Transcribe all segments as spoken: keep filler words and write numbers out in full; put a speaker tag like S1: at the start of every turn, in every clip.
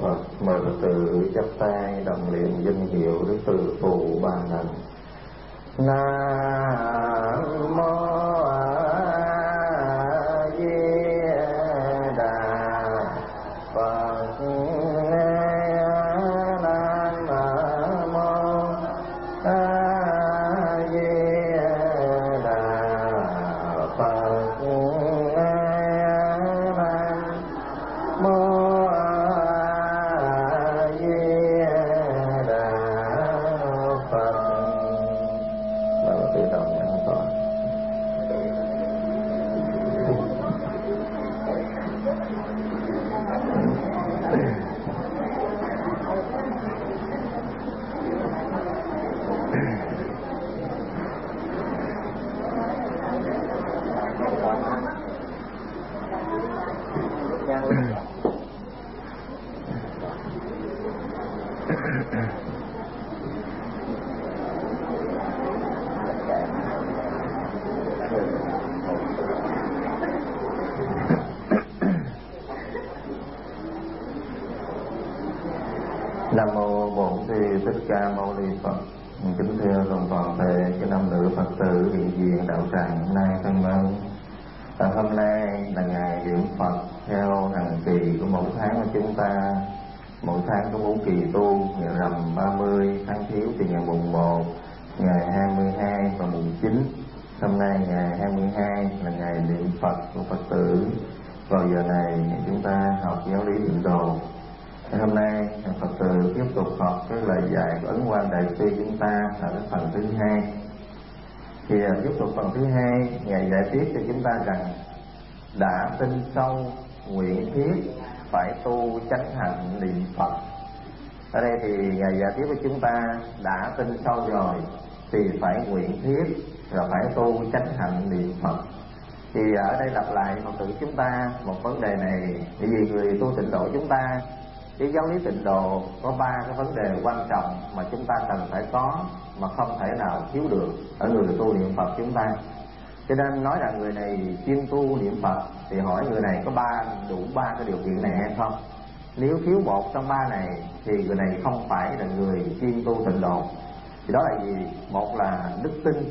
S1: Phật. Mời Phật tử chắp tay đồng niệm danh hiệu Đức Từ Phụ ba lần. Nam mô A Di Đà Phật. Nam mô A Di Đà Phật. Nam mô A Di Đà Phật. Và tự động an toàn. Nam mô Bổn Sư Thích Ca Mâu Ni Phật. Kính thưa đồng toàn thể cái nam nữ Phật tử hiện diện đạo tràng hôm nay thân mến. À, hôm nay là ngày niệm Phật theo hàng kỳ của mỗi tháng của chúng ta. Mỗi tháng có bốn kỳ tu, ngày rằm ba mươi, tháng Thiếu thì ngày mùng một, ngày hai mươi hai và mùng chín. Hôm nay ngày hai mươi hai là ngày niệm Phật của Phật tử. Vào giờ này chúng ta học giáo lý tịnh độ. Hôm nay Phật tử tiếp tục học cái lời dạy của Ấn Quang Đại Sư chúng ta ở cái phần thứ hai. Thì tiếp tục phần thứ hai, Ngài giải thích cho chúng ta rằng đã tin sâu nguyện thiết phải tu chánh hạnh niệm Phật. Ở đây thì Ngài giải thích với chúng ta đã tin sâu rồi thì phải nguyện thiết rồi phải tu chánh hạnh niệm Phật. Thì ở đây lặp lại Phật tử chúng ta một vấn đề này, bởi vì người tu tịnh độ chúng ta, cái giáo lý tịnh độ có ba cái vấn đề quan trọng mà chúng ta cần phải có mà không thể nào thiếu được ở người tu niệm Phật chúng ta. Cho nên nói rằng người này chuyên tu niệm Phật thì hỏi người này có ba đủ ba cái điều kiện này hay không. Nếu thiếu một trong ba này thì người này không phải là người chuyên tu tịnh độ. Thì đó là gì? Một là đức tin,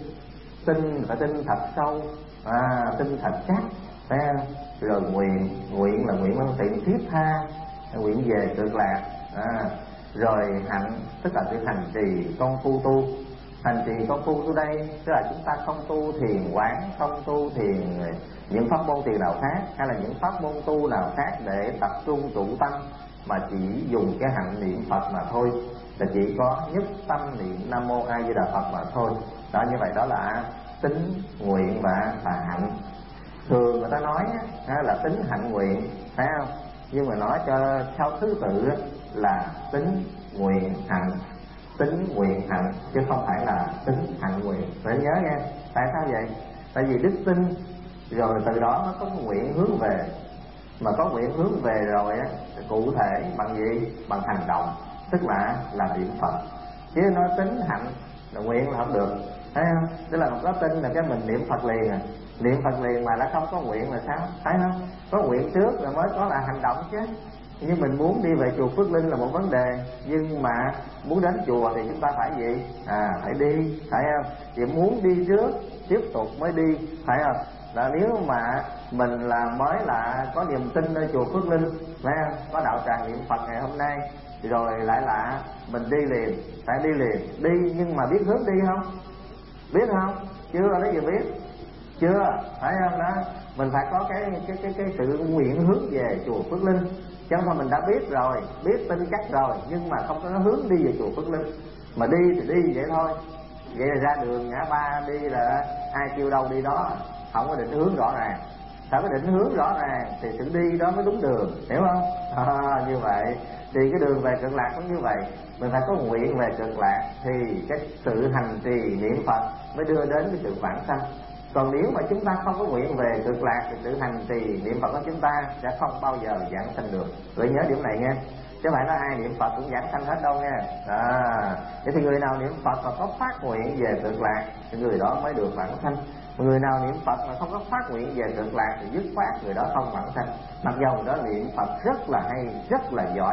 S1: tin phải tin thật sâu, à, tin thật chắc, à, rồi nguyện, nguyện là nguyện mang tiện thiết tha, nguyện về cực lạc, à, rồi hạnh tức là sự hành trì công phu tu. Hành trì công phu tu đây tức là chúng ta không tu thiền quán, không tu thiền những pháp môn thiền nào khác hay là những pháp môn tu nào khác để tập trung trụ tâm, mà chỉ dùng cái hạnh niệm Phật mà thôi, là chỉ có nhất tâm niệm Nam Mô A Di Đà Phật mà thôi. Đó, như vậy đó là tính, nguyện và, và hạnh. Thường người ta nói á, là tính hạnh nguyện, phải không? Nhưng mà nói cho theo thứ tự là tính nguyện hạnh, tính nguyện hạnh chứ không phải là tính hạnh nguyện. Phải nhớ nghe. Tại sao vậy? Tại vì đức tin rồi từ đó nó có nguyện hướng về, mà có nguyện hướng về rồi á, cụ thể bằng gì? Bằng hành động, tức là là niệm Phật. Chứ nói tính hạnh là nguyện là không được, thấy không? Tức là có tin là cái mình niệm Phật liền à. Niệm Phật liền mà đã không có nguyện là sao? Thấy không? Có nguyện trước rồi mới có là hành động chứ. Nhưng mình muốn đi về chùa Phước Linh là một vấn đề, nhưng mà muốn đến chùa thì chúng ta phải gì? À, phải đi, phải không? Chỉ muốn đi trước tiếp tục mới đi, phải không? Là nếu mà mình là mới là có niềm tin ở chùa Phước Linh, phải không? Có đạo tràng niệm Phật ngày hôm nay, rồi lại là mình đi liền, phải đi liền, đi nhưng mà biết hướng đi không? Biết không? Chưa nói gì biết, chưa, phải không? Đó, mình phải có cái cái cái cái sự nguyện hướng về chùa Phước Linh, chứ không mình đã biết rồi, biết tin chắc rồi, nhưng mà không có hướng đi về chùa Phước Linh, mà đi thì đi vậy thôi. Vậy là ra đường ngã ba đi là ai kêu đâu đi đó, không có định hướng rõ ràng. Phải có định hướng rõ ràng thì sự đi đó mới đúng đường, hiểu không? À, như vậy thì cái đường về cực lạc cũng như vậy, mình phải có nguyện về cực lạc thì cái sự hành trì niệm Phật mới đưa đến cái sự vãng sanh. Còn nếu mà chúng ta không có nguyện về cực lạc thì sự hành trì niệm Phật của chúng ta sẽ không bao giờ giảng sanh được. Vậy nhớ điểm này nghe, chứ phải nói ai niệm Phật cũng giảng sanh hết đâu nghe. À, vậy thì người nào niệm Phật mà có phát nguyện về cực lạc thì người đó mới được vãng sanh. Người nào niệm Phật mà không có phát nguyện về cực lạc thì dứt khoát người đó không vãng sanh. Mặc dầu người đó niệm Phật rất là hay, rất là giỏi,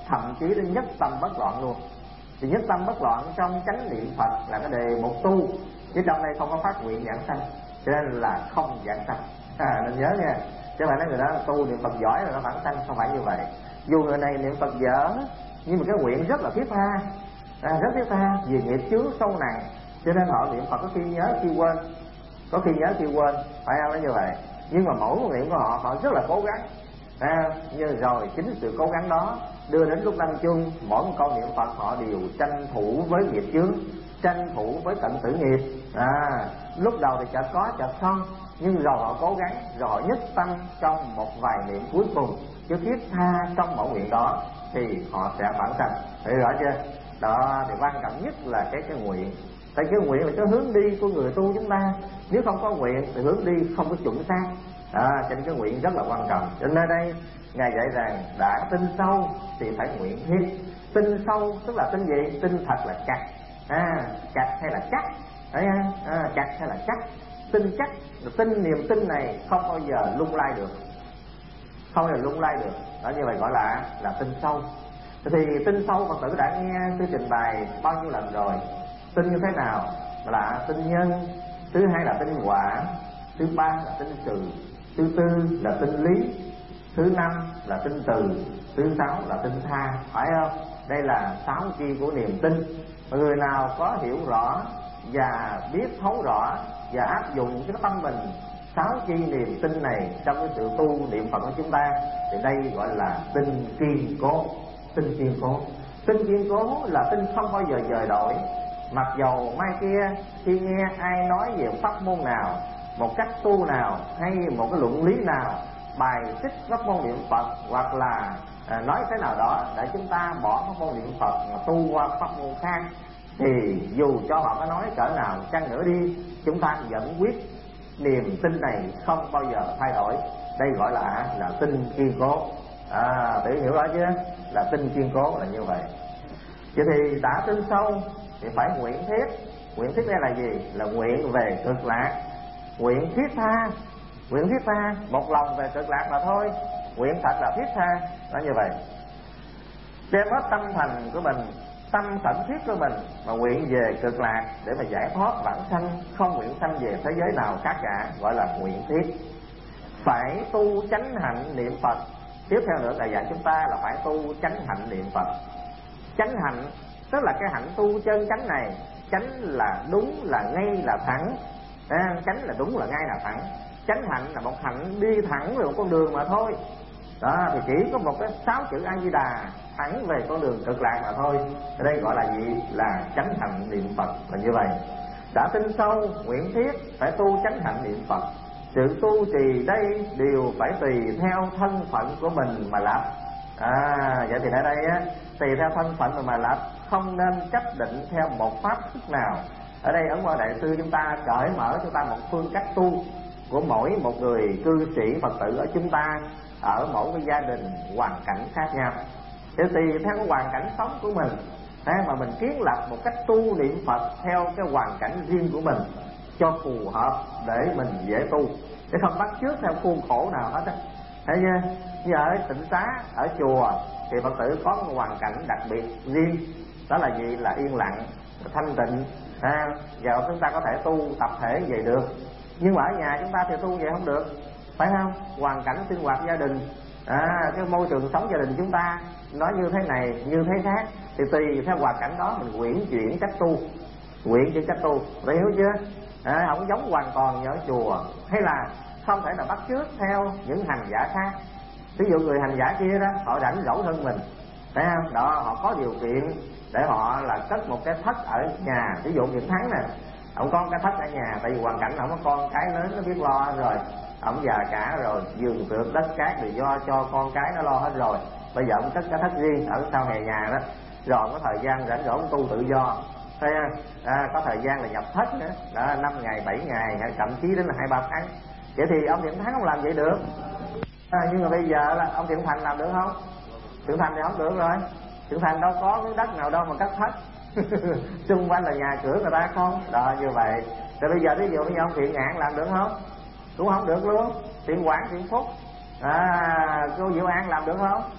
S1: thậm chí đến nhất tâm bất loạn luôn. Thì nhất tâm bất loạn trong chánh niệm Phật là cái đề mục tu, chứ trong đây không có phát nguyện giảng sanh, cho nên là không giảng sanh. À, nên nhớ nha, chứ phải nói người đó tu niệm Phật giỏi là nó vãng sanh, không phải như vậy. Dù người này niệm Phật dở, nhưng mà cái nguyện rất là thiết tha, à, rất thiết tha vì nghiệp chướng sâu nặng, cho nên họ niệm Phật có khi nhớ khi quên, có khi nhớ khi quên, phải không? Nó như vậy. Nhưng mà mỗi một niệm của họ, họ rất là cố gắng, à, như rồi chính sự cố gắng đó đưa đến lúc lâm chung, mỗi một câu niệm Phật họ đều tranh thủ với nghiệp chướng, tranh thủ với tận tử nghiệp. À, lúc đầu thì chợt có chợt không, nhưng rồi họ cố gắng, rồi họ nhất tâm trong một vài niệm cuối cùng, chứ thiết tha trong mẫu nguyện đó thì họ sẽ vãng sanh. Hiểu rõ chưa? Đó thì quan trọng nhất là cái cái nguyện. Tại cái nguyện là cái hướng đi của người tu chúng ta. Nếu không có nguyện thì hướng đi không có chuẩn xác. À, cho nên cái nguyện rất là quan trọng. Cho nên đây Ngài dạy rằng đã tin sâu thì phải nguyện thiết. Tin sâu tức là tin gì? Tin thật là chắc. À, chặt hay là chắc? Thấy không? À, chặt hay là chắc? Tin chắc, tin niềm tin này không bao giờ lung lay được, không bao giờ lung lay được. Đó, như vậy gọi là là tin sâu. Thì tin sâu Phật tử đã nghe tôi trình bày bao nhiêu lần rồi. Tin như thế nào? Là tin nhân, thứ hai là tin quả, thứ ba là tin sự, thứ tư là tin lý, thứ năm là tin từ, thứ sáu là tin tha, phải không? Đây là sáu chi của niềm tin. Người nào có hiểu rõ và biết thấu rõ và áp dụng cái tâm mình sáu chi niềm tin này trong cái sự tu niệm Phật của chúng ta, thì đây gọi là tin kiên cố. Tin kiên cố, tin kiên cố là tin không bao giờ dời đổi. Mặc dầu mai kia khi nghe ai nói về pháp môn nào, một cách tu nào, hay một cái luận lý nào bài xích pháp môn niệm Phật, hoặc là à, nói thế nào đó để chúng ta bỏ pháp môn niệm Phật mà tu qua pháp môn khác, thì dù cho họ có nói cỡ nào chăng nữa đi, chúng ta vẫn quyết niềm tin này không bao giờ thay đổi. Đây gọi là là tin kiên cố. À, tự hiểu rõ chưa? Là tin kiên cố là như vậy. Vậy thì đã tin sâu thì phải nguyện thiết. Nguyện thiết đây là gì? Là nguyện về cực lạc, nguyện thiết tha. Nguyện thiết tha một lòng về cực lạc mà thôi. Nguyện thật là thiết tha, là như vậy. Đem hết tâm thành của mình, tâm tận thiết của mình mà nguyện về cực lạc để mà giải thoát vãng sanh, không nguyện sanh về thế giới nào khác cả, gọi là nguyện thiết. Phải tu chánh hạnh niệm Phật. Tiếp theo nữa là dạy chúng ta là phải tu chánh hạnh niệm Phật. Chánh hạnh tức là cái hạnh tu chân chánh này. Chánh là đúng, là ngay, là thẳng. À, chánh là đúng, là ngay, là thẳng. Chánh hạnh là một hạnh đi thẳng về một con đường mà thôi. Đó, thì chỉ có một cái sáu chữ A Di Đà, thẳng về con đường cực lạc mà thôi. Ở đây gọi là gì? Là chánh hạnh niệm Phật, là như vậy. Đã tin sâu, nguyện thiết phải tu chánh hạnh niệm Phật. Sự tu trì đây đều phải tùy theo thân phận của mình mà lập. À, vậy thì ở đây á, tùy theo thân phận mà lập, không nên chấp định theo một pháp thức nào. Ở đây Ấn Quang Đại Sư chúng ta cởi mở chúng ta một phương cách tu của mỗi một người cư sĩ Phật tử ở chúng ta, ở mỗi cái gia đình hoàn cảnh khác nhau. Để tùy theo cái hoàn cảnh sống của mình, thế mà mình kiến lập một cách tu niệm Phật theo cái hoàn cảnh riêng của mình cho phù hợp để mình dễ tu, để không bắt chước theo khuôn khổ nào hết á. Thấy chưa? Như ở tịnh xá, ở chùa thì Phật tử có một hoàn cảnh đặc biệt riêng, đó là gì? Là yên lặng, thanh tịnh. À, giờ chúng ta có thể tu tập thể vậy được, nhưng mà ở nhà chúng ta thì tu vậy không được, phải không? Hoàn cảnh sinh hoạt gia đình, à, cái môi trường sống gia đình chúng ta nó như thế này, như thế khác, thì tùy theo hoàn cảnh đó mình quyển chuyển cách tu, quyển chuyển cách tu, để hiểu chưa? À, không giống hoàn toàn như ở chùa, hay là không thể là bắt chước theo những hành giả khác. Ví dụ người hành giả kia đó, họ rảnh rỗi hơn mình, thấy không? Đó, họ có điều kiện để họ là cất một cái thất ở nhà. Ví dụ Việt Thắng nè, ông có cái thất ở nhà, tại vì hoàn cảnh ông có con cái lớn nó biết lo rồi, ông già cả rồi, vườn tược đất cát thì do cho con cái nó lo hết rồi. Bây giờ ông cất cái thất riêng ở sau hè nhà đó, rồi ông có thời gian rảnh rỗi ông tu tự do, thấy không? À, có thời gian là nhập thất nữa, đó, năm ngày, bảy ngày, hay thậm chí đến là hai ba tháng. Vậy thì ông Thiện Thắng không làm vậy được. À, nhưng mà bây giờ là ông Thiện Thành làm được không? Thiện Thành thì không được rồi. Thiện Thành đâu có cái đất nào đâu mà cất thất. Xung quanh là nhà cửa người ta không. Đó, như vậy. Rồi bây giờ ví dụ như ông Thiện Ngạn làm được không? Cũng không được luôn. Thiện Quảng, Thiện Phúc, à, cô Diệu An làm được không?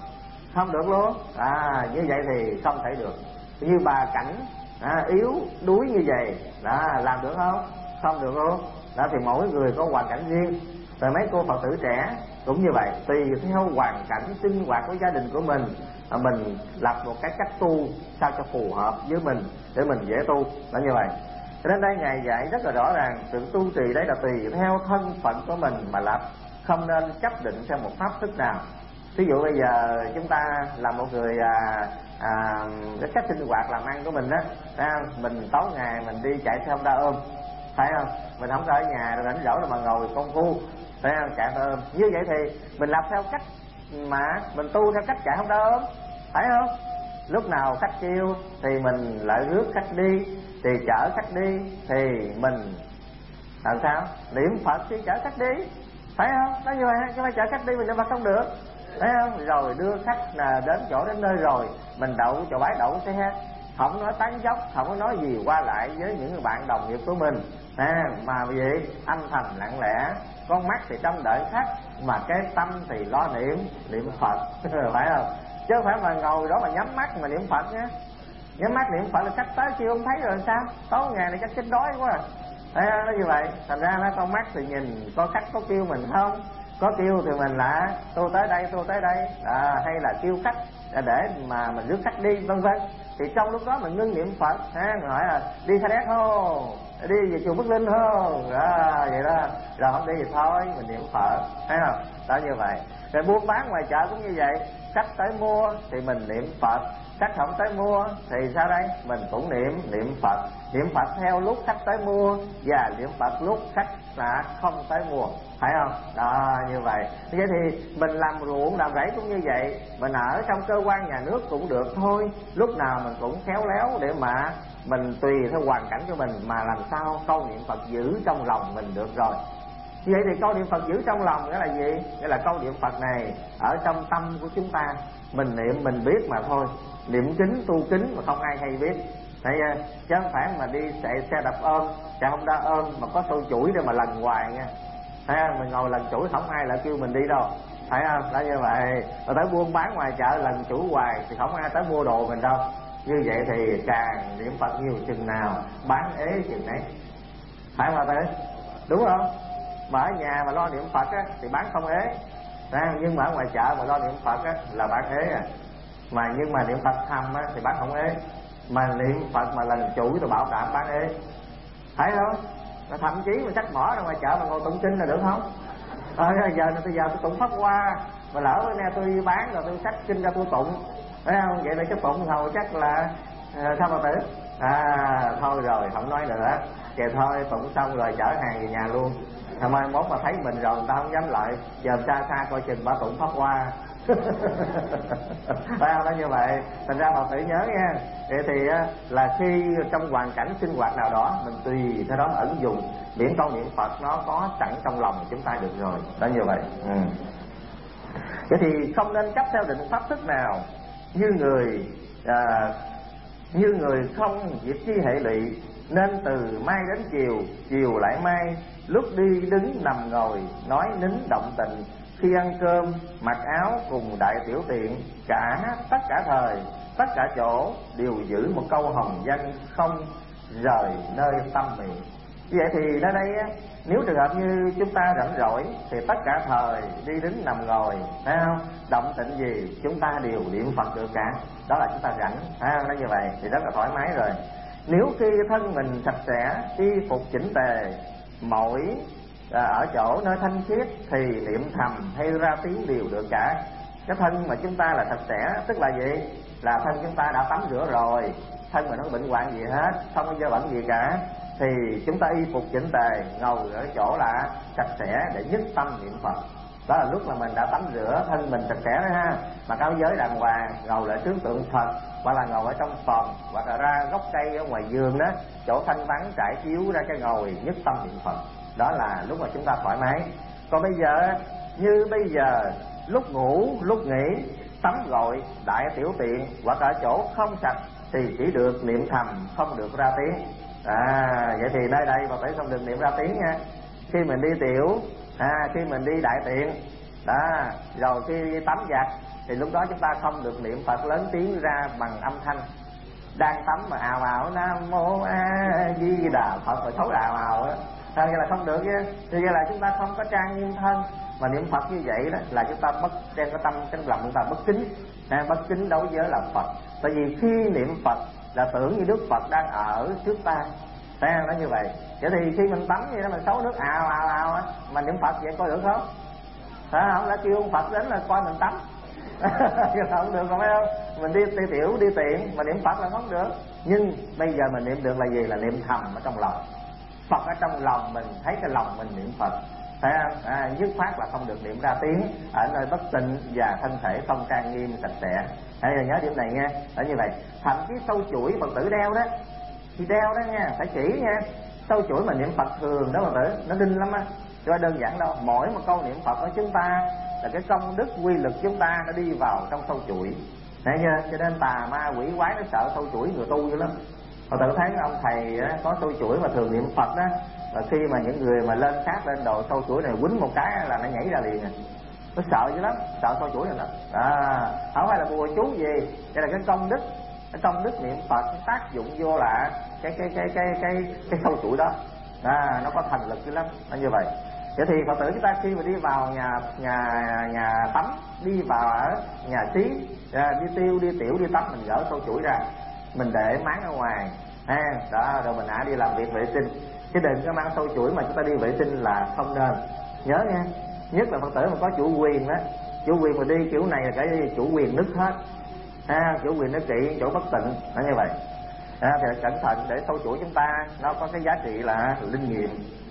S1: Không được luôn. À, như vậy thì không thể được. Như bà cảnh à, yếu đuối như vậy đó, làm được không? Không được luôn. Đó thì mỗi người có hoàn cảnh riêng. Rồi mấy cô Phật tử trẻ cũng như vậy, tùy theo hoàn cảnh sinh hoạt của gia đình của mình mà mình lập một cái cách tu sao cho phù hợp với mình để mình dễ tu. Đó như vậy. Cho nên đây Ngài dạy rất là rõ ràng, sự tu trì đấy là tùy theo thân phận của mình mà lập, không nên chấp định theo một pháp thức nào. Ví dụ bây giờ chúng ta là một người à, à, cái cách sinh hoạt làm ăn của mình đó, à, mình tối ngày mình đi chạy xe Honda ôm, phải không? Mình không có ở nhà rồi rảnh rỗi rồi mà ngồi công phu, phải không? Chạy ôm. Như vậy thì mình làm theo cách mà mình tu theo cách chạy Honda ôm, phải không? Lúc nào khách kêu thì mình lại rước khách đi, thì chở khách đi thì mình làm sao? Niệm Phật khi chở khách đi, phải không? Nói như vậy, chứ phải chở khách đi mình niệm Phật không được, thấy không? Rồi đưa khách là đến chỗ đến nơi rồi mình đậu chỗ bãi đậu xe, không nói tán dốc, không có nói gì qua lại với những người bạn đồng nghiệp của mình à, mà vì âm thầm lặng lẽ, con mắt thì trông đợi khách mà cái tâm thì lo niệm niệm Phật phải không? Chứ không phải mà ngồi đó mà nhắm mắt mà niệm Phật nhé. Nhắm mắt niệm Phật là khách tới kêu không thấy rồi sao? Tối ngày này chắc chết đói quá à. Thấy không? Nó như vậy. Thành ra nó con mắt thì nhìn có khách có kêu mình không, có kêu thì mình là tôi tới đây tôi tới đây à, hay là kêu khách để mà mình rước khách đi vân vân. Thì trong lúc đó mình ngưng niệm Phật ha, mình hỏi là đi Sa Đéc không, đi về chùa Bắc Linh không à, vậy đó. Rồi không đi thì thôi mình niệm Phật, thấy không? Đó như vậy. Rồi buôn bán ngoài chợ cũng như vậy, khách tới mua thì mình niệm Phật, khách không tới mua thì sao đây? Mình cũng niệm niệm Phật. Niệm Phật theo lúc khách tới mua và niệm Phật lúc khách là không tới mua, phải không? Đó như vậy. Vậy thì mình làm ruộng làm rẫy cũng như vậy, mình ở trong cơ quan nhà nước cũng được thôi. Lúc nào mình cũng khéo léo để mà mình tùy theo hoàn cảnh của mình mà làm sao câu niệm Phật giữ trong lòng mình được rồi. Vậy thì câu niệm Phật giữ trong lòng nghĩa là gì? Nghĩa là câu niệm Phật này ở trong tâm của chúng ta, mình niệm mình biết mà thôi. Niệm kính tu kính mà không ai hay biết. Thấy chưa? Chứ không phải mà đi chạy xe đạp ôm, chạy Honda ôm mà có xô chuỗi để mà lần hoài nha. Thấy không? Mình ngồi lần chuỗi không ai lại kêu mình đi đâu, thấy không? Đó như vậy. Rồi tới buôn bán ngoài chợ lần chuỗi hoài thì không ai tới mua đồ mình đâu. Như vậy thì càng niệm Phật nhiều chừng nào bán ế chừng ấy, phải không tới? Đúng không? Mà ở nhà mà lo niệm Phật á, thì bán không ế à, nhưng mà ở ngoài chợ mà lo niệm Phật á, là bán ế à. Mà nhưng mà niệm Phật thầm á, thì bán không ế. Mà niệm Phật mà lần chuỗi tôi bảo đảm bán ế, phải không? Mà thậm chí mà chắc mỏ ra ngoài chợ mà ngồi tụng kinh là được không? Ờ, giờ này bây giờ tôi tụng Pháp Hoa, mà lỡ bữa nay tôi đi bán rồi tôi xách kinh ra tôi tụng, phải không? Vậy là cái tụng hầu chắc là à, sao mà tử à, thôi rồi không nói nữa, kìa thôi tụng xong rồi chở hàng về nhà luôn. Ngày mai mốt mà thấy mình rồi người ta không dám lại, giờ xa xa coi chừng bà tụng Pháp Hoa. Phải không? Nó như vậy. Thành ra Phật tử nhớ nha. Vậy thì là khi trong hoàn cảnh sinh hoạt nào đó mình tùy theo đó ẩn dùng, miễn câu niệm Phật nó có sẵn trong lòng chúng ta được rồi. Đó như vậy. Ừ. Vậy thì không nên chấp theo định pháp thức nào, như người à, như người không việc chi hệ lụy, nên từ mai đến chiều, chiều lại mai, lúc đi đứng nằm ngồi, nói nín động tịnh, khi ăn cơm, mặc áo cùng đại tiểu tiện, cả tất cả thời, tất cả chỗ đều giữ một câu hồng danh không rời nơi tâm miệng. Vậy thì ở đây nếu trường hợp như chúng ta rảnh rỗi thì tất cả thời đi đứng nằm ngồi, thấy không? Động tịnh gì chúng ta đều niệm Phật được cả. Đó là chúng ta rảnh, thấy không? Nó như vậy thì rất là thoải mái rồi. Nếu khi thân mình sạch sẽ, y phục chỉnh tề, mỗi à, ở chỗ nơi thanh khiết thì niệm thầm hay ra tiếng đều được cả. Cái thân mà chúng ta là sạch sẽ tức là gì? Là thân chúng ta đã tắm rửa rồi, thân mình không có bệnh hoạn gì hết, không có dơ bẩn gì cả, thì chúng ta y phục chỉnh tề, ngồi ở chỗ là sạch sẽ để nhất tâm niệm Phật. Đó là lúc mà mình đã tắm rửa, thân mình sạch sẽ đó ha, mặc áo giới đàng hoàng, ngồi lại trước tượng Phật, hoặc là ngồi ở trong phòng, hoặc là ra gốc cây ở ngoài vườn đó, chỗ thanh vắng trải chiếu ra cái ngồi nhất tâm niệm Phật. Đó là lúc mà chúng ta thoải mái. Còn bây giờ như bây giờ lúc ngủ lúc nghỉ, tắm gội, đại tiểu tiện hoặc ở chỗ không sạch thì chỉ được niệm thầm, không được ra tiếng. À, vậy thì nơi đây mà phải không được niệm ra tiếng nha. Khi mình đi tiểu, à, khi mình đi đại tiện, đó, rồi khi tắm giặt thì lúc đó chúng ta không được niệm Phật lớn tiếng ra bằng âm thanh. Đang tắm mà ào ào Nam Mô A Di Đà Phật rồi thấu ào ào á, sao vậy là không được chứ? Thì vậy là chúng ta không có trang nghiêm thân. Mà niệm Phật như vậy đó là chúng ta bất đem cái tâm cái lòng chúng ta bất kính, à, bất kính đối với là Phật. Tại vì khi niệm Phật là tưởng như Đức Phật đang ở trước ta, thấy không? Nó như vậy. Vậy thì khi mình tắm vậy đó, mình xấu nước ào ào ào á, mà niệm Phật vậy coi được không? Phải không? Đã kêu ông Phật đến là coi mình tắm. Không được, không phải không? Mình đi, đi tiểu đi tiện mà niệm Phật là không được. Nhưng bây giờ mình niệm được là gì? Là niệm thầm ở trong lòng. Phật ở trong lòng mình, thấy cái lòng mình niệm Phật, thấy không? À, dứt khoát là không được niệm ra tiếng ở nơi bất tịnh và thân thể không trang nghiêm sạch sẽ. Hãy nhớ điểm này nha. Ở như vậy, thậm chí sâu chuỗi Phật tử đeo đó, thì đeo đó nha, phải chỉ nha. Sâu chuỗi mà niệm Phật thường đó Phật tử, nó đinh lắm á, chứ đơn giản đâu. Mỗi một câu niệm Phật của chúng ta là cái công đức quy lực chúng ta nó đi vào trong sâu chuỗi. Thấy chưa? Cho nên tà ma quỷ quái nó sợ sâu chuỗi người tu dữ lắm. Phật tử thấy ông thầy đó, có sâu chuỗi mà thường niệm Phật đó, và khi mà những người mà lên sát lên đồ sâu chuỗi này quýnh một cái là nó nhảy ra liền. Nó sợ dữ lắm, sợ sâu chuỗi này nè. À, không phải là bùa chú gì, đây là cái công đức, cái công đức niệm Phật tác dụng vô là cái cái cái cái cái cái sâu chuỗi đó. À, nó có thành lực dữ lắm, nó như vậy. Vậy thì Phật tử chúng ta khi mà đi vào nhà nhà nhà tắm, đi vào ở nhà xí, à, đi tiêu đi tiểu đi tắm, mình gỡ sâu chuỗi ra, mình để máng ở ngoài, ha, à, đó, rồi mình đã đi làm việc vệ sinh. Chứ đừng có mang sâu chuỗi mà chúng ta đi vệ sinh là không nên. Nhớ nha, nhất là Phật tử mà có chủ quyền đó, chủ quyền mà đi kiểu này là cái chủ quyền nứt hết, ha, à, chủ quyền nó trị chỗ bất tịnh, nó như vậy. À, thì cẩn thận để sâu chuỗi chúng ta nó có cái giá trị là linh nghiệm.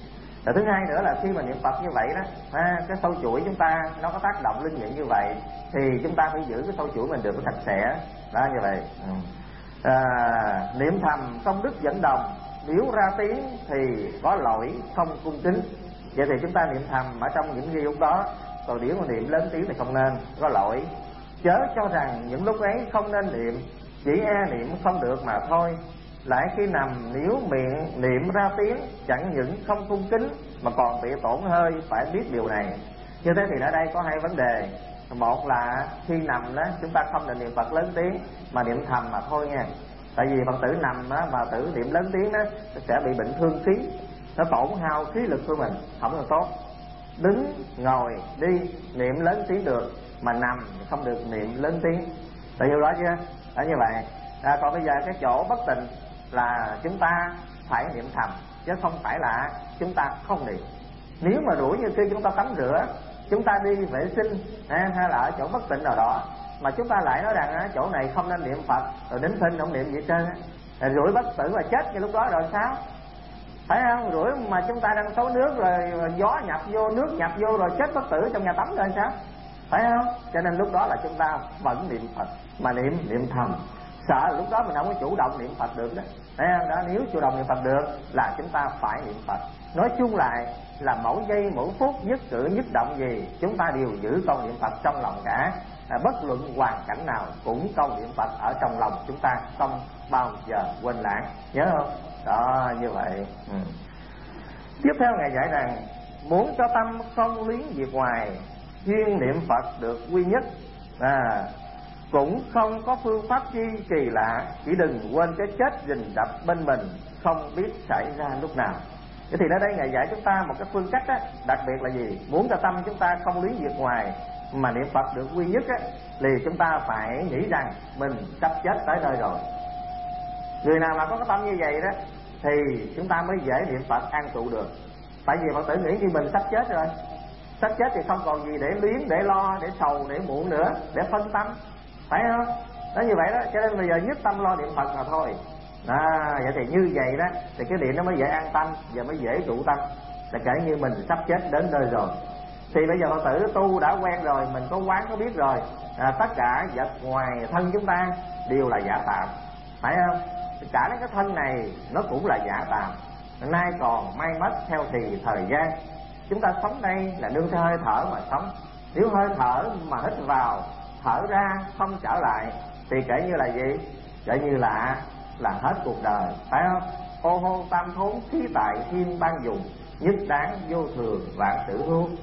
S1: Và thứ hai nữa là khi mà niệm Phật như vậy đó, à, cái sâu chuỗi chúng ta nó có tác động linh nghiệm như vậy, thì chúng ta phải giữ cái sâu chuỗi mình được nó sạch sẽ, đó như vậy. Ừ. À, niệm thầm công đức dẫn đồng, nếu ra tiếng thì có lỗi không cung kính. Vậy thì chúng ta niệm thầm ở trong những giây lúc đó, còn nếu mà niệm lớn tiếng thì không nên, có lỗi. Chớ cho rằng những lúc ấy không nên niệm, chỉ e niệm không được mà thôi. Lại khi nằm nếu miệng niệm ra tiếng, chẳng những không cung kính mà còn bị tổn hơi, phải biết điều này. Như thế thì ở đây có hai vấn đề. Một là khi nằm đó chúng ta không được niệm Phật lớn tiếng mà niệm thầm mà thôi nha. Tại vì Phật tử nằm đó, mà tử niệm lớn tiếng đó sẽ bị bệnh thương khí, nó tổn hao khí lực của mình, không là tốt. Đứng ngồi đi niệm lớn tiếng được, mà nằm thì không được niệm lớn tiếng. Tại hiểu đó chưa? Đó như vậy. À, còn bây giờ cái chỗ bất tịnh là chúng ta phải niệm thầm, chứ không phải là chúng ta không niệm. Nếu mà rủi như khi chúng ta tắm rửa, chúng ta đi vệ sinh, à, hay là ở chỗ bất tịnh nào đó mà chúng ta lại nói rằng à, chỗ này không nên niệm Phật, rồi đến thinh không niệm gì hết trơn, rồi rủi bất tử mà chết ngay lúc đó rồi sao? Phải không? Rủi mà chúng ta đang xấu nước rồi, rồi gió nhập vô, nước nhập vô rồi chết bất tử trong nhà tắm rồi sao? Phải không? Cho nên lúc đó là chúng ta vẫn niệm Phật, mà niệm niệm thầm. Sợ lúc đó mình không có chủ động niệm Phật được đó. Thấy không? Đó, nếu chủ động niệm Phật được là chúng ta phải niệm Phật. Nói chung lại là mỗi giây mỗi phút, nhất cử nhất động gì chúng ta đều giữ câu niệm Phật trong lòng cả. À, bất luận hoàn cảnh nào cũng câu niệm Phật ở trong lòng chúng ta, không bao giờ quên lãng. Nhớ không? Đó, như vậy. Ừ. Tiếp theo Ngài dạy rằng muốn cho tâm không luyến việc ngoài, chuyên niệm Phật được quy nhất, à, cũng không có phương pháp chi kỳ lạ, chỉ đừng quên cái chết rình rập bên mình, không biết xảy ra lúc nào. Thế thì ở đây Ngài dạy chúng ta một cái phương cách á, đặc biệt là gì? Muốn cho tâm chúng ta không luyến việc ngoài mà niệm Phật được quy nhất á, thì chúng ta phải nghĩ rằng mình sắp chết tới nơi rồi. Người nào mà có cái tâm như vậy đó thì chúng ta mới dễ niệm Phật an trụ được. Tại vì Phật tử nghĩ như mình sắp chết rồi, sắp chết thì không còn gì để luyến, để lo, để sầu, để muộn nữa, để phân tâm, phải không? Nó như vậy đó, cho nên bây giờ nhất tâm lo niệm Phật mà thôi. À, vậy thì như vậy đó thì cái điện nó mới dễ an tâm và mới dễ trụ tâm, là kể như mình sắp chết đến nơi rồi. Thì bây giờ Phật tử tu đã quen rồi, mình có quán có biết rồi, à, tất cả vật ngoài thân chúng ta đều là giả tạm, phải không? Cả cái thân này nó cũng là giả tạm, nay còn mai mất theo thì thời gian. Chúng ta sống đây là nương theo hơi thở mà sống. Nếu hơi thở mà hít vào, thở ra không trở lại thì kể như là gì? Kể như là là hết cuộc đời, phải không? Ô hô tam thốn khí tại thiên ban dùng, nhất đáng vô thường vạn sự hưu.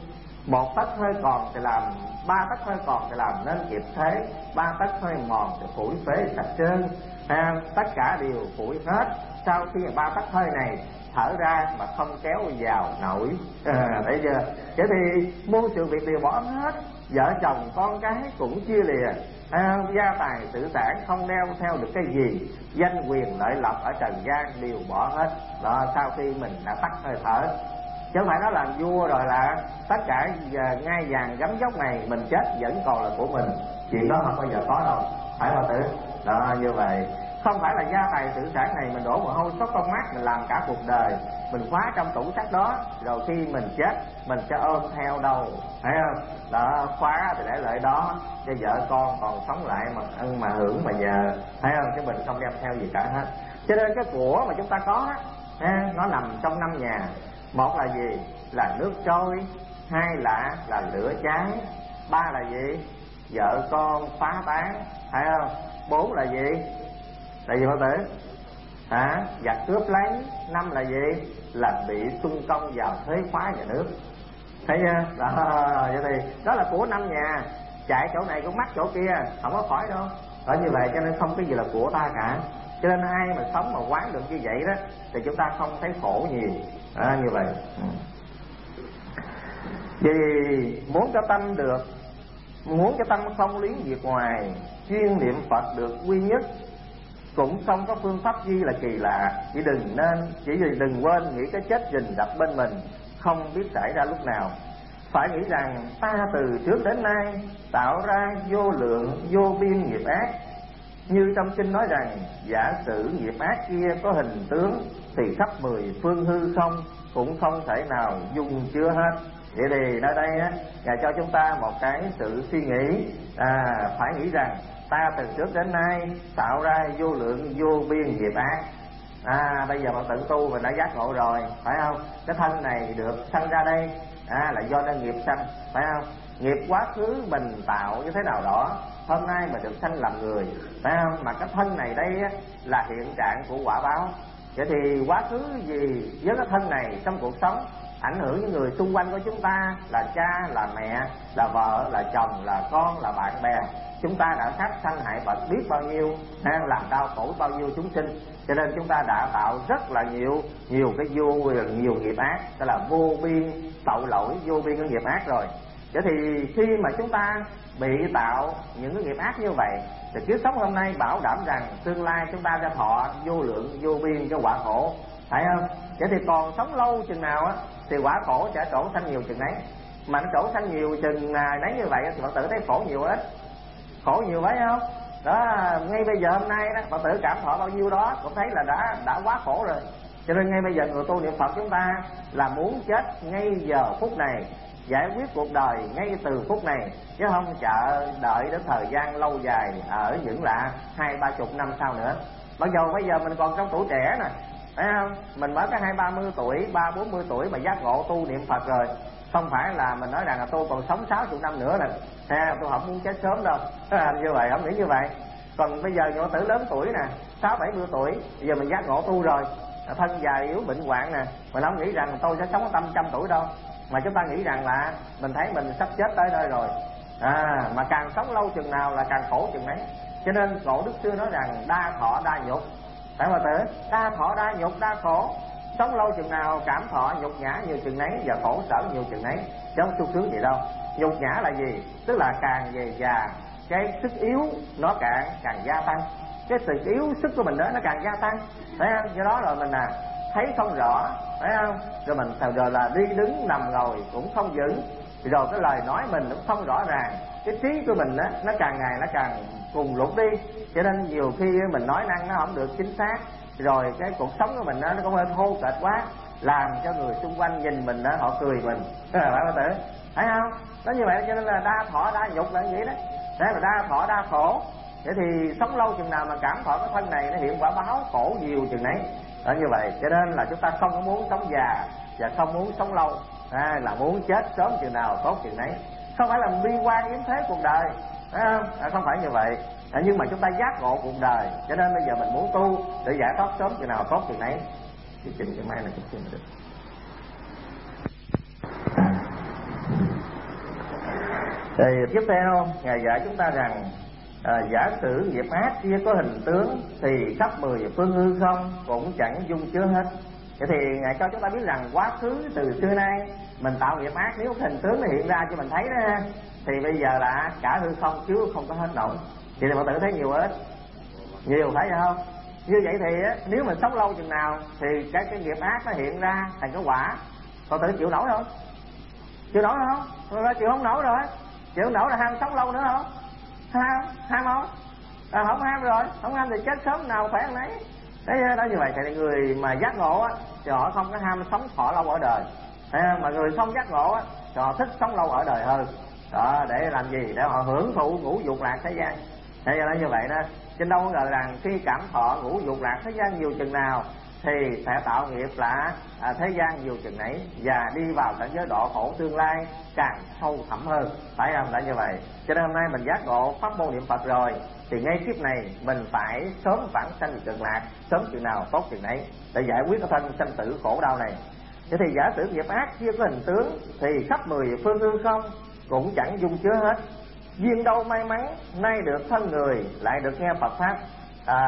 S1: Một tấc hơi còn thì làm, ba tấc hơi còn thì làm nên kịp thế, ba tấc hơi mòn thì phủi phế sạch trơn. À, tất cả đều phủi hết. Sau khi ba tấc hơi này thở ra mà không kéo vào nổi. À, thấy chưa? Thế thì muôn sự việc đều bỏ hết, vợ chồng con cái cũng chia lìa. À, gia tài sự sản không đeo theo được cái gì, danh quyền lợi lộc ở trần gian đều bỏ hết. Đó, sau khi mình đã tắt hơi thở, chứ không phải nó làm vua rồi là tất cả ngai vàng gấm dốc này mình chết vẫn còn là của mình. Chuyện đó không bao giờ có đâu, phải không tử? Đó, như vậy không phải là gia tài sự sản này mình đổ mồ hôi xót con mắt mình làm cả cuộc đời, mình khóa trong tủ sắt đó, rồi khi mình chết mình sẽ ôm theo đâu, thấy không? Đó, khóa thì để lại đó cho vợ con còn sống lại mà ăn mà hưởng mà nhờ, thấy không? Chứ mình không đem theo gì cả hết. Cho nên cái của mà chúng ta có ha, nó nằm trong năm nhà. Một là gì? Là nước trôi. Hai là là lửa cháy. Ba là gì? Vợ con phá tán, thấy không? Bốn là gì? Là gì bao tử? Hả? Giặc cướp lấy. Năm là gì? Là bị xung công vào thuế khóa nhà nước. Thấy chưa? Đó, vậy thì đó là của năm nhà. Chạy chỗ này cũng mắc chỗ kia, không có khỏi đâu. Ở như vậy cho nên không cái gì là của ta cả. Cho nên ai mà sống mà quán được như vậy đó thì chúng ta không thấy khổ nhiều. À, như vậy. Vì muốn cho tâm được, muốn cho tâm không luyến việc ngoài, chuyên niệm Phật được quy nhất, cũng không có phương pháp gì là kỳ lạ. Chỉ đừng nên, chỉ đừng quên nghĩ cái chết rình rập bên mình, không biết xảy ra lúc nào. Phải nghĩ rằng ta từ trước đến nay tạo ra vô lượng vô biên nghiệp ác. Như trong kinh nói rằng, giả sử nghiệp ác kia có hình tướng thì khắp mười phương hư không cũng không thể nào dung chứa hết. Vậy thì nơi đây á, Ngài cho chúng ta một cái sự suy nghĩ, à, phải nghĩ rằng ta từ trước đến nay tạo ra vô lượng vô biên nghiệp ác. À, bây giờ bạn tự tu mình đã giác ngộ rồi, phải không? Cái thân này được sanh ra đây, à, là do nên nghiệp sanh, phải không? Nghiệp quá khứ mình tạo như thế nào đó, hôm nay mà được sanh làm người, phải không? Mà cái thân này đây á, là hiện trạng của quả báo. Vậy thì quá khứ gì với cái thân này trong cuộc sống ảnh hưởng những người xung quanh của chúng ta, là cha, là mẹ, là vợ, là chồng, là con, là bạn bè. Chúng ta đã sát sanh hại vật biết bao nhiêu, làm đau khổ bao nhiêu chúng sinh. Cho nên chúng ta đã tạo rất là nhiều nhiều cái vô nhiều nghiệp ác, đó là vô biên tội lỗi, vô biên cái nghiệp ác rồi. Vậy thì khi mà chúng ta bị tạo những cái nghiệp ác như vậy thì kiếp sống hôm nay bảo đảm rằng tương lai chúng ta sẽ thọ vô lượng vô biên cái quả khổ, phải không? Vậy thì còn sống lâu chừng nào á thì quả khổ sẽ trổ sanh nhiều chừng nấy. Mà nó trổ sanh nhiều chừng nấy như vậy thì bạn tự thấy khổ nhiều ít, khổ nhiều phải không? Đó, ngay bây giờ hôm nay đó bạn tự cảm thọ bao nhiêu đó cũng thấy là đã đã quá khổ rồi. Cho nên ngay bây giờ người tu niệm Phật chúng ta là muốn chết ngay giờ phút này, giải quyết cuộc đời ngay từ phút này, chứ không chờ đợi đến thời gian lâu dài ở những là hai ba chục năm sau nữa. Mặc dù bây giờ mình còn trong tuổi trẻ nè, phải không? Mình mới có hai ba mươi tuổi, ba bốn mươi tuổi mà giác ngộ tu niệm Phật rồi. Không phải là mình nói rằng là tôi còn sống sáu chục năm nữa nè, ha, tôi không muốn chết sớm đâu. Như vậy không nghĩ như vậy. Còn bây giờ nhỏ tử lớn tuổi nè, sáu bảy mươi tuổi, bây giờ mình giác ngộ tu rồi, thân già yếu bệnh hoạn nè, mình không nghĩ rằng tôi sẽ sống tâm trăm tuổi đâu, mà chúng ta nghĩ rằng là mình thấy mình sắp chết tới nơi rồi. À, mà càng sống lâu chừng nào là càng khổ chừng ấy. Cho nên cổ Đức Xưa nói rằng đa thọ đa nhục, phải không tử? Đa thọ đa nhục đa khổ. Sống lâu chừng nào cảm thọ nhục nhã nhiều chừng nấy, và khổ sở nhiều chừng nấy, chứ không sung sướng gì đâu. Nhục nhã là gì? Tức là càng về già cái sức yếu nó càng càng gia tăng, cái sự yếu sức của mình đó nó càng gia tăng, phải không? Do đó rồi mình à thấy không rõ, phải không? Rồi mình rồi là đi đứng nằm ngồi cũng không vững, rồi cái lời nói mình cũng không rõ ràng, cái trí của mình á nó càng ngày nó càng cùng lụt đi. Cho nên nhiều khi mình nói năng nó không được chính xác, rồi cái cuộc sống của mình đó, nó cũng hơi thô kệch quá, làm cho người xung quanh nhìn mình đó họ cười mình, phải không tử? Phải không? Nó như vậy. Cho nên là đa thọ đa nhục là như vậy đó. Thế là đa thọ đa khổ. Vậy thì sống lâu chừng nào mà cảm thọ cái thân này nó hiện quả báo khổ nhiều chừng nấy. Đó như vậy. Cho nên là chúng ta không có muốn sống già và không muốn sống lâu, à, là muốn chết sớm chừng nào tốt chừng nấy. Không phải là bi quan yếm thế cuộc đời, phải không? À, không phải như vậy. À, nhưng mà chúng ta giác ngộ cuộc đời, cho nên bây giờ mình muốn tu để giải thoát sớm chừng nào tốt chừng nấy. Thì trình cái mai này chút xíu được. Thì tiếp theo Ngài dạy chúng ta rằng à, giả sử nghiệp ác kia có hình tướng thì khắp mười phương hư không cũng chẳng dung chứa hết. Vậy thì Ngài cho chúng ta biết rằng quá khứ từ xưa nay mình tạo nghiệp ác, nếu hình tướng nó hiện ra cho mình thấy đó, thì bây giờ là cả hư không chứa không có hết nổi. Vậy thì mọi tử thấy nhiều ít? Nhiều, phải không? Như vậy thì nếu mình sống lâu chừng nào thì cái cái nghiệp ác nó hiện ra thành cái quả. Mọi tử chịu nổi không? Chịu nổi không? Rồi chịu không nổi rồi. Chịu không nổi là ham sống lâu nữa không? Ham, ham không? À, không ham rồi, không ham thì chết sớm nào khỏe hơn nấy. Thế đó, như vậy thì người mà giác ngộ á thì họ không có ham sống thọ lâu ở đời. Thế mà người không giác ngộ á thì họ thích sống lâu ở đời hơn. Đó, để làm gì? Để họ hưởng thụ ngũ dục lạc thế gian. Thế đó, như vậy đó, trên đâu có ngờ rằng khi cảm thọ ngũ dục lạc thế gian nhiều chừng nào thì sẽ tạo nghiệp là à, thế gian nhiều chừng nấy, và đi vào cảnh giới độ khổ tương lai càng sâu thẳm hơn, phải không? Đã như vậy, cho nên hôm nay mình giác ngộ pháp môn niệm Phật rồi thì ngay kiếp này mình phải sớm vãng sanh cực lạc, sớm chừng nào tốt chừng nấy, để giải quyết cái thân sanh tử khổ đau này. Thế thì giả sử nghiệp ác chưa có hình tướng thì khắp mười phương hư không cũng chẳng dung chứa hết. Duyên đâu may mắn nay được thân người lại được nghe Phật pháp. à,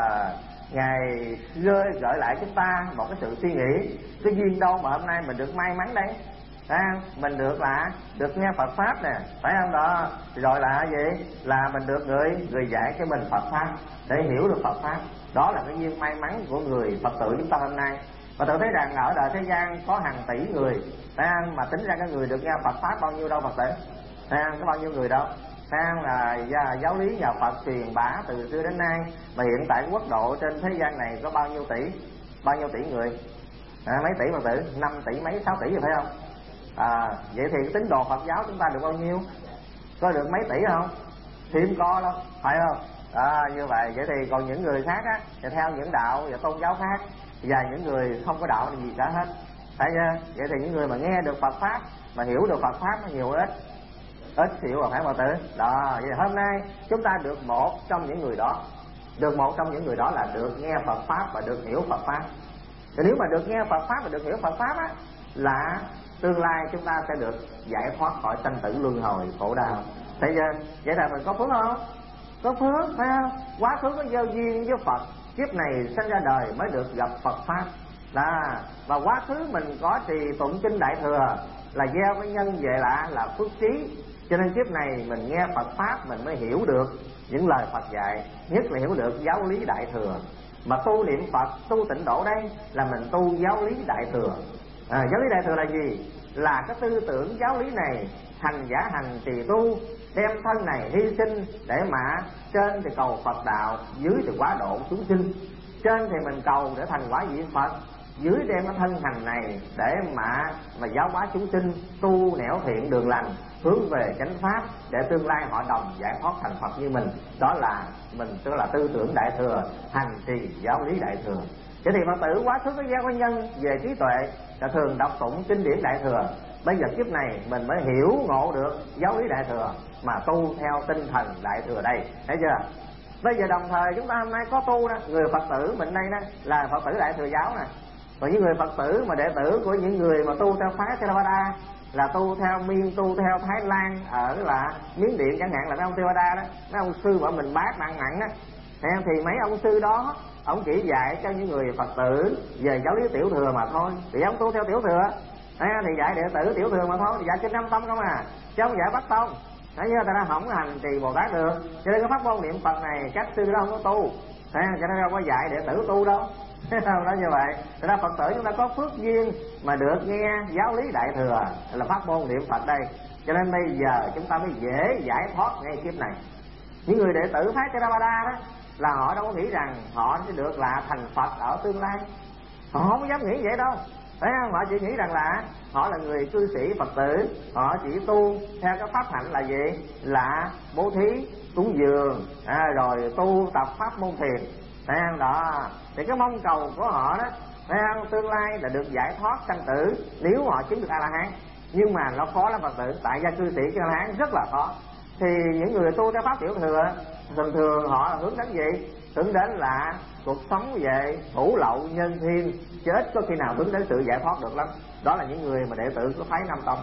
S1: Ngài rơi gợi lại chúng ta một cái sự suy nghĩ, cái duyên đâu mà hôm nay mình được may mắn đây, à, mình được là được nghe Phật pháp nè, phải không? Đó rồi là gì? Là mình được người người dạy cho mình Phật pháp để hiểu được Phật pháp. Đó là cái duyên may mắn của người Phật tử chúng ta hôm nay. Và tự thấy rằng ở đời thế gian có hàng tỷ người, phải không? Mà tính ra cái người được nghe Phật pháp bao nhiêu đâu Phật tử, phải không? Có bao nhiêu người đâu. Sang là giáo lý nhà Phật truyền bá từ xưa đến nay, mà hiện tại quốc độ trên thế gian này có bao nhiêu tỷ, bao nhiêu tỷ người, à, mấy tỷ Phật tử, năm tỷ mấy, sáu tỷ rồi phải không? À, vậy thì tín đồ Phật giáo chúng ta được bao nhiêu? Có được mấy tỷ không? Thêm có đâu, phải không? À, như vậy, vậy thì còn những người khác á, thì theo những đạo và tôn giáo khác, và những người không có đạo gì cả hết, phải chưa? Vậy thì những người mà nghe được Phật pháp, mà hiểu được Phật pháp nó nhiều ít, ít xỉu rồi phải không tử? Đó, vậy hôm nay chúng ta được một trong những người đó, được một trong những người đó là được nghe Phật pháp và được hiểu Phật pháp. Thì nếu mà được nghe Phật pháp và được hiểu Phật pháp á, là tương lai chúng ta sẽ được giải thoát khỏi sanh tử luân hồi khổ đau. Thấy chưa? Vậy là mình có phước không? Có phước, phải không? Quá khứ có giao duyên với Phật, kiếp này sinh ra đời mới được gặp Phật pháp. Đó, và quá khứ mình có trì tụng kinh Đại Thừa là gieo cái nhân về là là phước trí. Cho nên kiếp này mình nghe Phật pháp mình mới hiểu được những lời Phật dạy, nhất là hiểu được giáo lý Đại Thừa. Mà tu niệm Phật, tu tịnh độ đây là mình tu giáo lý Đại Thừa. À, giáo lý Đại Thừa là gì? Là cái tư tưởng giáo lý này hành giả hành trì tu, đem thân này hy sinh để mà trên thì cầu Phật đạo, dưới thì quá độ chúng sinh. Trên thì mình cầu để thành quả vị Phật, dưới đem cái thân hành này để mà mà giáo hóa chúng sinh tu nẻo thiện đường lành, hướng về chánh pháp để tương lai họ đồng giải thoát thành Phật như mình. Đó là mình tức là tư tưởng Đại Thừa, hành trì giáo lý Đại Thừa. Thế thì Phật tử quá khứ có gieo có nhân về trí tuệ là thường đọc tụng kinh điển Đại Thừa. Bây giờ kiếp này mình mới hiểu ngộ được giáo lý Đại Thừa mà tu theo tinh thần Đại Thừa đây, thấy chưa? Bây giờ đồng thời chúng ta hôm nay có tu đó, người Phật tử mình đây đó là Phật tử Đại Thừa giáo nè. Còn những người Phật tử mà đệ tử của những người mà tu theo phái Theravada là tu theo Miên, tu theo Thái Lan, ở là Miến Điện chẳng hạn, là mấy ông Theravada đó, mấy ông sư mà mình bác nặng nặng á, thì mấy ông sư đó ông chỉ dạy cho những người Phật tử về giáo lý Tiểu Thừa mà thôi. Thì ông tu theo Tiểu Thừa thì dạy đệ tử Tiểu Thừa mà thôi, thì dạy trên năm tông không à, chứ không dạy Bắc tông. Thấy chưa? Ta đã không hành trì Bồ Tát được. Cho nên cái pháp môn niệm Phật này các sư đó không có tu, cho nên đâu có dạy đệ tử tu đâu. Thấy không? Đó như vậy. Thật ra Phật tử chúng ta có phước duyên mà được nghe giáo lý Đại Thừa là pháp môn niệm Phật đây. Cho nên bây giờ chúng ta mới dễ giải thoát ngay kiếp này. Những người đệ tử phái Theravada đó là họ đâu có nghĩ rằng họ sẽ được là thành Phật ở tương lai. Họ không dám nghĩ vậy đâu. Thấy không? Họ chỉ nghĩ rằng là họ là người cư sĩ Phật tử, họ chỉ tu theo cái pháp hạnh là gì? Là bố thí, cúng dường, à, rồi tu tập pháp môn thiền. Thấy không? Đó, thì cái mong cầu của họ đó, thấy không? Tương lai là được giải thoát sanh tử nếu họ chứng được A-la-hán. Nhưng mà nó khó lắm Phật tử, tại gia cư sĩ cái A-la-hán rất là khó. Thì những người tu theo pháp Tiểu Thừa thường thường họ hướng đến gì? Hướng đến là cuộc sống về thủ lậu nhân thiên, chết có khi nào hướng đến sự giải thoát được lắm. Đó là những người mà đệ tử của phái Nam Tông.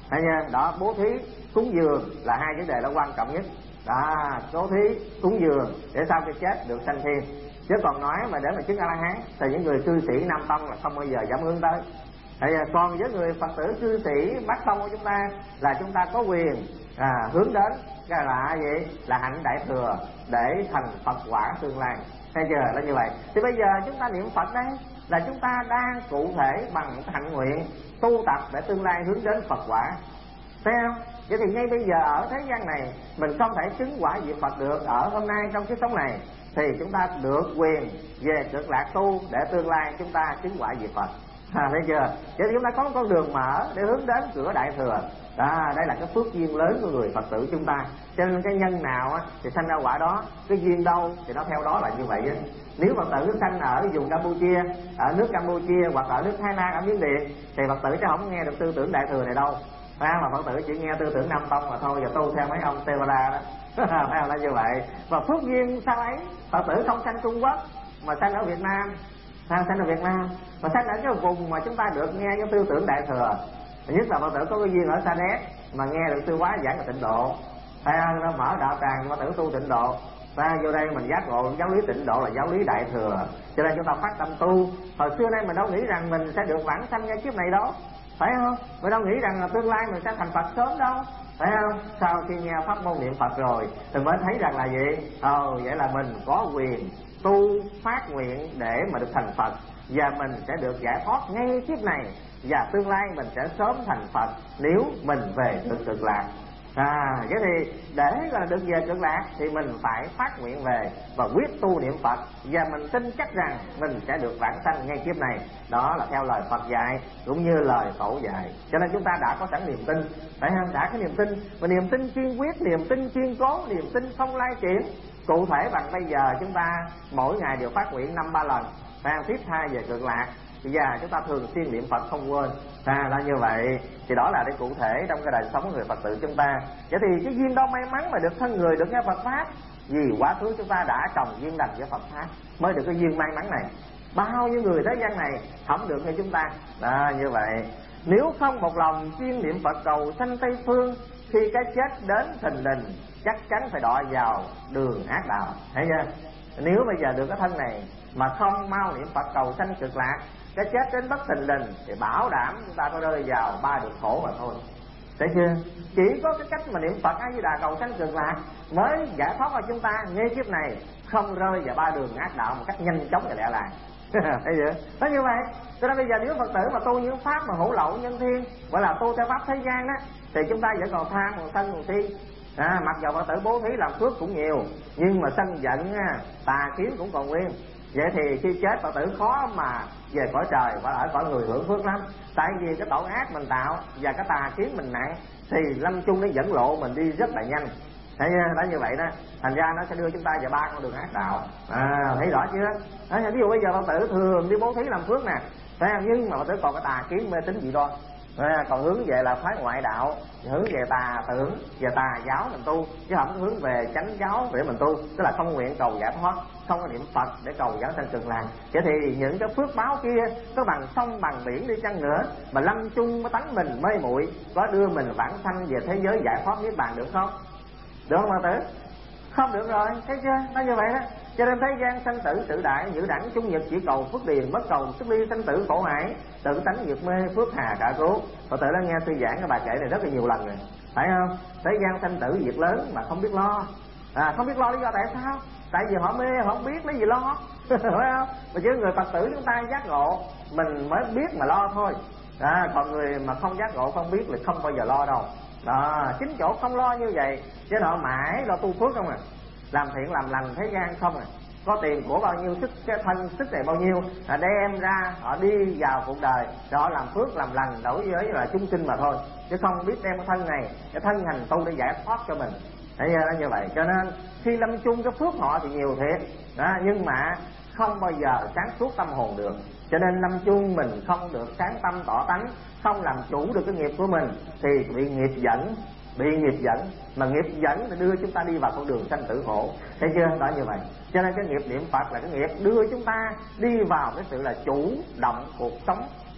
S2: thấy chưa? Đó, bố thí cúng dường là hai vấn đề đó quan trọng nhất. Đó, bố thí cúng dường để sau khi chết được sanh thiên. Chứ còn nói mà để mà chứng A La Hán thì những người cư sĩ Nam Tông là không bao giờ dám hướng tới. Thì còn với người Phật tử cư sĩ Bắc Tông của chúng ta là chúng ta có quyền à, hướng đến cái là gì? Là hạnh đại thừa để thành Phật quả tương lai. Thấy chưa? Là như vậy. Thì bây giờ chúng ta niệm Phật đây là chúng ta đang cụ thể bằng hạnh nguyện tu tập để tương lai hướng đến Phật quả. Thấy không? Vậy thì ngay bây giờ ở thế gian này mình không thể chứng quả diệt Phật được ở hôm nay trong kiếp sống này, thì chúng ta được quyền về cực lạc tu để tương lai chúng ta chứng quả diệt Phật. À, thấy chưa? Vậy thì chúng ta có một con đường mở để hướng đến cửa đại thừa. Đó, đây là cái phước duyên lớn của người Phật tử chúng ta. Cho nên cái nhân nào á, thì sanh ra quả đó, cái duyên đâu thì nó theo đó là như vậy á. Nếu Phật tử sanh ở vùng Campuchia, ở nước Campuchia hoặc ở nước Thái Lan, ở Miến Điện, thì Phật tử chứ không nghe được tư tưởng đại thừa này đâu. Phải không? Mà Phật tử chỉ nghe tư tưởng Nam Tông mà thôi, và tu theo mấy ông Tevara đó. Phải không? Là như vậy. Và phước duyên sao ấy, Phật tử không sanh Trung Quốc mà sanh ở Việt Nam, sanh ở Việt Nam, mà sanh ở cái vùng mà chúng ta được nghe cái tư tưởng đại thừa. Nhất là Phật tử có cái duyên ở Sa Đéc mà nghe được sư hóa giảng về tịnh độ, phải không? Nó mở đạo tràng Phật tử tu tịnh độ, và vô đây mình giác ngộ giáo lý tịnh độ là giáo lý đại thừa. Cho nên chúng ta phát tâm tu. Hồi xưa nay mình đâu nghĩ rằng mình sẽ được vãng sanh ngay kiếp này đâu, phải không? Mình đâu nghĩ rằng là tương lai mình sẽ thành Phật sớm đâu, phải không? Sau khi nghe pháp môn niệm Phật rồi thì mới thấy rằng là gì? Ồ, vậy là mình có quyền tu phát nguyện để mà được thành Phật, và mình sẽ được giải thoát ngay kiếp này, và tương lai mình sẽ sớm thành Phật nếu mình về được cực lạc. À, cái thì để là được về cực lạc thì mình phải phát nguyện về và quyết tu niệm Phật, và mình tin chắc rằng mình sẽ được vãng sanh ngay kiếp này. Đó là theo lời Phật dạy cũng như lời Tổ dạy. Cho nên chúng ta đã có sẵn niềm tin, phải không? Đã có niềm tin, và niềm tin kiên quyết, niềm tin kiên cố, niềm tin không lai chuyển. Cụ thể bằng bây giờ chúng ta mỗi ngày đều phát nguyện năm ba lần, phải không? Tiếp tha về cực lạc, và chúng ta thường xuyên niệm Phật không quên. À, là như vậy. Thì đó là để cụ thể trong cái đời sống của người Phật tử chúng ta. Vậy thì cái duyên đâu may mắn mà được thân người được nghe Phật pháp, vì quá khứ chúng ta đã trồng duyên lành với Phật pháp mới được cái duyên may mắn này. Bao nhiêu người thế gian này không được như chúng ta. À, như vậy. Nếu không một lòng chuyên niệm Phật cầu sanh Tây Phương, khi cái chết đến thình lình chắc chắn phải đọa vào đường ác đạo. Thấy chưa? Nếu bây giờ được cái thân này mà không mau niệm Phật cầu sanh cực lạc, cái chết đến bất thình lình thì bảo đảm chúng ta có rơi vào ba đường khổ mà thôi. Thấy chưa? Chỉ có cái cách mà niệm Phật A Di Đà cầu sanh cực lạc mới giải thoát cho chúng ta ngay kiếp này không rơi vào ba đường ác đạo một cách nhanh chóng và lẹ làng. Thấy chưa? Nói như vậy. Cho nên bây giờ nếu Phật tử mà tu những pháp mà hữu lậu nhân thiên, gọi là tu theo pháp thế gian đó, thì chúng ta vẫn còn tham, còn sân, còn si. À, mặc dù Phật tử bố thí làm phước cũng nhiều, nhưng mà sân giận, tà kiến cũng còn nguyên. Vậy thì khi chết Phật tử khó mà về cõi trời và ở cõi người hưởng phước lắm. Tại vì cái tội ác mình tạo và cái tà kiến mình nặng, thì lâm chung nó dẫn lộ mình đi rất là nhanh. Thấy đó, như vậy đó. Thành ra nó sẽ đưa chúng ta vào ba con đường ác đạo. À, thấy rõ chưa? Đó, ví dụ bây giờ Phật tử thường đi bố thí làm phước nè, phải không? Nhưng mà Phật tử còn cái tà kiến mê tín dị đoan. À, còn hướng về là phái ngoại đạo, hướng về tà tưởng, về tà giáo mình tu, chứ không hướng về chánh giáo để mình tu. Tức là không nguyện cầu giải thoát, không có niệm Phật để cầu giảng sanh cực lạc. Vậy thì những cái phước báo kia có bằng sông bằng biển đi chăng nữa, mà lâm chung với tánh mình mê muội, có đưa mình vãng sanh về thế giới giải thoát niết bàn được không? Được không Phật tử? Không được rồi, thấy chưa? Nó như vậy đó. Cho nên thế gian sanh tử tự đại, nhữ đẳng chung nhật, chỉ cầu phước điền, bất cầu xuất ly, sanh tử khổ hải, tự tánh diệt mê, phước hà cả cứu. Phật tử đã nghe sư giảng cái bài kể này rất là nhiều lần rồi, phải không? Thế gian sanh tử việc lớn mà không biết lo. À, không biết lo lý do tại sao? Tại vì họ mê, họ không biết lấy gì lo. Phải không? Mà chứ người Phật tử chúng ta giác ngộ, mình mới biết mà lo thôi. À, còn người mà không giác ngộ, không biết là không bao giờ lo đâu. Đó, chính chỗ không lo như vậy, chứ họ mãi lo tu phước không à, làm thiện làm lành thế gian không à, có tiền của bao nhiêu, sức cái thân sức này bao nhiêu, à, đem ra họ đi vào cuộc đời, rồi họ làm phước làm lành đối với là chúng sinh mà thôi, chứ không biết đem cái thân này, cái thân hành tu để giải thoát cho mình. Thấy chưa? Như vậy. Cho nên khi lâm chung cái phước họ thì nhiều thiệt đó, nhưng mà không bao giờ sáng suốt tâm hồn được. Cho nên lâm chung mình không được sáng tâm tỏ tánh, không làm chủ được cái nghiệp của mình thì bị nghiệp dẫn, bị nghiệp dẫn, mà nghiệp dẫn thì đưa chúng ta đi vào con đường sanh tử khổ. Thấy chưa? Đó, như vậy. Cho nên cái nghiệp niệm Phật là cái nghiệp đưa chúng ta đi vào cái sự là chủ động cuộc sống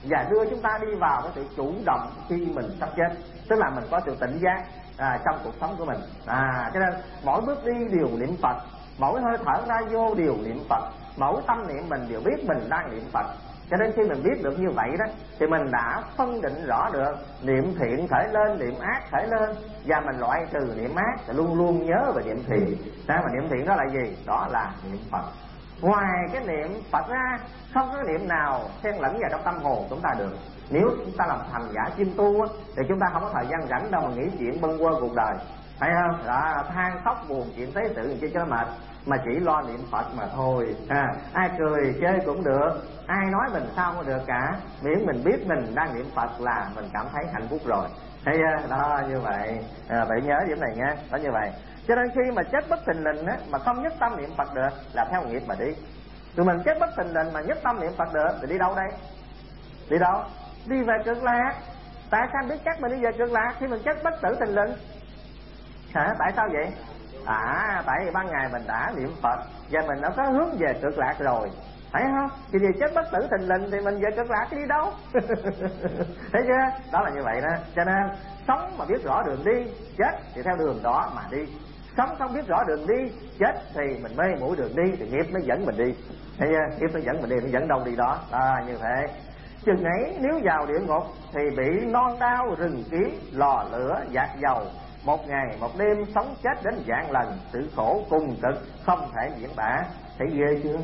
S2: và đưa chúng ta đi vào cái sự chủ động khi mình sắp chết, tức là mình có sự tỉnh giác à, trong cuộc sống của mình. À, cho nên mỗi bước đi đều niệm Phật, mỗi hơi thở ra vô đều niệm Phật, mỗi tâm niệm mình đều biết mình đang niệm Phật. Cho nên khi mình biết được như vậy đó thì mình đã phân định rõ được niệm thiện khởi lên, niệm ác khởi lên, và mình loại trừ niệm ác, thì luôn luôn nhớ về niệm thiện. Đó, mà niệm thiện đó là gì? Đó là niệm Phật. Ngoài cái niệm Phật ra, không có niệm nào xen lẫn vào trong tâm hồn chúng ta được. Nếu chúng ta làm thành giả chim tu á, thì chúng ta không có thời gian rảnh đâu mà nghĩ chuyện bâng quơ cuộc đời, phải không? Đó, than khóc buồn chuyện thế sự chi cho nó mệt, mà chỉ lo niệm Phật mà thôi. À, ai cười chơi cũng được, ai nói mình sao cũng được cả, miễn mình biết mình đang niệm Phật là mình cảm thấy hạnh phúc rồi. Thấy đó, như vậy à, phải nhớ điểm này nha. Đó, như vậy cho nên khi mà chết bất thình lình á, mà không nhất tâm niệm Phật được là theo nghiệp mà đi. Tụi mình chết bất thình lình mà nhất tâm niệm Phật được thì đi đâu đây? Đi đâu? Đi về cực lạc. Tại sao biết chắc mình đi về cực lạc khi mình chết bất tử thình lình? Hả? Tại sao vậy? À, tại vì ban ngày mình đã niệm Phật và mình đã có hướng về cực lạc rồi, phải không? Thì vì chết bất tử thình lình thì mình về cực lạc chứ đi đâu? Thấy chưa? Đó là như vậy đó. Cho nên sống mà biết rõ đường đi, chết thì theo đường đó mà đi. Sống không biết rõ đường đi, chết thì mình mê mũi đường đi, thì nghiệp nó dẫn mình đi. Thấy chưa? Nghiệp nó dẫn mình đi, nó dẫn đâu đi đó. À, như thế. Chừng ấy nếu vào địa ngục thì bị non đao rừng kiếm, lò lửa dạt dầu, một ngày một đêm sống chết đến vạn lần, sự khổ cùng cực không thể diễn tả. Thấy ghê chưa?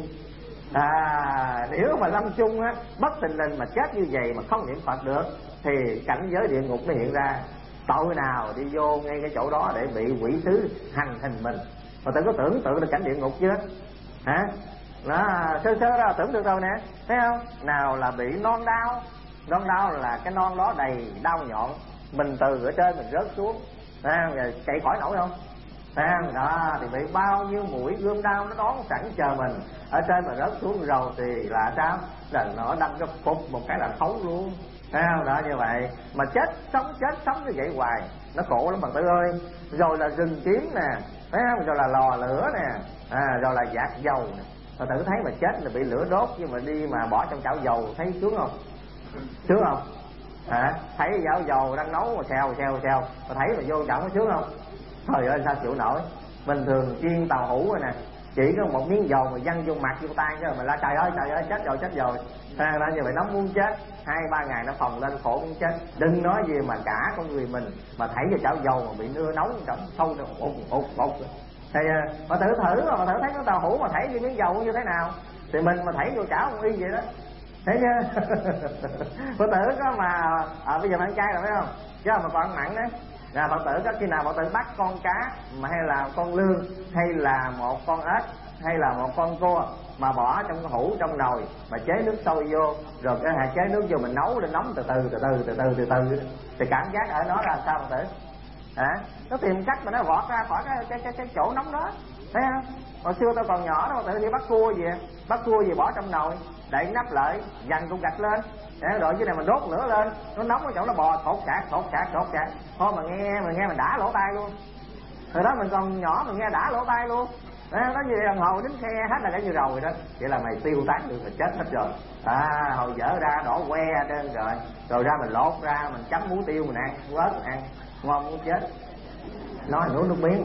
S2: À, nếu mà lâm chung á, bất tình lình mà chết như vậy mà không niệm Phật được thì cảnh giới địa ngục nó hiện ra. Tội nào đi vô ngay cái chỗ đó để bị quỷ sứ hành hình mình. Mà tự có tưởng tượng được cảnh địa ngục chưa? Hả? Đó, sơ sơ ra tưởng được rồi nè, thấy không? Nào là bị non đao, non đao là cái non đó đầy đau nhọn, mình từ ở trên mình rớt xuống, à, rồi chạy khỏi nổi không? À, đó thì bị bao nhiêu mũi gươm đao nó đón sẵn chờ mình ở trên mà rớt xuống rồi thì là sao? Là nó đâm cái phục một cái là thấu luôn. Thấy không? Đó, như vậy mà chết sống chết sống như vậy hoài nó khổ lắm bạn tử ơi. Rồi là rừng kiếm nè, thấy không? Rồi là lò lửa nè, à, rồi là dạt dầu nè. Mà tự thấy mà chết là bị lửa đốt, nhưng mà đi mà bỏ trong chảo dầu thấy sướng không? Sướng không? Hả? Thấy chảo dầu đang nấu mà xèo xèo xèo, mà thấy mà vô chảo có sướng không? Trời ơi sao chịu nổi. Bình thường chiên tàu hũ rồi nè, chỉ có một miếng dầu mà văng vô mặt vô tay chứ mà la trời ơi trời ơi chết rồi chết rồi. À, đó, như vậy nó muốn chết, hai ba ngày nó phồng lên khổ muốn chết. Đừng nói gì mà cả con người mình mà thấy vô chảo dầu mà bị nưa nấu trong sâu trong ục ục ục. Thì mà thử thử mà thử thấy cái tàu hũ mà thảy như miếng dầu như thế nào, thì mình mà thảy vô chảo cũng y vậy đó. Thấy chưa? Phật tử có mà à, bây giờ mà ăn chay rồi phải không? Chứ mà còn ăn mặn đấy. Là Phật tử có khi nào Phật tử bắt con cá mà hay là con lươn hay là một con ếch hay là một con cua mà bỏ trong cái hũ trong nồi mà chế nước sôi vô, rồi cái hạt chế nước vô mình nấu lên nóng từ từ từ từ từ từ từ từ thì cảm giác ở đó là sao Phật tử? À, nó tìm cách mà nó vọt ra khỏi cái cái cái, cái chỗ nóng đó, thấy không? Hồi xưa tôi còn nhỏ đó, tự nhiên bắt cua gì, bắt cua gì bỏ trong nồi, đậy nắp lại, dằn con gạch lên, rồi dưới này mình đốt lửa lên, nó nóng ở chỗ nó bò, thột chạc, thột chạc, thột chạc. Thôi mà nghe, mình nghe mình đã lỗ tai luôn. Hồi đó mình còn nhỏ mình nghe đã lỗ tai luôn. Đó, đó như đồng hồ đến khe hết là cái như rồi đó. Vậy là mày tiêu tán được, mày chết hết rồi. À, hồi dở ra đổ que trên rồi, rồi ra mình lột ra, mình chấm muối tiêu mình ăn, vớt mình ăn, ngon muốn chết. Nói nuốt nước miếng.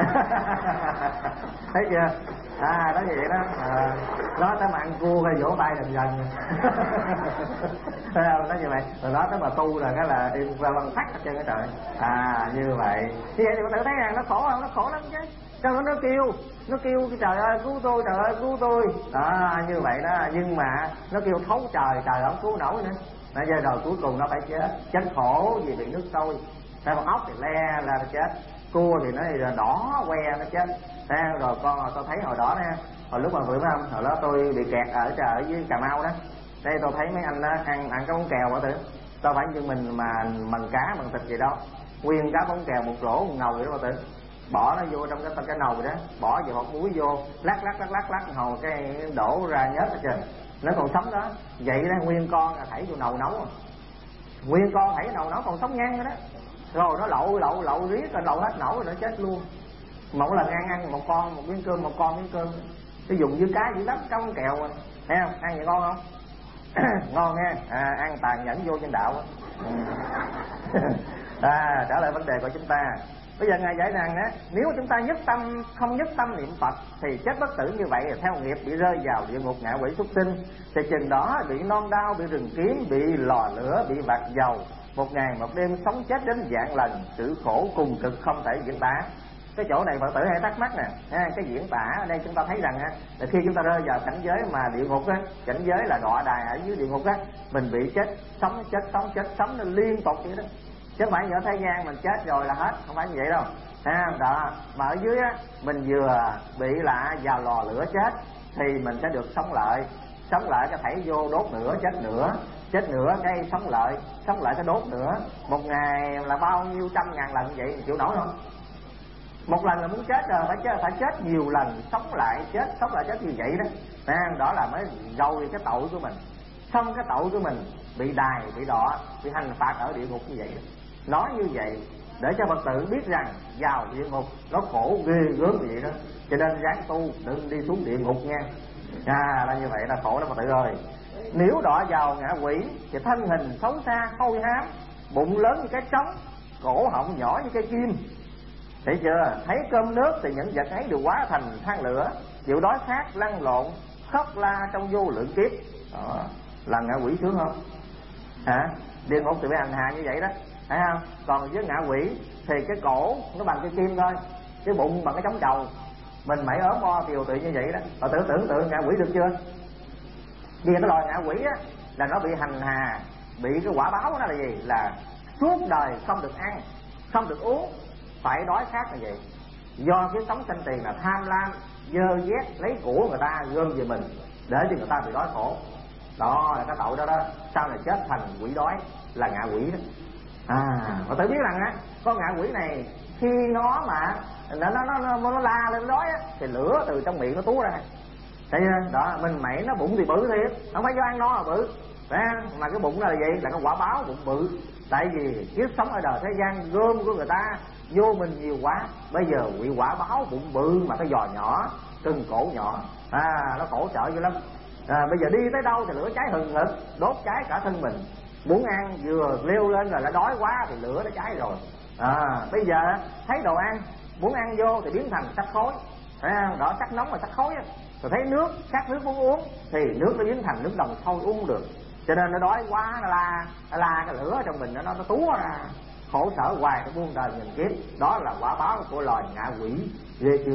S2: Thấy chưa? À, đó như vậy đó. À, nói tới mà ăn cua hay vỗ tay dần dần. Thấy không? Nói như vậy. Rồi nói tới mà tu là cái là đi qua lăng thắt hết trơn cái trời. À, như vậy. Như vậy thì có tự thấy rằng nó khổ không? Nó khổ lắm chứ. Sao nó kêu, nó kêu cái trời ơi cứu tôi, trời ơi cứu tôi. Đó, như vậy đó. Nhưng mà nó kêu thấu trời, trời không cứu nổi nữa. Nói giờ rồi cuối cùng nó phải chết. Chết khổ vì bị nước sôi. Theo con ốc thì le là nó chết, cua thì nó là đỏ que nó chết. Theo rồi con tôi thấy hồi đó nè, hồi lúc mà vừa phải không, hồi đó tôi bị kẹt ở ở dưới Cà Mau đó. Đây tôi thấy mấy anh đó ăn ăn cái bóng kèo quả tử, tôi phải như mình mà bằng cá bằng thịt gì đó, nguyên cá bóng kèo một rổ một nồi vậy đó quả tử, bỏ nó vô trong cái cái nồi đó, bỏ vào hột muối vô, lắc lắc lắc lắc lắc hồi cái đổ ra nhớt hết trơn, nó còn sống đó. Vậy đó nguyên con là thảy vô nồi nấu, nguyên con thảy nồi nấu còn sống ngang nữa đó. Rồi nó lậu lậu lậu riết rồi lậu hết nổi rồi nó chết luôn. Mỗi lần ăn ăn một con một miếng cơm, một con miếng cơm, cái dùng dưa cá dữ lắm, trong kẹo rồi, thấy không? Ăn vậy ngon không? Ngon nghe, à, ăn tàn nhẫn vô nhân đạo. À, trả lời vấn đề của chúng ta. Bây giờ Ngài giải rằng á, nếu chúng ta nhất tâm không nhất tâm niệm Phật thì chết bất tử như vậy, theo nghiệp bị rơi vào địa ngục ngạ quỷ súc sinh. Thì chừng đó bị non đau, bị rừng kiếm, bị lò lửa, bị vạc dầu, một ngày một đêm sống chết đến vạn lần, sự khổ cùng cực không thể diễn tả. Cái chỗ này Phật tử hay thắc mắc nè, ha, cái diễn tả ở đây chúng ta thấy rằng á, là khi chúng ta rơi vào cảnh giới mà địa ngục á, cảnh giới là đọa đài ở dưới địa ngục á, mình bị chết sống chết sống chết sống nó liên tục vậy đó, chứ không phải ở thế gian mình chết rồi là hết, không phải như vậy đâu, ha. Đó, mà ở dưới á, mình vừa bị lạ vào lò lửa chết thì mình sẽ được sống lại, sống lại cái thảy vô đốt nữa, chết nữa, chết nữa cái sống lại, sống lại cái đốt nữa. Một ngày là bao nhiêu trăm ngàn lần vậy, mình chịu nổi không? Một lần là muốn chết rồi, phải chết, phải chết nhiều lần, sống lại chết, sống lại chết như vậy đó. À, đó là mới rồi cái tội của mình. Xong cái tội của mình bị đài, bị đọa, bị hành phạt ở địa ngục như vậy. Nói như vậy để cho Phật tử biết rằng vào địa ngục nó khổ ghê gớm vậy đó. Cho nên ráng tu, đừng đi xuống địa ngục nha. À, là như vậy là khổ đó Phật tử ơi. Nếu đọa vào ngạ quỷ thì thân hình xấu xa, hôi hám, bụng lớn như cái trống, cổ họng nhỏ như cây kim. Thấy chưa? Thấy cơm nước thì những vật ấy đều hóa thành than lửa, chịu đói khát lăn lộn, khóc la trong vô lượng kiếp. Đó, là ngạ quỷ sướng không? Hả? Địa ngục thì phải hành hạ như vậy đó, thấy không? Còn với ngạ quỷ thì cái cổ nó bằng cái kim thôi, cái bụng bằng cái trống trầu, mình mẩy ốm mo tiều tụy như vậy đó. Và tưởng tưởng tượng ngạ quỷ được chưa? Vì cái loài ngạ quỷ á là nó bị hành hạ, bị cái quả báo của nó là gì? Là suốt đời không được ăn, không được uống, phải đói khát như vậy. Do cái sống sanh tiền là tham lam, dơ dét, lấy của người ta gom về mình để cho người ta bị đói khổ. Đó là cái tội đó đó. Sau này chết thành quỷ đói, là ngạ quỷ đó. À, mà tự biết rằng á, con ngạ quỷ này khi nó mà nó nó nó, nó, nó la lên đói á, thì lửa từ trong miệng nó túa ra. Thấy chưa? Đó, mình mẩy nó bụng thì bự thiệt, không phải do ăn no là bự. Đấy, mà cái bụng là gì? Là cái quả báo bụng bự. Tại vì kiếp sống ở đời thế gian gom của người ta vô mình nhiều quá, bây giờ bị quả báo bụng bự mà cái giò nhỏ, cưng cổ nhỏ, à, nó khổ sở dữ lắm. À, bây giờ đi tới đâu thì lửa cháy hừng hực, đốt cháy cả thân mình. Muốn ăn vừa leo lên rồi đã đói quá thì lửa nó cháy rồi. À, bây giờ thấy đồ ăn muốn ăn vô thì biến thành sắc khối, thấy không? Đó, sắc nóng mà sắc khối á. Rồi thấy nước, khát nước muốn uống thì nước nó biến thành nước đồng sôi uống được. Cho nên nó đói quá, nó la, nó la cái lửa trong mình nó nó túa ra, khổ sở hoài cái muôn đời nghìn kiếp. Đó là quả báo của loài ngạ quỷ, ghê chưa?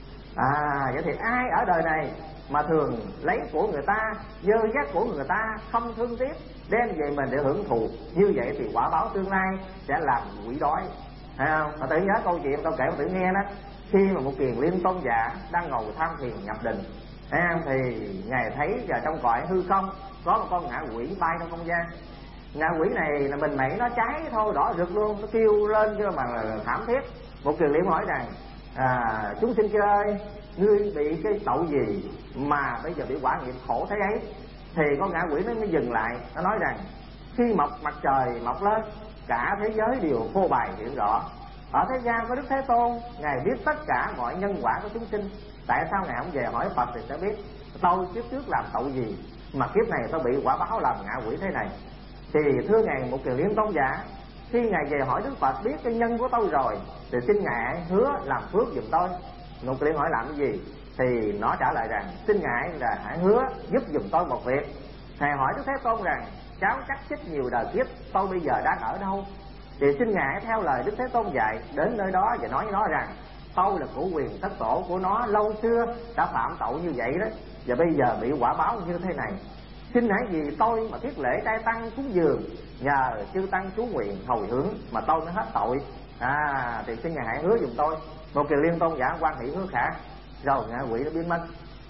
S2: À, vậy thì ai ở đời này mà thường lấy của người ta, dơ dắt của người ta, không thương tiếc, đem về mình để hưởng thụ, như vậy thì quả báo tương lai sẽ làm quỷ đói, thấy không? Mà tự nhớ câu chuyện tôi kể mà tự nghe đó. Khi mà một kiền liên tôn giả đang ngồi tham thiền nhập định, thấy không? Thì ngài thấy là trong cõi hư không có một con ngạ quỷ bay trong không gian. Ngạ quỷ này là mình mẩy nó cháy thôi, đỏ rực luôn, nó kêu lên chứ mà là thảm thiết. Một kiền liên hỏi rằng: à, chúng sinh kia ơi, ngươi bị cái tội gì mà bây giờ bị quả nghiệp khổ thế ấy? Thì con ngạ quỷ nó mới dừng lại, nó nói rằng: khi mọc mặt trời mọc lên, cả thế giới đều phô bày hiện rõ. Ở thế gian có Đức Thế Tôn, ngài biết tất cả mọi nhân quả của chúng sinh. Tại sao ngài không về hỏi Phật thì sẽ biết tôi kiếp trước làm tội gì mà kiếp này tôi bị quả báo làm ngạ quỷ thế này? Thì thưa ngài một kiền liên tôn giả, khi ngài về hỏi Đức Phật biết cái nhân của tôi rồi thì xin ngài hứa làm phước giùm tôi. Một kiền liên hỏi làm cái gì? Thì nó trả lời rằng: xin ngài là hãy hứa giúp giùm tôi một việc. Ngài hỏi Đức Thế Tôn rằng: cháu chắc chích nhiều đời kiếp, tôi bây giờ đang ở đâu? Thì xin ngài theo lời Đức Thế Tôn dạy đến nơi đó và nói với nó rằng: tôi là của quyền thất tổ của nó lâu xưa đã phạm tội như vậy đó, và bây giờ bị quả báo như thế này. Xin hãy vì tôi mà thiết lễ trai tăng cúng dường, nhờ chư tăng chú nguyện hồi hướng mà tôi mới hết tội. À, thì xin ngài hãy hứa giùm tôi. Một kiền liên tôn giả quan hỷ hứa khả, rồi ngạ quỷ nó biến mất.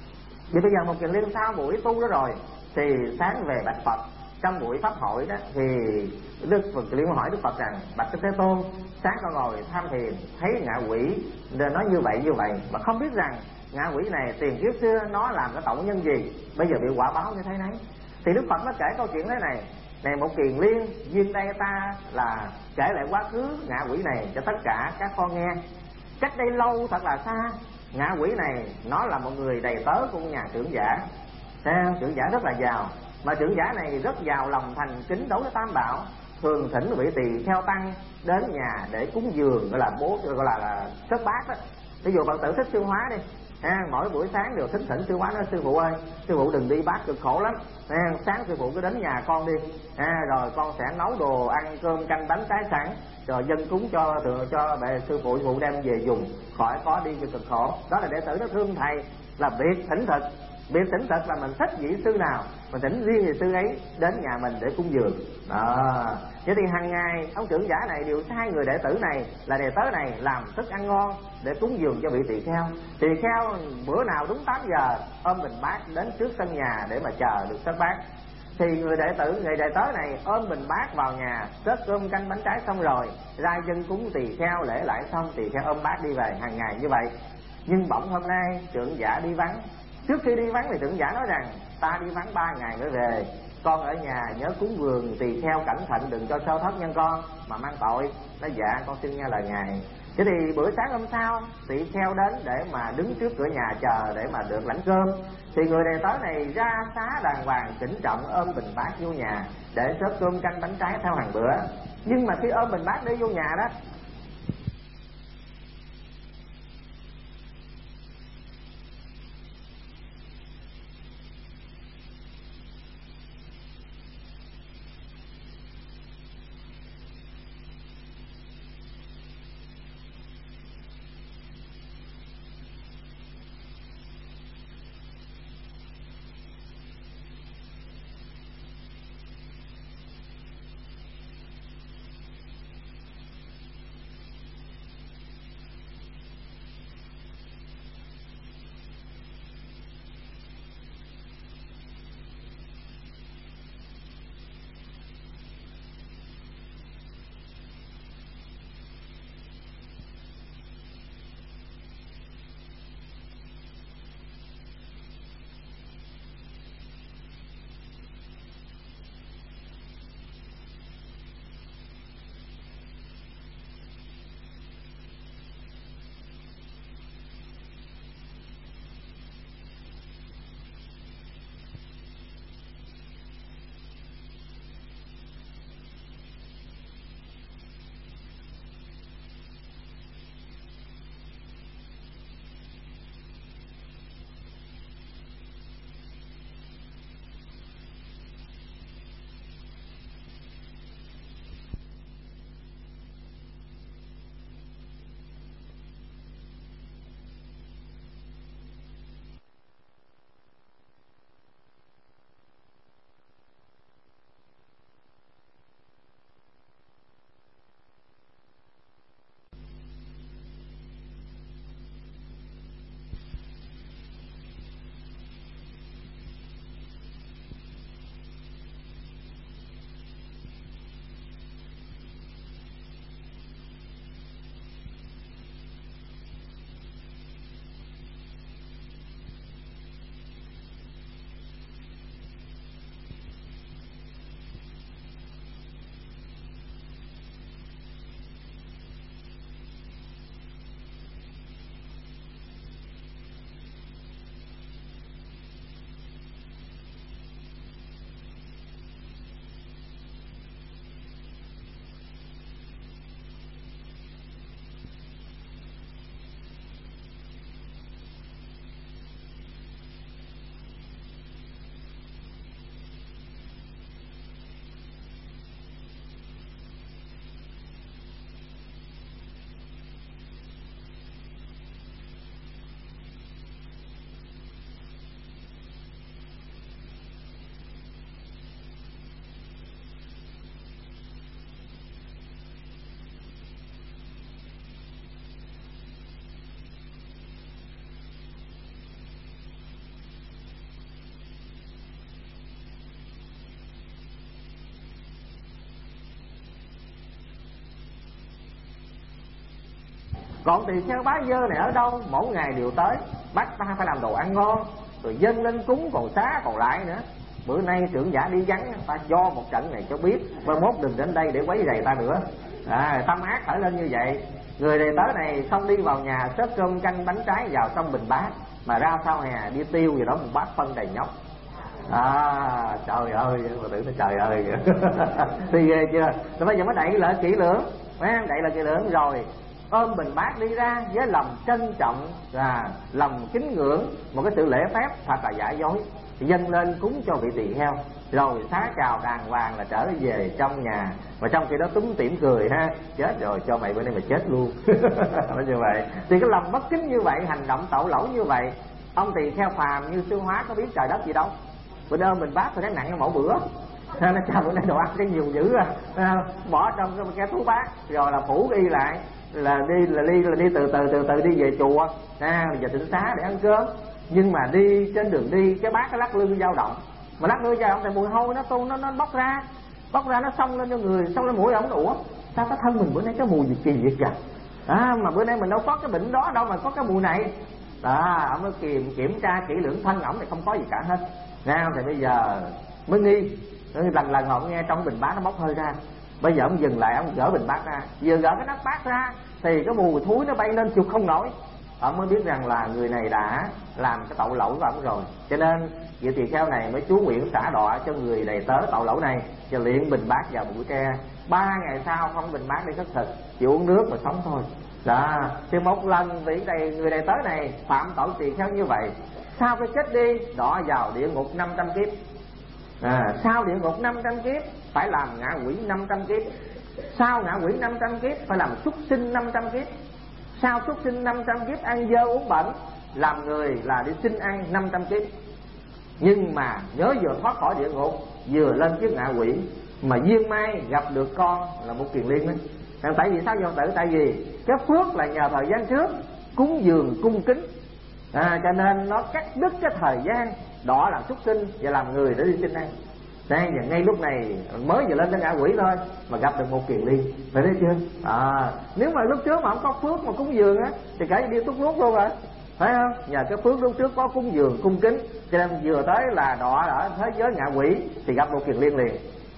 S2: Vì bây giờ một kiền liên sau buổi tu đó rồi thì sáng về bạch Phật. Trong buổi pháp hội đó thì Đức Phật liên hỏi Đức Phật rằng: bạch Đức Thế Tôn, sáng con ngồi tham thiền thấy ngạ quỷ nói như vậy như vậy, mà không biết rằng ngạ quỷ này tiền kiếp xưa nó làm cái tội nhân gì, bây giờ bị quả báo như thế này. Thì Đức Phật nó kể câu chuyện thế này: này một kiền liên, duyên đây ta là kể lại quá khứ ngạ quỷ này cho tất cả các con nghe. Cách đây lâu thật là xa, ngạ quỷ này nó là một người đầy tớ của nhà trưởng giả. Thấy không? Trưởng giả rất là giàu, Mà trưởng giả này rất giàu lòng thành kính đối với tam bảo, thường thỉnh vị tỳ theo tăng đến nhà để cúng dường, gọi là bố gọi là, là sớt bát đó. Ví dụ Phật tử thích sư hóa đi, à, mỗi buổi sáng đều thỉnh thỉnh sư hóa nói: sư phụ ơi, sư phụ đừng đi bát cực khổ lắm, à, sáng sư phụ cứ đến nhà con đi, à, rồi con sẽ nấu đồ ăn cơm canh bánh trái sẵn, rồi dân cúng cho cho bệ sư phụ, sư phụ đem về dùng, khỏi có đi cho cực khổ. Đó là đệ tử nó thương thầy, là việc thỉnh thực. Việc thỉnh thực là mình thích vị sư nào, mình thỉnh riêng vị sư ấy đến nhà mình để cúng dường. Đó. Vậy thì hàng ngày ông trưởng giả này đều sai người đệ tử này là đệ tớ này làm thức ăn ngon để cúng dường cho vị tỳ kheo. Tỳ kheo bữa nào đúng tám giờ ôm bình bát đến trước sân nhà để mà chờ được sớt bát. Thì người đệ tử, người đệ tớ này ôm bình bát vào nhà, sớt cơm canh bánh trái xong rồi, ra dân cúng tỳ kheo lễ lại xong, tỳ kheo ôm bát đi về, hàng ngày như vậy. Nhưng bỗng hôm nay trưởng giả đi vắng. Trước khi đi vắng thì trưởng giả nói rằng: ta đi vắng ba ngày mới về, con ở nhà nhớ cúng vườn tỳ kheo cẩn thận, đừng cho sơ thất nhân con mà mang tội. Nói: dạ con xin nghe lời ngài. Thế thì bữa sáng hôm sau tỳ kheo đến để mà đứng trước cửa nhà chờ để mà được lãnh cơm. Thì người đệ tớ này ra xá đàng hoàng chỉnh trọng ôm bình bát vô nhà để sớt cơm canh bánh trái theo hàng bữa. Nhưng mà khi ôm bình bát đi vô nhà đó, còn tỳ kheo bá dơ này ở đâu? Mỗi ngày đều tới bắt ta phải làm đồ ăn ngon, rồi dâng lên cúng còn xá còn lại nữa. Bữa nay trưởng giả đi vắng, ta cho một trận này cho biết, mai mốt đừng đến đây để quấy rầy ta nữa. À, tâm ác khởi lên như vậy. Người đệ tớ này không đi vào nhà xớt cơm canh bánh trái vào trong bình bát, mà ra sau hè đi tiêu gì đó một bát phân đầy nhóc. À trời ơi, mà tưởng nó trời ơi thì ghê chưa. Rồi bây giờ mới đậy lại kỹ lưỡng, đậy lại kỹ lưỡng rồi ôm bình bát đi ra với lòng trân trọng và lòng kính ngưỡng, một cái sự lễ phép thật là giả dối, dâng lên cúng cho vị tỳ kheo, rồi xá chào đàng hoàng là trở về trong nhà. Mà trong khi đó túm tỉm cười ha, chết rồi, cho mày bữa nay mày chết luôn nói như vậy. Thì cái lòng bất kính như vậy, hành động tội lỗi như vậy, ông tỳ kheo phàm như Sư Hóa có biết trời đất gì đâu. Bữa đó mình bác tôi thấy nặng hơn mỗi bữa, nó chào bữa nay đồ ăn cái nhiều dữ à, bỏ trong cái, cái thú bát rồi là phủ y lại, là đi là đi là đi từ từ từ từ đi về chùa à, giờ tịnh xá để ăn cơm. Nhưng mà đi trên đường đi cái bát cái lắc lư dao động, mà lắc lư dao động thì mùi hôi nó tu nó nó bốc ra bốc ra nó xông lên cho người, xông lên mũi ổng. Ủa sao cái thân mình bữa nay cái mùi gì kỳ vậy kìa, à, mà bữa nay mình đâu có cái bệnh đó đâu mà có cái mùi này đó. Ông mới kiểm kiểm tra kỹ lưỡng thân ổng thì không có gì cả hết nghe. Thì bây giờ mới nghi, lần lần họ nghe trong bình bát nó bốc hơi ra. Bây giờ ông dừng lại, ông gỡ bình bát ra, vừa gỡ cái nắp bát ra thì cái mùi thúi nó bay lên chịu không nổi. Ông mới biết rằng là người này đã làm cái tội lỗi của ông rồi. Cho nên vị tỳ kheo này mới chú nguyện xả đọa cho người đầy tớ tội lỗi này, và luyện bình bát vào bụi tre. Ba ngày sau không bình bát đi khất thực, chỉ uống nước mà sống thôi. Đó, thì một lần vị này, người đầy tớ này phạm tội tỳ kheo như vậy, sau cái chết đi đọa vào địa ngục năm trăm kiếp. À, sau địa ngục năm trăm kiếp phải làm ngạ quỷ năm trăm kiếp, sau ngạ quỷ năm trăm kiếp phải làm súc sinh năm trăm kiếp, sau súc sinh năm trăm kiếp ăn dơ uống bẩn, làm người là đi xin ăn năm trăm kiếp. Nhưng mà nhớ vừa thoát khỏi địa ngục, vừa lên chiếc ngạ quỷ, mà duyên may gặp được con là một kiền liên đó. Tại vì sao vô tử? Tại vì cái phước là nhờ thời gian trước cúng dường cung kính, à, cho nên nó cắt đứt cái thời gian đọa làm súc sinh và làm người để đi xin ăn. Đây, và ngay lúc này mới vừa lên đến ngạ quỷ thôi mà gặp được một kiền liên, phải thấy chưa? À, nếu mà lúc trước mà không có phước mà cúng dường á thì cả đi túc luốc luôn rồi, phải không? Nhờ cái phước lúc trước có cúng dường cung kính, cho nên vừa tới là đọa ở thế giới ngạ quỷ thì gặp một kiền liên liền.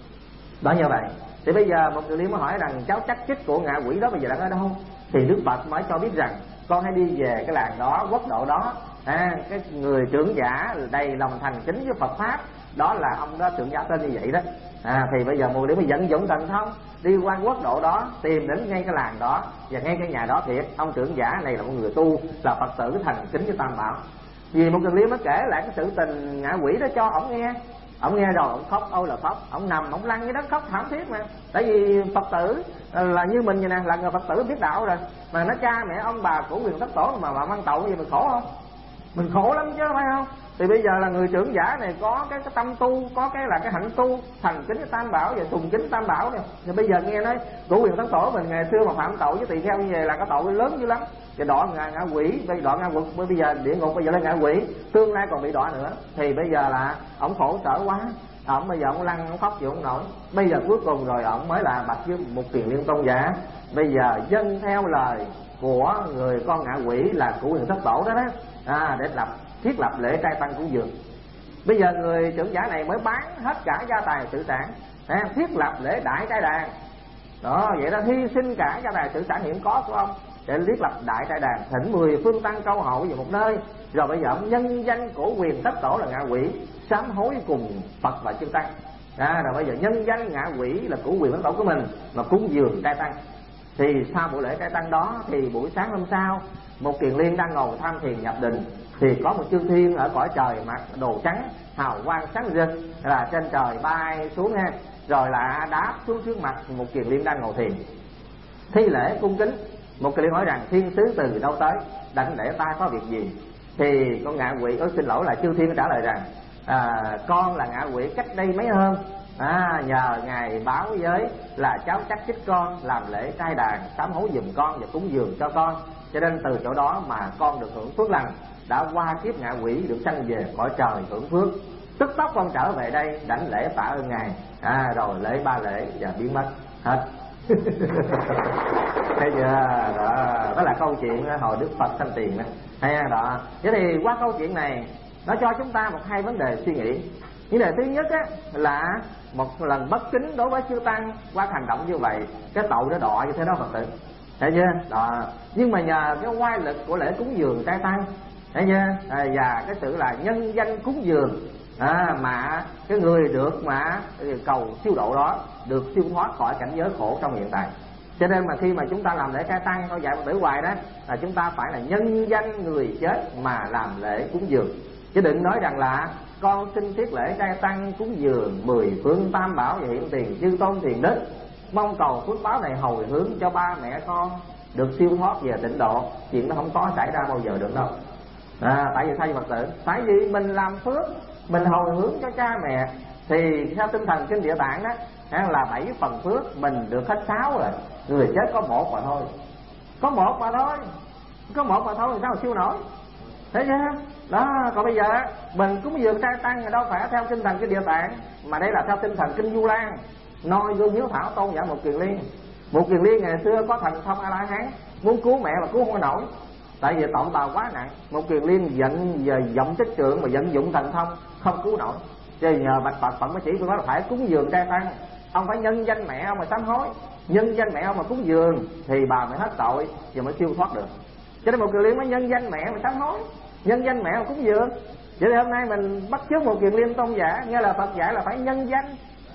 S2: Đó như vậy. Thì bây giờ một kiền liên mới hỏi rằng cháu chắc chích của ngạ quỷ đó bây giờ đang ở đâu? Thì Đức Phật mới cho biết rằng con hãy đi về cái làng đó, quốc độ đó. À, cái người trưởng giả đầy lòng thành kính với Phật pháp, đó là ông đó, trưởng giả tên như vậy đó. À, thì bây giờ mùi để mới dẫn dũng thần thông đi qua quốc độ đó, tìm đến ngay cái làng đó và ngay cái nhà đó thiệt. Ông trưởng giả này là một người tu, là Phật tử thành kính với Tam Bảo. Vì một kiền liên mới kể lại cái sự tình ngạ quỷ đó cho ổng nghe. Ông nghe rồi ông khóc ôi là khóc, ông nằm ông lăn cái đất khóc thảm thiết mà. Tại vì Phật tử là như mình vậy nè, là người Phật tử biết đạo rồi, mà nó cha mẹ ông bà của quyền thất tổ mà mà mang tội gì mình khổ không? Mình khổ lắm chứ phải không? Thì bây giờ là người trưởng giả này có cái, cái tâm tu, có cái là cái hạnh tu thành kính Tam Bảo và sùng kính Tam Bảo này. Thì bây giờ nghe nói của quyền thất tổ mình ngày xưa mà phạm tội với tỳ kheo như vậy là cái tội lớn dữ lắm. Thì đọa ngạ, ngạ quỷ, bây đọa ngạ quỷ, bây giờ địa ngục bây giờ lên ngạ quỷ, tương lai còn bị đọa nữa. Thì bây giờ là ông khổ sở quá, ông bây giờ ông lăn ông khóc chịu không nổi. Bây giờ cuối cùng rồi ông mới là bạch với một kiền liên tôn giả, bây giờ dâng theo lời của người con ngạ quỷ là của quyền thất tổ đó đó, à, để lập thiết lập lễ trai tăng cúng dường. Bây giờ người trưởng giả này mới bán hết cả gia tài sự sản, à, thiết lập lễ đại trai đàn đó. Vậy đó, hy sinh cả gia tài sự sản hiện có của ông để thiết lập đại trai đàn, thỉnh mười phương tăng câu hội về một nơi. Rồi bây giờ ông nhân danh của quyền thất tổ là ngạ quỷ, sám hối cùng Phật và chư tăng, à, rồi bây giờ nhân danh ngạ quỷ là của quyền thất tổ của mình mà cúng dường trai tăng. Thì sau buổi lễ trai tăng đó thì buổi sáng hôm sau, một kiền liên đang ngồi tham thiền nhập định, thì có một chư thiên ở cõi trời mặc đồ trắng hào quang sáng rực là trên trời bay xuống ha, rồi là đáp xuống trước mặt một kiền liên đang ngồi thiền, thi lễ cung kính. Một kiền liên hỏi rằng thiên sứ từ đâu tới, đảnh lễ ta có việc gì? Thì con ngạ quỷ, ôi xin lỗi là chư thiên trả lời rằng à, con là ngạ quỷ cách đây mấy hôm, à, nhờ ngài báo giới là cháu chắc chích con làm lễ trai đàn sám hối giùm con và cúng dường cho con, cho nên từ chỗ đó mà con được hưởng phước lành, đã qua kiếp ngạ quỷ được sanh về cõi trời hưởng phước. Tức tốc con trở về đây đảnh lễ tạ ơn ngài, à, rồi lễ ba lễ và biến mất hết. Thấy chưa? Đó, đó là câu chuyện hồi Đức Phật sanh tiền đó. Hay đó. Thế thì qua câu chuyện này nó cho chúng ta một hai vấn đề suy nghĩ. Vấn đề thứ nhất á, là một lần bất kính đối với chư tăng qua hành động như vậy, cái tội nó đọa như thế đó Phật tử. Thấy chưa? Đó. Nhưng mà nhờ cái oai lực của lễ cúng dường trai tăng, thấy chưa? À, và cái sự là nhân danh cúng dường à, mà cái người được mà cầu siêu độ đó được siêu thoát khỏi cảnh giới khổ trong hiện tại. Cho nên mà khi mà chúng ta làm lễ cai tăng thôi dạy Phật tử hoài đó, là chúng ta phải là nhân danh người chết mà làm lễ cúng dường, chứ đừng nói rằng là con xin thiết lễ cai tăng cúng dường mười phương tam bảo và hiện tiền chư tôn thiền đức, mong cầu phước báo này hồi hướng cho ba mẹ con được siêu thoát về tịnh độ. Chuyện đó không có xảy ra bao giờ được đâu. À, tại vì sao Phật tử? Tại vì mình làm phước, mình hồi hướng cho cha mẹ, thì theo tinh thần kinh Địa Tạng đó là bảy phần phước, mình được hết sáu rồi. Người chết có một mà thôi, có một mà thôi, có một mà thôi thì sao mà siêu nổi, thấy chưa? Đó, còn bây giờ mình cúng dường trai tăng đâu phải theo tinh thần kinh Địa Tạng, mà đây là theo tinh thần kinh Du Lan, noi gương hiếu thảo tôn giả Một Kiền Liên. Một Kiền Liên ngày xưa có thần thông A La Hán, muốn cứu mẹ mà cứu không nổi, tại vì tội bào quá nặng. Một Kiền Liên giận giờ giọng trích trượng mà vận dụng thần thông không cứu nổi, cho nhờ bạch Phật Phật mới chỉ tôi nói là phải cúng dường trai tăng. Ông phải nhân danh mẹ ông mà sám hối, nhân danh mẹ ông mà cúng dường thì bà mới hết tội và mới siêu thoát được. Cho nên Một Kiền Liên mới nhân danh mẹ mà sám hối, nhân danh mẹ mà cúng dường. Vậy thì hôm nay mình bắt chước Một Kiền Liên tôn giả, nghe là Phật dạy là phải nhân danh,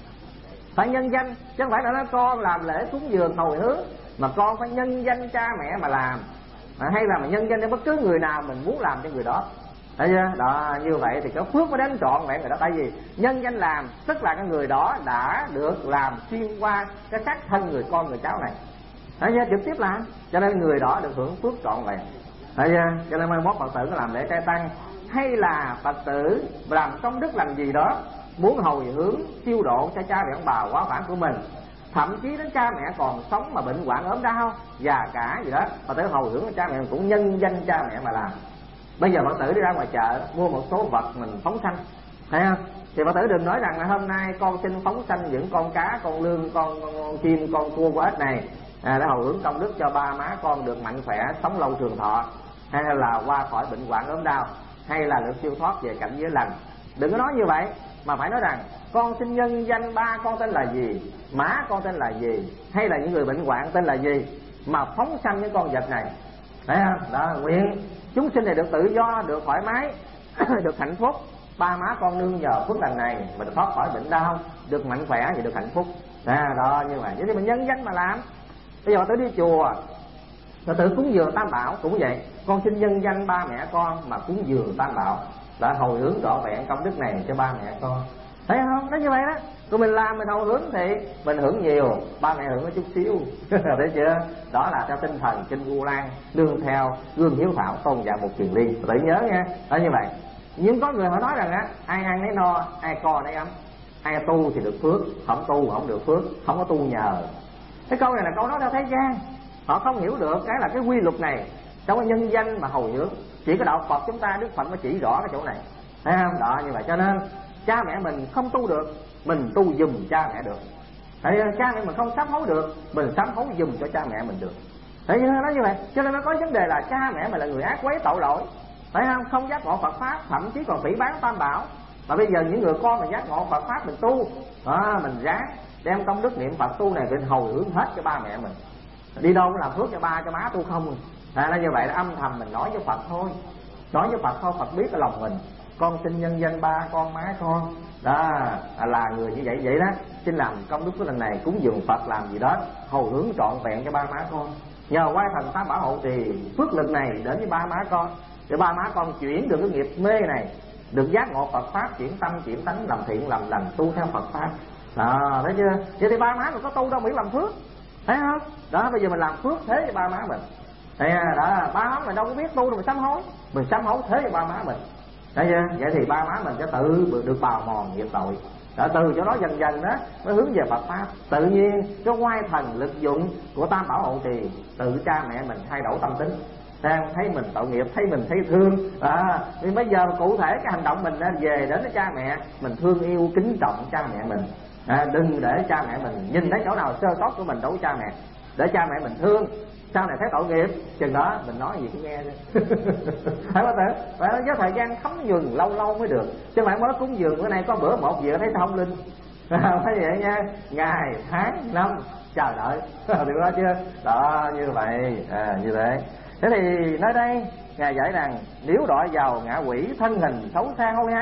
S2: phải nhân danh, chứ không phải là nói con làm lễ cúng dường hồi hướng, mà con phải nhân danh cha mẹ mà làm, à, hay là mà nhân danh cho bất cứ người nào mình muốn làm cho người đó. Thấy chưa? Đó, như vậy thì cái phước mới đến trọn vẹn người đó. Tại vì nhân danh làm tức là cái người đó đã được làm xuyên qua cái xác thân người con người cháu này, thấy chưa? Trực tiếp làm, cho nên người đó được hưởng phước trọn vẹn. Thấy chưa? Cho nên mai mốt Phật tử có làm lễ trai tăng, hay là Phật tử làm công đức làm gì đó, muốn hồi hướng siêu độ cho cha mẹ ông bà quá vãng của mình, thậm chí đến cha mẹ còn sống mà bệnh hoạn ốm đau già cả gì đó, Phật tử hồi hướng cho cha mẹ mình cũng nhân danh cha mẹ mà làm. Bây giờ Phật tử đi ra ngoài chợ mua một số vật mình phóng sanh, thấy không? Thì Phật tử đừng nói rằng là hôm nay con xin phóng sanh những con cá, con lươn, con, con, con chim, con cua, con ếch này à, để hồi hướng công đức cho ba má con được mạnh khỏe, sống lâu trường thọ, hay là qua khỏi bệnh hoạn ốm đau, hay là được siêu thoát về cảnh giới lành. Đừng có nói như vậy, mà phải nói rằng con xin nhân danh ba con tên là gì, má con tên là gì, hay là những người bệnh hoạn tên là gì, mà phóng sanh những con vật này. Thấy không? Đó, nguyện chúng sinh này được tự do, được thoải mái, được hạnh phúc. Ba má con nương nhờ phước lành này mà được thoát khỏi bệnh đau, được mạnh khỏe và được hạnh phúc. À, đó như vậy. Vậy thì mình nhân danh mà làm. Bây giờ tới đi chùa, Phật tử cúng dường Tam Bảo cũng vậy. Con xin nhân danh ba mẹ con mà cúng dường Tam Bảo, đã hồi hướng trọn vẹn công đức này cho ba mẹ con. Thấy không? Nó như vậy đó. Còn mình làm mình hồi hướng thì mình hưởng nhiều, ba mẹ hưởng có chút xíu. Thấy chưa? Đó là theo tinh thần kinh Vu Lan, nương theo gương hiếu thảo tôn giả Một Kiền Liên. Tự nhớ nha. Đó như vậy. Nhưng có người họ nói rằng á, ai ăn nấy no, ai co nấy ấm, ai tu thì được phước, không tu không được phước, không có tu nhờ. Cái câu này là câu nói theo thế gian. Họ không hiểu được cái là cái quy luật này trong cái nhân danh mà hồi hướng. Chỉ có đạo Phật chúng ta, Đức Phật mới chỉ rõ cái chỗ này. Thấy không? Đó như vậy. Cho nên cha mẹ mình không tu được, mình tu giùm cha mẹ được. Thấy không? Cha mẹ mình không sám hối được, mình sám hối giùm cho cha mẹ mình được. Thấy chưa? Nó như vậy. Cho nên nó có vấn đề là cha mẹ mình là người ác quấy tội lỗi, phải không? Không giác ngộ Phật pháp, thậm chí còn phỉ báng Tam Bảo. Mà bây giờ những người con mà giác ngộ Phật pháp mình tu, à, mình ráng đem công đức niệm Phật tu này mình hồi hướng hết cho ba mẹ mình. Đi đâu cũng làm phước cho ba cho má tu không. À, nó như vậy là âm thầm mình nói với Phật thôi, nói với Phật thôi, Phật biết cái lòng mình. Con xin nhân danh ba con má con đó, là người như vậy vậy đó, xin làm công đức của lần này cúng dường Phật làm gì đó hồi hướng trọn vẹn cho ba má con. Nhờ quay thần Tam Bảo hộ trì, phước lực này đến với ba má con, để ba má con chuyển được cái nghiệp mê này, được giác ngộ Phật pháp, chuyển tâm chuyển tánh, làm thiện làm lành, tu theo Phật pháp. Đó, thấy chưa? Vậy thì ba má mình có tu đâu, miễn làm phước, thấy không? Đó, bây giờ mình làm phước thế cho ba má mình. Thấy đó, ba má mình đâu có biết tu đâu, mình sám hối, mình sám hối thế cho ba má mình. Thấy chưa? Vậy thì ba má mình sẽ tự được bào mòn nghiệp tội. Đã từ chỗ đó dần dần đó mới hướng về Phật pháp. Tự nhiên cái oai thần lực dụng của Tam Bảo hộ trì, tự cha mẹ mình thay đổi tâm tính, đang thấy mình tội nghiệp, thấy mình thấy thương. À, nhưng bây giờ cụ thể cái hành động mình đã về đến với cha mẹ, mình thương yêu kính trọng cha mẹ mình. À, đừng để cha mẹ mình nhìn thấy chỗ nào sơ sót của mình đối với cha mẹ, để cha mẹ mình thương. Sau này thấy tội nghiệp, chừng đó mình nói gì cũng nghe thôi. Phải không ạ? Phải có thời gian thấm nhuần lâu lâu mới được. Chứ phải mới cúng dường bữa nay có bữa một việc thấy thông linh. Phải vậy nha. Ngày, tháng, năm chờ đợi. Được đó chưa? Đó, như vậy. À, như thế. Thế thì nói đây, Ngài dạy rằng nếu đọa vào ngạ quỷ thân hình xấu xa hôi hám,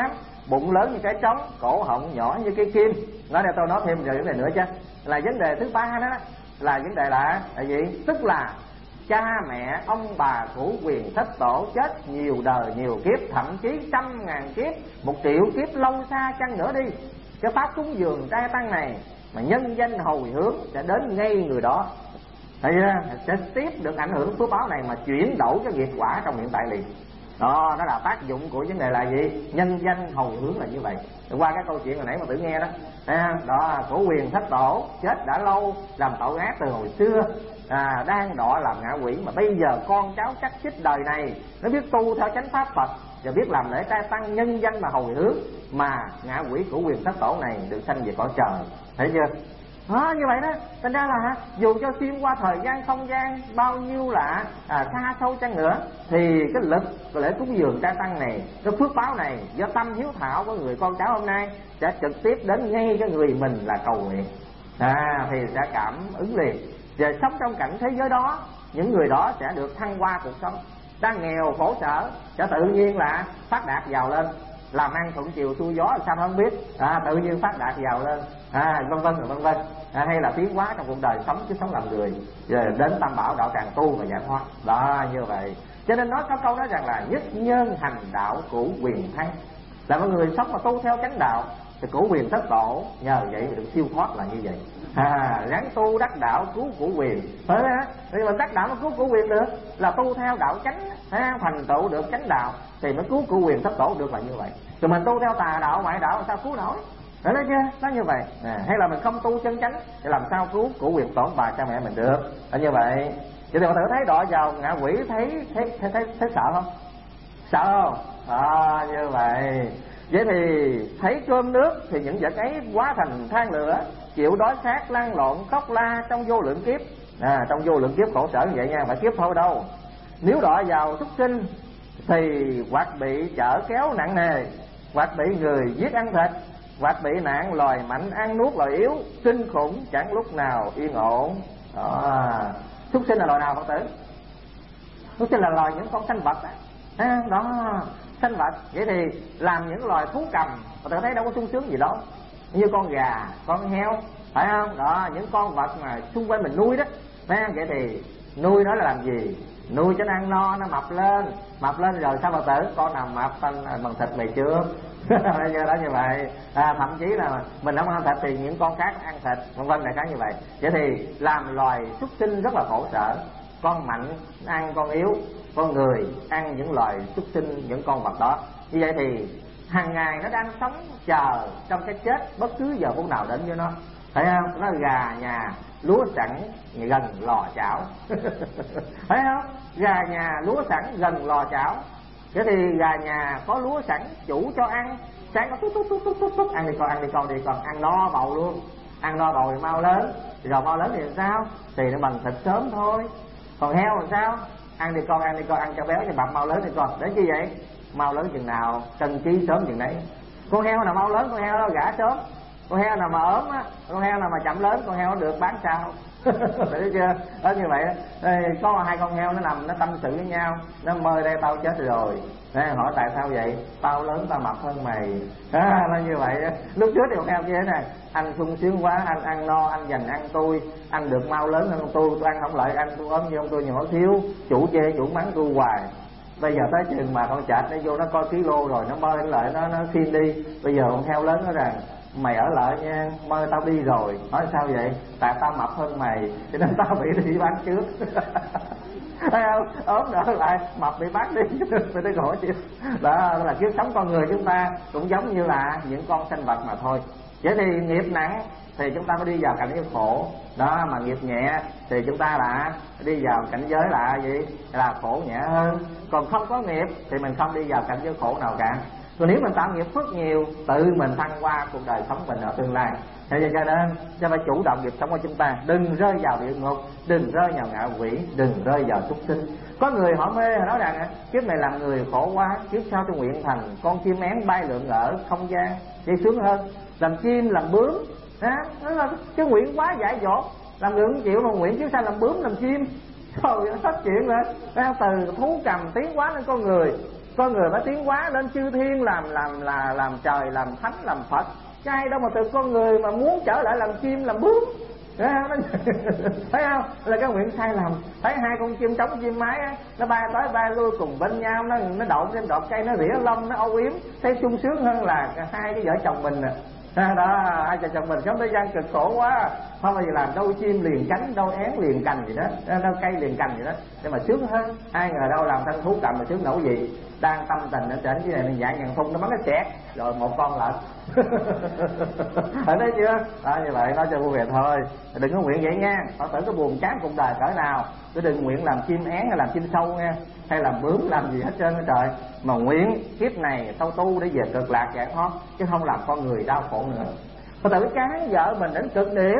S2: bụng lớn như cái trống, cổ họng nhỏ như cái kim. Nói đây tôi nói thêm về vấn đề nữa chứ, là vấn đề thứ ba đó là vấn đề là là gì? Tức là cha mẹ ông bà cửu quyền thất tổ chết nhiều đời nhiều kiếp, thậm chí trăm ngàn kiếp, một triệu kiếp lâu xa chăng nữa đi, cái pháp cúng dường trai tăng này mà nhân danh hồi hướng sẽ đến ngay người đó, thấy chưa? Sẽ tiếp được ảnh hưởng phước báo này mà chuyển đổi cái nghiệp quả trong hiện tại liền. Đó, đó là tác dụng của vấn đề là gì? Nhân danh hồi hướng là như vậy. Qua cái câu chuyện hồi nãy mà tự nghe đó, à, đó cổ quyền thất tổ chết đã lâu, làm tội ác từ hồi xưa, à, đang đọa làm ngạ quỷ, mà bây giờ con cháu chắc chích đời này nó biết tu theo chánh pháp Phật và biết làm lễ trai tăng nhân danh mà hồi hướng, mà ngạ quỷ cổ quyền thất tổ này được sanh về cõi trời, thấy chưa? Đó, như vậy đó, thành ra là dù cho xuyên qua thời gian không gian bao nhiêu là à, xa sâu chăng nữa, thì cái lực của lễ cúng dường trai tăng này, cái phước báo này do tâm hiếu thảo của người con cháu hôm nay sẽ trực tiếp đến ngay cái người mình là cầu nguyện, à, thì sẽ cảm ứng liền. Và sống trong cảnh thế giới đó, những người đó sẽ được thăng hoa cuộc sống. Đang nghèo khổ sở sẽ tự nhiên là phát đạt giàu lên, làm ăn thuận chiều xuôi gió sao không biết, à, tự nhiên phát đạt giàu lên, à, vân vân vân vân, à, hay là tiến hóa trong cuộc đời sống chứ sống làm người, rồi đến tam bảo đạo tràng tu và giải thoát. Đó, như vậy cho nên nói có câu nói rằng là nhất nhân hành đạo cửu quyền thắng, là mọi người sống mà tu theo chánh đạo thì cửu quyền thất tổ nhờ vậy mà được siêu thoát là như vậy. À, ráng tu đắc đạo cứu cửu quyền, phải không? Nhưng mà đắc đạo nó cứu cửu quyền được là tu theo đạo chánh, à, thành tựu được chánh đạo thì mới cứu cửu quyền thất tổ được là như vậy. Rồi mình tu theo tà đạo ngoại đạo sao cứu nổi? Đấy, thấy chưa? Nó như vậy. À, hay là mình không tu chân chánh thì làm sao cứu cửu quyền tổn bà cha mẹ mình được? Là như vậy. Vậy thì mọi người thấy đọa vào ngạ quỷ thấy thấy thấy thấy, thấy sợ không? Sợ không? À, như vậy. Vậy thì thấy cơm nước thì những vật ấy hóa thành than lửa, chịu đói khát lăn lộn khóc la trong vô lượng kiếp. À, trong vô lượng kiếp khổ sở như vậy nha, phải kiếp thôi đâu. Nếu đọa vào súc sinh thì hoặc bị chở kéo nặng nề, hoặc bị người giết ăn thịt, hoặc bị nạn loài mạnh ăn nuốt loài yếu, kinh khủng chẳng lúc nào yên ổn. Đó. Súc sinh là loài nào Phật tử? Súc sinh là loài những con sanh vật đó. À, đó, sanh vật. Vậy thì làm những loài thú cầm, Phật tử thấy đâu có sung sướng gì đâu. Như con gà, con heo, phải không? Đó, những con vật mà xung quanh mình nuôi đó. À, vậy thì nuôi nó là làm gì? Nuôi cho nó ăn no, nó mập lên, mập lên rồi sao Phật tử? Con nào mập thành bằng thịt mày chưa? Đó như vậy. À, thậm chí là mình không ăn thịt thì những con khác ăn thịt, vân vân, đại khái như vậy. Vậy thì làm loài súc sinh rất là khổ sở. Con mạnh ăn con yếu, con người ăn những loài súc sinh, những con vật đó. Như vậy thì hàng ngày nó đang sống chờ trong cái chết bất cứ giờ phút nào đến với nó, thấy không? Nó gà nhà lúa sẵn gần lò chảo thấy không? Gà nhà lúa sẵn gần lò chảo. Thế thì gà nhà có lúa sẵn chủ cho ăn, sáng có tút tút tút tút tút tút, ăn đi con, ăn đi con đi con, ăn no bầu luôn, ăn no bầu thì mau lớn, rồi mau lớn thì làm sao? Thì nó bằng thịt sớm thôi. Còn heo làm sao? Ăn đi con, ăn đi con, ăn cho béo cho mập mau lớn đi con. Để chi vậy? Mau lớn chừng nào cân ký sớm chừng đấy. Con heo nào mau lớn, con heo đó gả sớm. Con heo nào mà ốm á, con heo nào mà chậm lớn, con heo nó được bán sao. Thấy chưa? Đó, như vậy đó. Có hai con heo nó nằm nó tâm sự với nhau, nó mơ đây tao chết rồi. Nè, hỏi tại sao vậy? Tao lớn tao mập hơn mày. À, nó như vậy đó. Lúc trước thì con heo như thế này, anh sung sướng quá, anh ăn no, anh dành ăn tôi, anh được mau lớn hơn tôi, tôi ăn không lợi anh, tôi ốm như ông tôi nhỏ thiếu, chủ chê chủ mắng tôi hoài. Bây giờ tới chừng mà con chạch nó vô nó coi ký lô rồi nó mơ lại nó nó khiên đi. Bây giờ con heo lớn nói rằng mày ở lại nha, mơ tao đi rồi. Nói sao vậy? Tại tao mập hơn mày cho nên tao bị đi bán trước. Thấy không? Ốm đỡ lại, mập bị bắt đi. Tôi thấy khổ chịu. Đó là kiếp sống con người chúng ta cũng giống như là những con sanh vật mà thôi. Vậy thì nghiệp nặng thì chúng ta mới đi vào cảnh giới khổ. Đó, mà nghiệp nhẹ thì chúng ta đã đi vào cảnh giới là gì? Là khổ nhẹ hơn. Còn không có nghiệp thì mình không đi vào cảnh giới khổ nào cả. Còn nếu mình tạo nghiệp phước nhiều, tự mình thăng qua cuộc đời sống mình ở tương lai. Thế cho nên cho phải chủ động nghiệp sống của chúng ta, đừng rơi vào địa ngục, đừng rơi vào ngạ quỷ, đừng rơi vào súc sinh. Có người họ mê, họ nói rằng kiếp này làm người khổ quá, kiếp sau tôi nguyện thành con chim én bay lượn ở không gian, vậy sướng hơn. Làm chim làm bướm, đó, đó là cái nguyện quá dại dột. Làm người không chịu mà nguyện kiếp sau làm bướm làm chim, rồi phát triển lên từ thú cầm tiến hóa lên con người. con người phải tiến hóa lên chư thiên, làm làm là làm trời, làm thánh, làm Phật. Chứ ai đâu mà từ con người mà muốn trở lại làm chim, làm bướm. Thấy không? Thấy không? Là cái nguyện sai lầm. Thấy hai con chim trống chim mái á, nó bay tới bay lui cùng bên nhau, nó nó đậu trên đọt cây, nó rỉa lông, nó âu yếm, thấy sung sướng hơn là hai cái vợ chồng mình nè. À. Đó, hai vợ chồng mình sống thế gian cực khổ quá, không bao giờ làm đôi chim liền cánh, đôi én liền cành gì đó, đôi cây liền cành gì đó, nhưng mà sướng hơn. Ai ngờ đâu làm thân thú cầm mà sướng nổi gì. Đang tâm tình ở trên cái này dạng nhàn thun, nó bắn cái chẹt rồi một con lợn. Ở đây chưa? Đó, như vậy nói cho vui vẻ thôi, đừng có nguyện vậy nha. Phật tử có buồn chán cuộc đời cỡ nào, cứ đừng nguyện làm chim én hay làm chim sâu nha, hay làm bướm làm gì hết trơn á trời. Mà nguyện kiếp này tao tu để về cực lạc giải thoát, chứ không làm con người đau khổ nữa. Phật tử chán vợ mình đến cực điểm,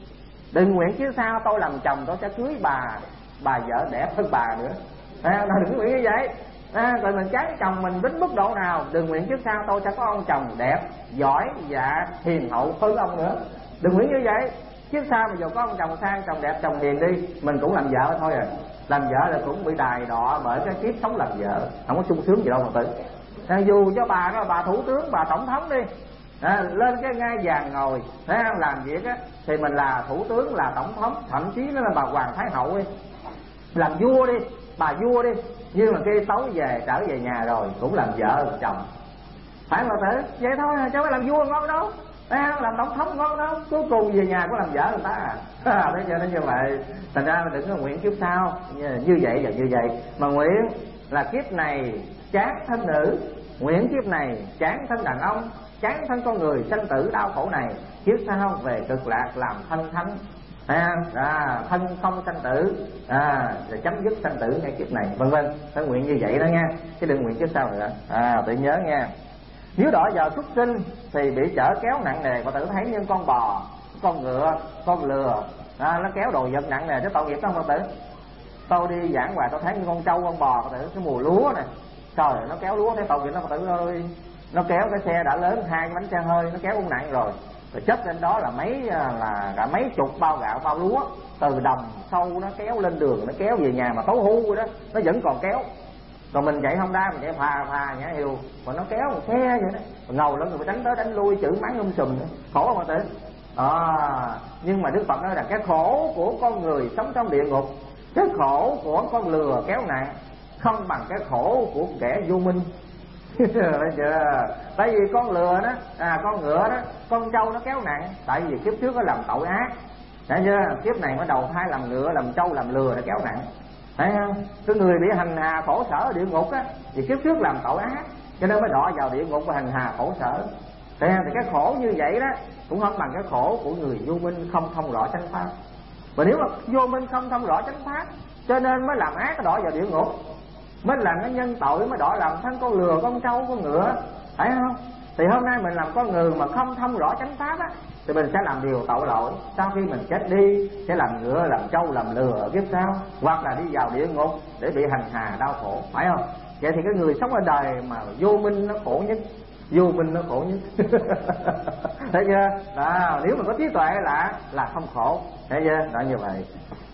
S2: đừng nguyện chứ sao tôi làm chồng tôi sẽ cưới bà bà vợ đẹp hơn bà nữa. À, đừng nguyện như vậy. À, rồi mình chán chồng mình đến mức độ nào, đừng nguyện trước sau tôi sẽ có ông chồng đẹp, giỏi, dạ, hiền hậu hơn ông nữa. Đừng nguyện như vậy. Trước sau mà dù có ông chồng sang, chồng đẹp, chồng hiền đi, mình cũng làm vợ thôi à. Làm vợ là cũng bị đài đọa bởi cái kiếp sống làm vợ, không có sung sướng gì đâu Phật tử. À, dù cho bà đó, bà thủ tướng, bà tổng thống đi, à, lên cái ngai vàng ngồi, thấy không, làm việc á, thì mình là thủ tướng, là tổng thống, thậm chí nó là bà hoàng thái hậu đi, làm vua đi, bà vua đi, nhưng mà khi tối về trở về nhà rồi cũng làm vợ làm chồng, phải Phật tử vậy thôi, cháu phải làm vua ngon đâu, à, làm tổng thống ngon đâu, cuối cùng về nhà cũng làm vợ người ta à. Thế cho nên như vậy, thành ra đừng có nguyện kiếp sau như vậy và như vậy, mà nguyện là kiếp này chán thân nữ, nguyện kiếp này chán thân đàn ông, chán thân con người sanh tử đau khổ này, kiếp sau về cực lạc làm thân thánh. À, à, thân không sanh tử, à, rồi chấm dứt sanh tử ngay kiếp này, vân vân. Phải nguyện như vậy đó nha, chứ đừng nguyện kiếp sau nữa. À, tự nhớ nha. Nếu đỏ vào xuất sinh thì bị chở kéo nặng nề. Phật tử thấy như con bò, con ngựa, con lừa, à, nó kéo đồ vật nặng nề, chứ tội nghiệp đó không Phật tử. Tôi đi giảng hoài tôi thấy như con trâu, con bò, Phật tử, cái mùa lúa này, trời nó kéo lúa thấy tội nghiệp đó Phật tử ơi. Nó kéo cái xe đã lớn, hai cái bánh xe hơi, nó kéo cũng nặng rồi, rồi chất lên đó là mấy là cả mấy chục bao gạo, bao lúa từ đồng sâu nó kéo lên đường, nó kéo về nhà mà tối hưu đó, nó vẫn còn kéo. Còn mình chạy không đa, mình chạy phà phà nhã hiu, mà nó kéo một xe vậy đó, ngầu lên người phải đánh tới đánh lui, chửi mắng um sùm, khổ không Phật tử? À, nhưng mà Đức Phật nói là cái khổ của con người sống trong địa ngục, cái khổ của con lừa kéo nặng không bằng cái khổ của kẻ vô minh. Thấy chưa? Tại vì con lừa đó, à, con ngựa đó, con trâu nó kéo nặng, tại vì kiếp trước nó làm tội ác. Thấy chưa? Kiếp này nó đầu thai làm ngựa, làm trâu, làm lừa nó kéo nặng. Thấy không? Cái người bị hành hạ khổ sở ở địa ngục á, thì kiếp trước làm tội ác, cho nên mới đọa vào địa ngục và hành hạ khổ sở. Thấy không? Thì cái khổ như vậy đó cũng không bằng cái khổ của người vô minh không thông rõ chánh pháp. Và nếu mà vô minh không thông rõ chánh pháp, cho nên mới làm ác, đọa vào địa ngục, mới làm cái nhân tội, mới đọa làm thân con lừa, con trâu, con ngựa, phải không? Thì hôm nay mình làm con người mà không thông rõ chánh pháp á, thì mình sẽ làm điều tội lỗi. Sau khi mình chết đi sẽ làm ngựa, làm trâu, làm lừa ở kiếp sau, hoặc là đi vào địa ngục để bị hành hạ đau khổ, phải không? Vậy thì cái người sống ở đời mà vô minh nó khổ nhất, vô minh nó khổ nhất. Thấy chưa? Đó, nếu mà có trí tuệ là là không khổ. Thấy chưa? Đó, như vậy.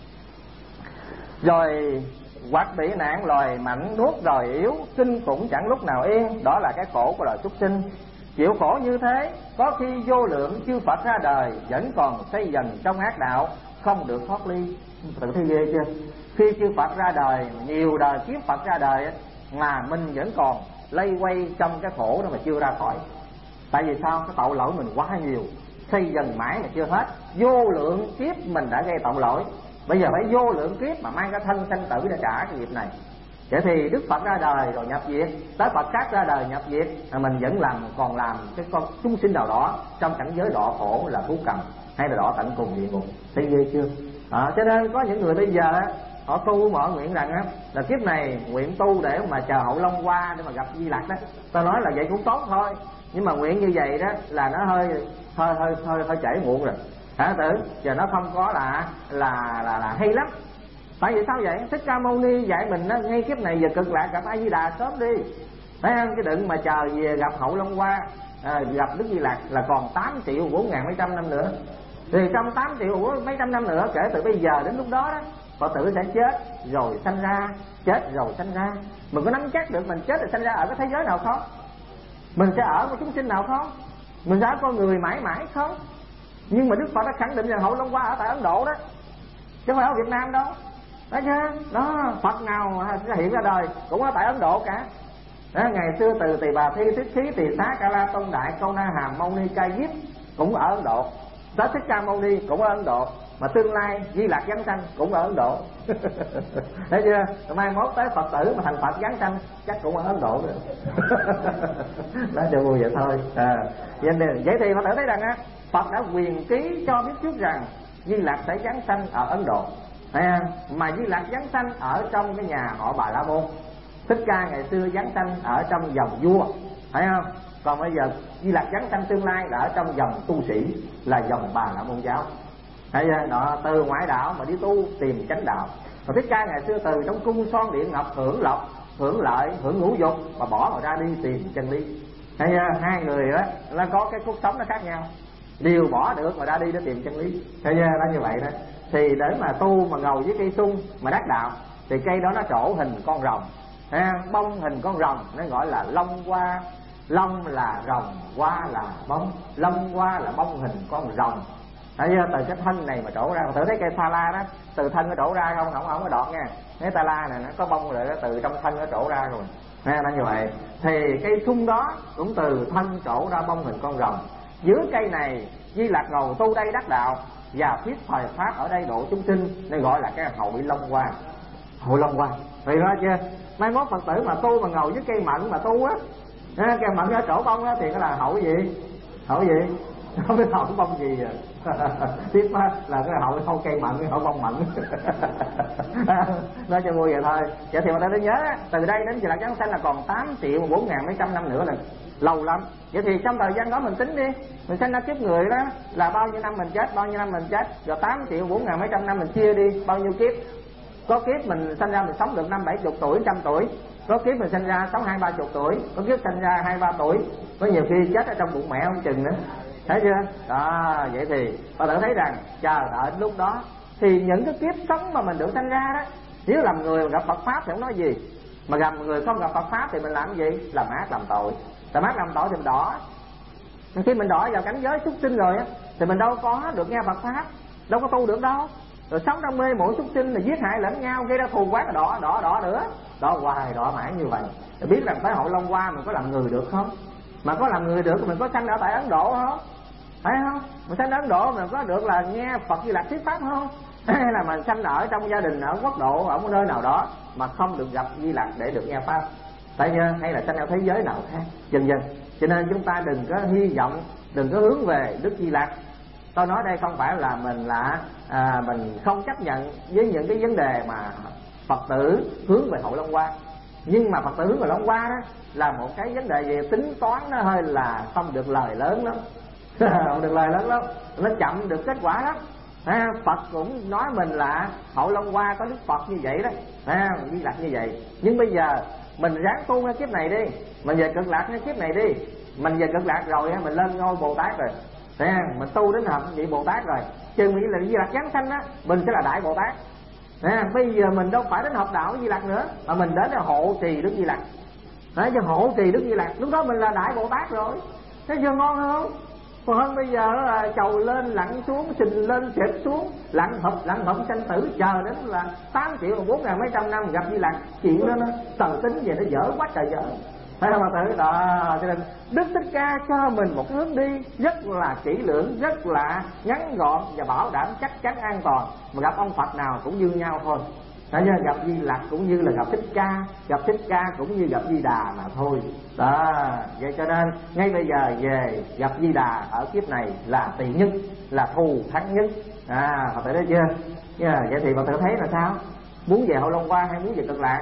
S2: Rồi hoặc bị nạn loài mạnh nuốt rồi yếu, kinh cũng chẳng lúc nào yên. Đó là cái khổ của loài súc sinh. Chịu khổ như thế, có khi vô lượng chư Phật ra đời vẫn còn xây dần trong ác đạo, không được thoát ly. Tự thấy ghê chưa? Khi chư Phật ra đời, nhiều đời kiếp Phật ra đời, mà mình vẫn còn lây quay trong cái khổ đó mà chưa ra khỏi. Tại vì sao? Cái tội lỗi mình quá nhiều, xây dần mãi mà chưa hết. Vô lượng kiếp mình đã gây tội lỗi, bây giờ phải vô lượng kiếp mà mang cái thân sanh tử để trả cái nghiệp này. Vậy thì Đức Phật ra đời rồi nhập diệt, tới Phật khác ra đời nhập diệt, mà mình vẫn làm còn làm cái con chúng sinh nào đó trong cảnh giới đọa khổ là thú cầm, hay là đọa tận cùng địa ngục. Thấy ghê chưa? À, cho nên có những người bây giờ họ tu mà họ nguyện rằng á là kiếp này nguyện tu để mà chờ hậu long qua để mà gặp Di Lặc đó. Tôi nói là vậy cũng tốt thôi, nhưng mà nguyện như vậy đó là nó hơi hơi hơi hơi, hơi trễ muộn rồi. Hả tử? Giờ nó không có là là là, là hay lắm. Tại vì sao vậy? Thích Ca Mâu Ni dạy mình đó, ngay kiếp này giờ cực lạc gặp A Di Đà sớm đi. Thấy không? Cái đừng mà chờ về gặp hậu long hoa, à, gặp Đức Di Lặc là còn tám triệu bốn ngàn mấy trăm năm nữa. Thì trong tám triệu mấy trăm năm nữa, kể từ bây giờ đến lúc đó đó, Phật tử sẽ chết rồi sanh ra, chết rồi sanh ra. Mình có nắm chắc được mình chết rồi sanh ra ở cái thế giới nào không? Mình sẽ ở một chúng sinh nào không? Mình sẽ ở con người mãi mãi không? Nhưng mà Đức Phật đã khẳng định rằng Hậu Long Hoa ở tại Ấn Độ đó, chứ không phải ở Việt Nam đâu. Đó chứ, đó, Phật nào hiện ra đời cũng ở tại Ấn Độ cả. Đó, ngày xưa từ Tỳ Bà Thi, Thích Khí, Tỳ Xá, Ca La, Tôn Đại, Câu Na Hàm, Mâu Ni, Ca Diếp cũng ở Ấn Độ. Đó, Thích Ca Mâu Ni cũng ở Ấn Độ. Mà tương lai Di Lạc giáng sanh cũng ở Ấn Độ. Thấy chưa? Rồi mai mốt tới Phật tử mà thành Phật giáng sanh chắc cũng ở Ấn Độ nữa. Nói cho vui vậy thôi. À, vậy thì Phật tử thấy rằng á, Phật đã quyền ký cho biết trước rằng Di Lạc sẽ giáng sanh ở Ấn Độ. À, mà Di Lạc giáng sanh ở trong cái nhà họ Bà La Môn. Thích Ca ngày xưa giáng sanh ở trong dòng vua, thấy không? Còn bây giờ Di Lạc giáng sanh tương lai là ở trong dòng tu sĩ, là dòng Bà La Môn giáo. Thấy chưa? Đó, từ ngoại đạo mà đi tu tìm chánh đạo. Còn Thích Ca ngày xưa từ trong cung son điện ngọc hưởng lộc, hưởng lợi, hưởng ngũ dục mà bỏ mà ra đi tìm chân lý. Thấy chưa? Hai người đó nó có cái cuộc sống nó khác nhau, đều bỏ được mà ra đi để tìm chân lý. Thấy chưa? Nó như vậy đó. Thì để mà tu mà ngồi với cây sung mà đắc đạo thì cây đó nó trổ hình con rồng, à, bông hình con rồng, nó gọi là long hoa. Long là rồng, hoa là bông. Long hoa là bông hình con rồng. Thấy chưa? Từ cái thân này mà trổ ra, thử thấy cây sa la đó, từ thân nó trổ ra không? Không, không có đọt nha. Cái sa la này nó có bông rồi, nó từ trong thân nó trổ ra rồi. Nghe nó như vậy. Thì cây sung đó cũng từ thân trổ ra bông hình con rồng. Dưới cây này Di Lạc ngồi tu đây đắc đạo và thuyết thời pháp ở đây độ chúng sinh, nên gọi là cái Hội Long Hoa. Hội Long Hoa. Thì đó chưa? Mai mốt Phật tử mà tu mà ngồi với cây mận mà tu á, cây mận ở chỗ bông á thì nó là hội gì? Hội gì? Không biết hội bông gì à. Tiếp á là cái hội không cây mận, cái hội bông mận. Nói cho vui vậy thôi. Vậy thì mà ta đã nhớ từ đây đến Di Lạc giáng sanh là còn tám triệu bốn ngàn mấy trăm năm nữa, là lâu lắm. Vậy thì trong thời gian đó mình tính đi, mình sanh ra kiếp người đó là bao nhiêu năm mình chết, bao nhiêu năm mình chết, rồi tám triệu bốn ngàn mấy trăm năm mình chia đi bao nhiêu kiếp. Có kiếp mình sanh ra mình sống được năm bảy chục tuổi, trăm tuổi. Có kiếp mình sinh ra sống hai ba chục tuổi, có kiếp sinh ra hai ba tuổi, có nhiều khi chết ở trong bụng mẹ không chừng nữa. Thấy chưa? Đó, vậy thì ta tự thấy rằng chờ đợi lúc đó thì những cái kiếp sống mà mình được sinh ra đó, nếu làm người mà gặp Phật pháp thì không nói gì, mà gặp người không gặp Phật pháp thì mình làm cái gì? Làm ác làm tội. Làm ác làm tội thì mình đỏ. Khi mình đỏ vào cảnh giới súc sinh rồi á thì mình đâu có được nghe Phật pháp, đâu có tu được đâu. Rồi sống trong mê muội súc sinh là giết hại lẫn nhau, gây ra thù quán, đỏ đỏ đỏ nữa, đỏ hoài đỏ mãi như vậy. Rồi biết rằng tới Hội Long Hoa mình có làm người được không? Mà có làm người được mình có sanh ở tại Ấn Độ không? Phải không? Mình sanh ở Ấn Độ mình có được là nghe Phật Di Lạc thuyết pháp không? Hay là mình sanh ở trong gia đình ở quốc độ ở một nơi nào đó mà không được gặp Di Lạc để được nghe pháp? Tại chưa? Hay là sanh ở thế giới nào khác? Dần dần. Cho nên chúng ta đừng có hy vọng, đừng có hướng về Đức Di Lạc. Tôi nói đây không phải là mình là à, mình không chấp nhận với những cái vấn đề mà Phật tử hướng về Hội Long Hoa. Nhưng mà Phật tử hướng về Long Hoa đó là một cái vấn đề về tính toán, nó hơi là không được lời lớn lắm. Không được lời lớn lắm, nó chậm được kết quả lắm. À, Phật cũng nói mình là Hội Long Hoa có Đức Phật như vậy đó, à, Di Lặc như vậy. Nhưng bây giờ mình ráng tu cái kiếp này đi, mình về cực lạc cái kiếp này đi, mình về cực lạc rồi mình lên ngôi Bồ Tát rồi, à, mình tu đến hợp vị Bồ Tát rồi, chừng nghĩ là Di Lặc giáng sanh á, mình sẽ là Đại Bồ Tát. À, bây giờ mình đâu phải đến học đạo Di Lặc nữa, mà mình đến là hộ trì Đức Di Lặc. Đấy, cho hộ trì Đức Di Lặc, lúc đó mình là Đại Bồ Tát rồi. Thấy chưa ngon không? Còn hơn bây giờ là chầu lên lặn xuống, sình lên xẹp xuống, lặn hợp lặn hợp sanh tử, chờ đến là tám triệu bốn ngàn mấy trăm năm gặp Di Lặc. Chuyện đó nó tờ tính về nó dở quá trời dở. Phải không mà tử đó? Cho nên Đức Thích Ca cho mình một hướng đi rất là kỹ lưỡng, rất là ngắn gọn và bảo đảm chắc chắn an toàn. Mà gặp ông Phật nào cũng như nhau thôi. Đó, gặp Di Lặc cũng như là gặp Thích Ca, gặp Thích Ca cũng như gặp Di Đà mà thôi. Đó, vậy cho nên ngay bây giờ về gặp Di Đà ở kiếp này là tiện nhất, là thù thắng nhất. À, Phật tử đó chưa? Yeah, vậy thì Phật tử thấy là sao? Muốn về Hội Long Hoa hay muốn về Cực Lạc?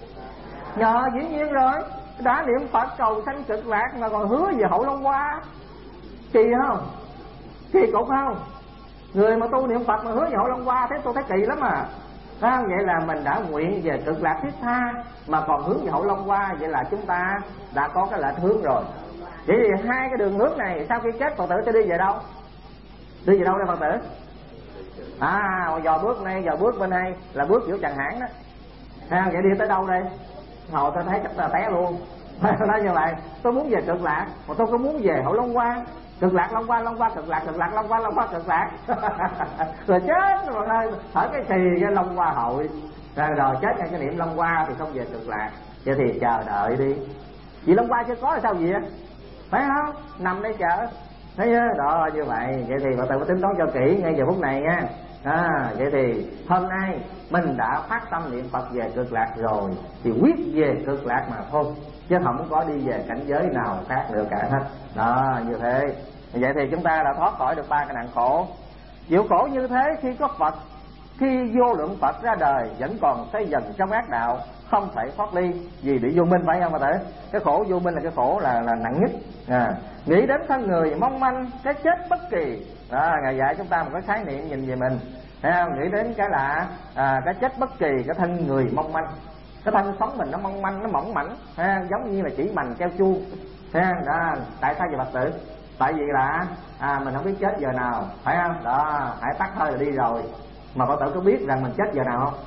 S2: Nhờ, dĩ nhiên rồi. Đã niệm Phật cầu sanh Cực Lạc mà còn hứa về Hội Long Hoa, kỳ không? Kỳ cục không? Người mà tu niệm Phật mà hứa về Hội Long Hoa, thế tôi thấy kỳ lắm à. À, vậy là mình đã nguyện về Cực Lạc thiết tha mà còn hướng về Hội Long Hoa, vậy là chúng ta đã có cái lệch hướng rồi. Vậy thì hai cái đường hướng này sau khi chết Phật tử sẽ đi về đâu? Đi về đâu đây Phật tử? À giờ bước này, giờ bước bên đây là bước giữa Tràng Hãn đó. À, vậy đi tới đâu đây? Hồi tôi thấy chắc là té luôn. Nói như vậy, tôi muốn về Cực Lạc, mà tôi cũng muốn về Hội Long Hoa. Cực Lạc Long Hoa, Long Hoa Cực Lạc, Cực Lạc Long Hoa, Long Hoa Cực Lạc. Rồi chết rồi ơi, thở cái xì cái Long Hoa hội. Rồi, rồi chết ngay cái niệm Long Hoa thì không về Cực Lạc. Vậy thì chờ đợi đi. Vì Long Hoa chưa có thì sao vậy? Phải không? Nằm đây chờ. Thấy chưa? Đó như vậy. Vậy thì bà tự có tính toán cho kỹ ngay giờ phút này nha. À, vậy thì hôm nay mình đã phát tâm niệm Phật về Cực Lạc rồi thì quyết về Cực Lạc mà thôi, chứ không có đi về cảnh giới nào khác nữa cả hết. Đó như thế. Vậy thì chúng ta đã thoát khỏi được ba cái nạn khổ. Chịu khổ như thế khi có Phật, khi vô lượng Phật ra đời vẫn còn xây dần trong ác đạo, không thể thoát ly vì bị vô minh, phải không? Mà thể cái khổ vô minh là cái khổ là là nặng nhất. À, nghĩ đến thân người mong manh, cái chết bất kỳ. Đó, Ngài dạy chúng ta một cái khái niệm nhìn về mình, thấy không? Nghĩ đến cái là à, cái chết bất kỳ, cái thân người mong manh, cái thân sống mình nó mong manh, nó mỏng mảnh, ha, giống như là chỉ mành keo chuông. Đó, tại sao vậy Phật tử? Tại vì là à, mình không biết chết giờ nào, phải không? Đó, hãy tắt hơi là đi rồi. Mà Phật tử có biết rằng mình chết giờ nào không?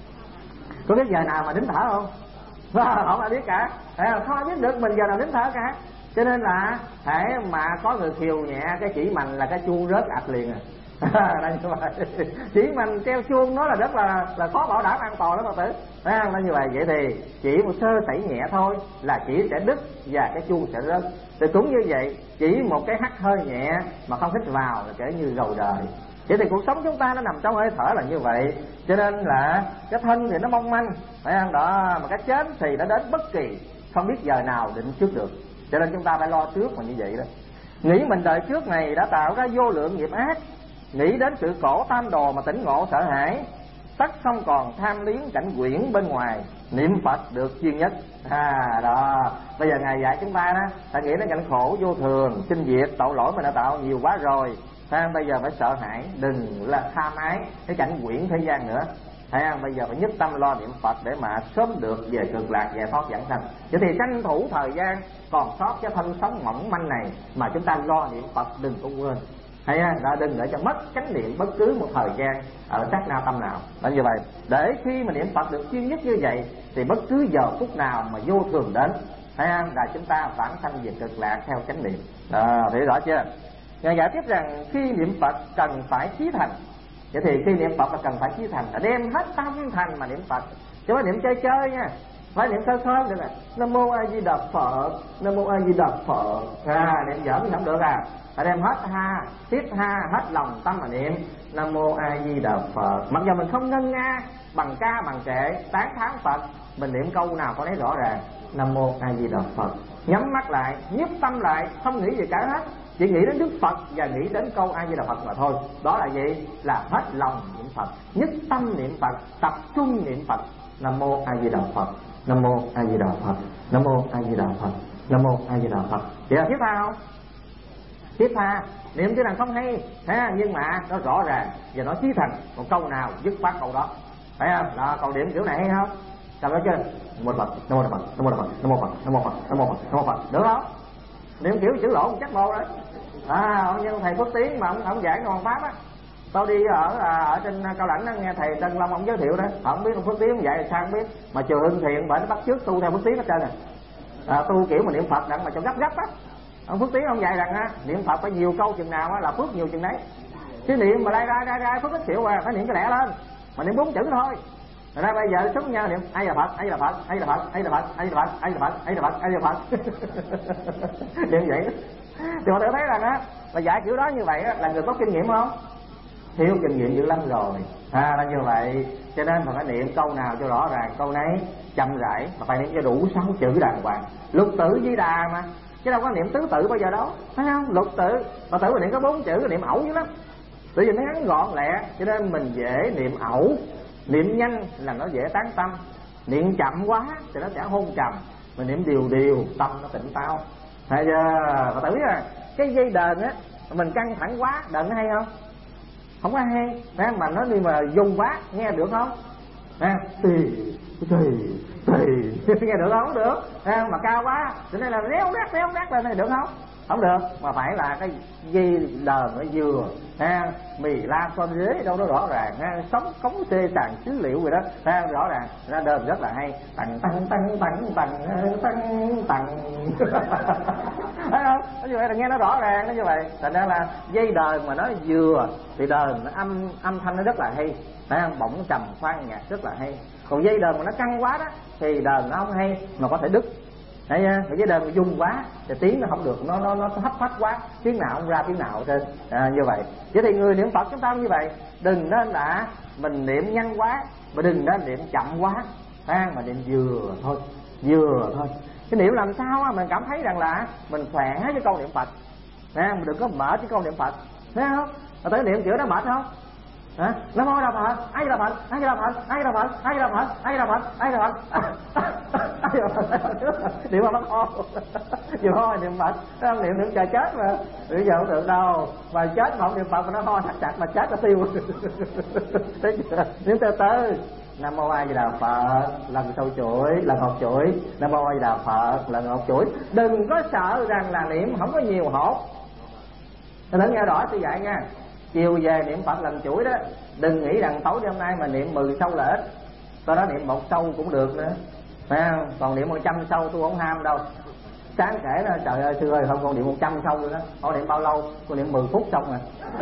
S2: Có biết giờ nào mà nín thở không? Không ai biết cả, không ai biết được mình giờ nào nín thở cả. Cho nên là hãy mà có người khiều nhẹ cái chỉ mành là cái chuông rớt ạch liền à. Chỉ mành treo chuông nó là rất là là khó bảo đảm an toàn đó Phật tử. Nó như vậy. Vậy thì chỉ một sơ sẩy nhẹ thôi là chỉ sẽ đứt và cái chuông sẽ rớt. Thì cũng như vậy, chỉ một cái hắt hơi nhẹ mà không hít vào là kể như rồi đời. Vậy thì cuộc sống chúng ta nó nằm trong hơi thở là như vậy. Cho nên là cái thân thì nó mong manh, phải không? Đó, mà cái chết thì nó đến bất kỳ, không biết giờ nào định trước được. Cho nên chúng ta phải lo trước mà như vậy đó. Nghĩ mình đời trước này đã tạo ra vô lượng nghiệp ác, nghĩ đến sự khổ tam đồ mà tỉnh ngộ sợ hãi, tất không còn tham liếng cảnh quyển bên ngoài, niệm Phật được duy nhất. À đó, bây giờ Ngài dạy chúng ta đó, ta nghĩ đến cảnh khổ vô thường, sinh diệt, tội lỗi mình đã tạo nhiều quá rồi. Thấy không? Bây giờ phải sợ hãi, đừng là tham ái cái cảnh quyển thế gian nữa. Thấy không? Bây giờ phải nhất tâm lo niệm Phật để mà sớm được về Cực Lạc giải thoát vãng sanh. Vậy thì tranh thủ thời gian còn sót cái thân sống mỏng manh này mà chúng ta lo niệm Phật đừng có quên. Hay đó, đừng để cho mất chánh niệm bất cứ một thời gian ở sát na tâm nào. Là như vậy. Để khi mà niệm Phật được chuyên nhất như vậy thì bất cứ giờ phút nào mà vô thường đến, thấy không? Là chúng ta vãng sanh về Cực Lạc theo chánh niệm. Đó, thấy rõ chưa? Ngài giải thích rằng khi niệm Phật cần phải chí thành. Vậy thì khi niệm Phật là cần phải chí thành, là đem hết tâm thành mà niệm Phật, chứ không niệm chơi chơi nha. Phải niệm sơ sơ được nè. Nam mô A Di Đà Phật, Nam mô A Di Đà Phật. À, niệm giỡn thì không được à. Phải đem hết ha, tiếp ha, hết lòng tâm mà niệm Nam mô A Di Đà Phật. Mặc dù mình không ngân nga bằng ca bằng kệ tán thán Phật, mình niệm câu nào có thấy rõ ràng Nam mô A Di Đà Phật. Nhắm mắt lại, nhiếp tâm lại, không nghĩ gì cả hết, chỉ nghĩ đến Đức Phật và nghĩ đến câu A Di Đà Phật mà thôi. Đó là gì? Là hết lòng niệm Phật, nhất tâm niệm Phật, tập trung niệm Phật. Nam mô A Di Đà Phật, Nam mô A Di Đà Phật, Nam mô A Di Đà Phật, Nam mô A Di Đà Phật. Vậy là thiết tha không? Thiết tha, niệm chứ là không hay, ha, nhưng mà nó rõ ràng và nó chí thành. Một câu nào dứt khoát câu đó, phải không? Đó, còn niệm kiểu này hay không? Làm đó chưa? Nam mô Phật, Nam mô Phật, Nam mô Phật, Nam mô Phật, Nam mô Phật, Nam mô Phật, Nam mô Phật, được không? Niệm kiểu chữ lỗ một chắc mô đấy. À, ông nhân thầy Phước Tiến mà ông ông giảng hoàn pháp á, tôi đi ở ở trên Cao Lãnh đó, nghe thầy Tân Long ông giới thiệu đó, không biết ông Phước Tiến dạy sao không biết, mà Chùa Hưng Thiện bởi nó bắt chước tu theo Phước Tiến hết trơn rồi. À, tu kiểu mà niệm Phật đặng mà cho gấp gấp á. Ông Phước Tiến ông dạy rằng á, niệm Phật phải nhiều câu chừng nào á là phước nhiều chừng đấy. Chứ niệm mà lai ra ra ra phước ít xỉu à, phải niệm cái lẻ lên, mà niệm bốn chữ thôi. Rồi ra bây giờ sống nhau niệm ai là Phật, ai là Phật, ai là Phật, ai là Phật, ai là Phật, ai là Phật, ai là Phật, ai là Phật. Niệm vậy đó. Thì họ tự thấy rằng á, là dạy kiểu đó như vậy á, là người có kinh nghiệm không? Thiếu kinh nghiệm dữ lắm rồi. À, là như vậy. Cho nên phải niệm câu nào cho rõ ràng, câu nấy chậm rãi, mà phải niệm cho đủ sáu chữ đàng hoàng. Lục tự Di Đà mà, chứ đâu có niệm tứ tự bao giờ đâu, phải không? Lục tự, mà tự mình niệm có bốn chữ, niệm ẩu dữ lắm. Tự vì nó ngắn gọn lẹ, cho nên mình dễ niệm ẩu. Niệm nhanh là nó dễ tán tâm, niệm chậm quá thì nó sẽ hôn trầm. Mình niệm điều điều, tâm nó tỉnh táo. Thấy chưa? Mà tự biết à, cái dây đờn á, mình căng thẳng quá, đờn nó hay không? Không có hay, mà nó đi mà dùng quá, nghe được không? À, tì, tì, tùy nghe được không? Không được à, mà cao quá cho nên là réo rát réo rát lên này được không? Không được, mà phải là cái dây đờn nó vừa ha, mì la son rế đâu đó rõ ràng ha, sống cống xê sàn xứ liệu rồi đó ha, rõ ràng ra đờn rất là hay, tặng tăng tăng tăng tăng tăng tăng thấy không? Nó như vậy là nghe nó rõ ràng, nó như vậy thành ra là dây đờn mà nó vừa thì đờn nó âm âm thanh nó rất là hay, thấy không? Bỗng trầm khoan nhạc rất là hay. Còn dây đờn mà nó căng quá đó thì đờn nó không hay mà có thể đứt. Thấy chưa? Cái đờn mà dung quá thì tiếng nó không được, nó nó nó hấp hấp quá, tiếng nào không ra tiếng nào trên à, như vậy. Vậy thì người niệm Phật chúng ta như vậy, đừng nên là mình niệm nhanh quá, mà đừng nên niệm chậm quá, à, mà niệm vừa thôi, vừa thôi. Cái niệm làm sao á mình cảm thấy rằng là mình khỏe với câu niệm Phật, à, mình đừng có mệt với câu niệm Phật, thấy không? Mà tới niệm kiểu đó mệt không? Hả? Nam mô Đà Phật, ai Đà Phật, ai Đà Phật, ai Đà Phật, ai Đà Phật, ai Đà Phật, ai Đà Phật, ai Đà Phật, niệm mà bắt ho, vừa ho niệm Phật, niệm niệm chờ chết mà, bây giờ không được đâu, mà chết mà không niệm Phật mà nó ho chặt chặt mà chết nó tiêu, thấy chưa? Niệm từ từ. Nam mô A Di Đà Phật, lần sau chuỗi, lần một chuỗi. Nam mô A Di Đà Phật, lần một chuỗi. Đừng có sợ rằng là niệm không có nhiều hột. Thử nghe rõ tôi dạy nha. Chiều về niệm Phật lần chuỗi đó, đừng nghĩ rằng tối hôm nay mà niệm mười sâu là ít, sau đó niệm một sâu cũng được nữa, phải không? Còn niệm một trăm sâu tôi không ham đâu. Sáng kể đó, trời ơi sư ơi, không còn niệm một trăm sâu nữa đó. Con niệm bao lâu? Con niệm mười phút xong rồi.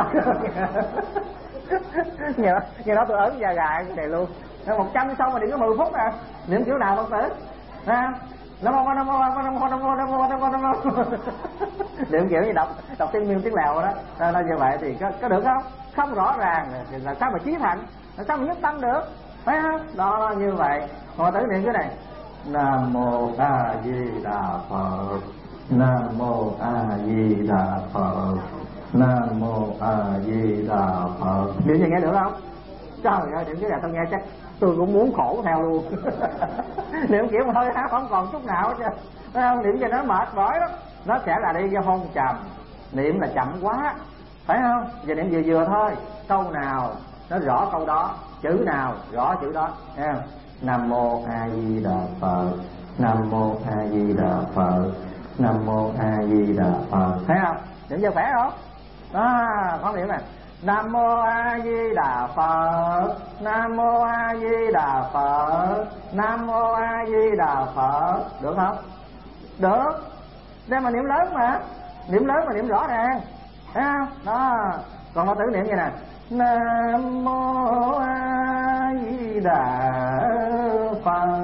S2: Nghe đó, nghe đó tôi ớn da gà cái này luôn. một trăm sâu mà niệm có mười phút à? Niệm kiểu nào Phật tử? Phải không? Nam mô Nam mô Nam mô Nam mô Nam mô Nam mô Nam mô Nam mô. Niệm kiểu như đọc đọc tiếng miêu tiếng lèo đó. Đó như vậy thì có, có được không? Không rõ ràng thì là sao mà chí thành, là sao mà nhất tâm được, phải không? Đó như vậy. Ngồi tử niệm cái này. Nam mô A Di Đà Phật. Nam mô A Di Đà Phật. Nam mô A Di Đà Phật. Niệm gì nghe được không? Trời ơi, niệm cái này tôi nghe chắc tôi cũng muốn khổ theo luôn. Niệm kiểu mà hơi háo không còn chút nào hết trơn, phải không? Niệm cho nó mệt mỏi lắm, nó sẽ là đi vô hôn trầm. Niệm là chậm quá, phải không? Giờ niệm vừa vừa thôi, câu nào nó rõ câu đó, chữ nào rõ chữ đó, thấy không? Nam mô A Di Đà Phật. Nam mô A Di Đà Phật. Nam mô A Di Đà Phật. Thấy không? Niệm cho khỏe không? Đó, con niệm này. Nam mô A Di Đà Phật. Nam mô A Di Đà Phật. Nam mô A Di Đà Phật. Được không? Được. Đây mà niệm lớn mà, niệm lớn mà niệm rõ ràng, thấy không? Đó. Còn mà tự niệm vậy nè. Nam mô A Di Đà Phật.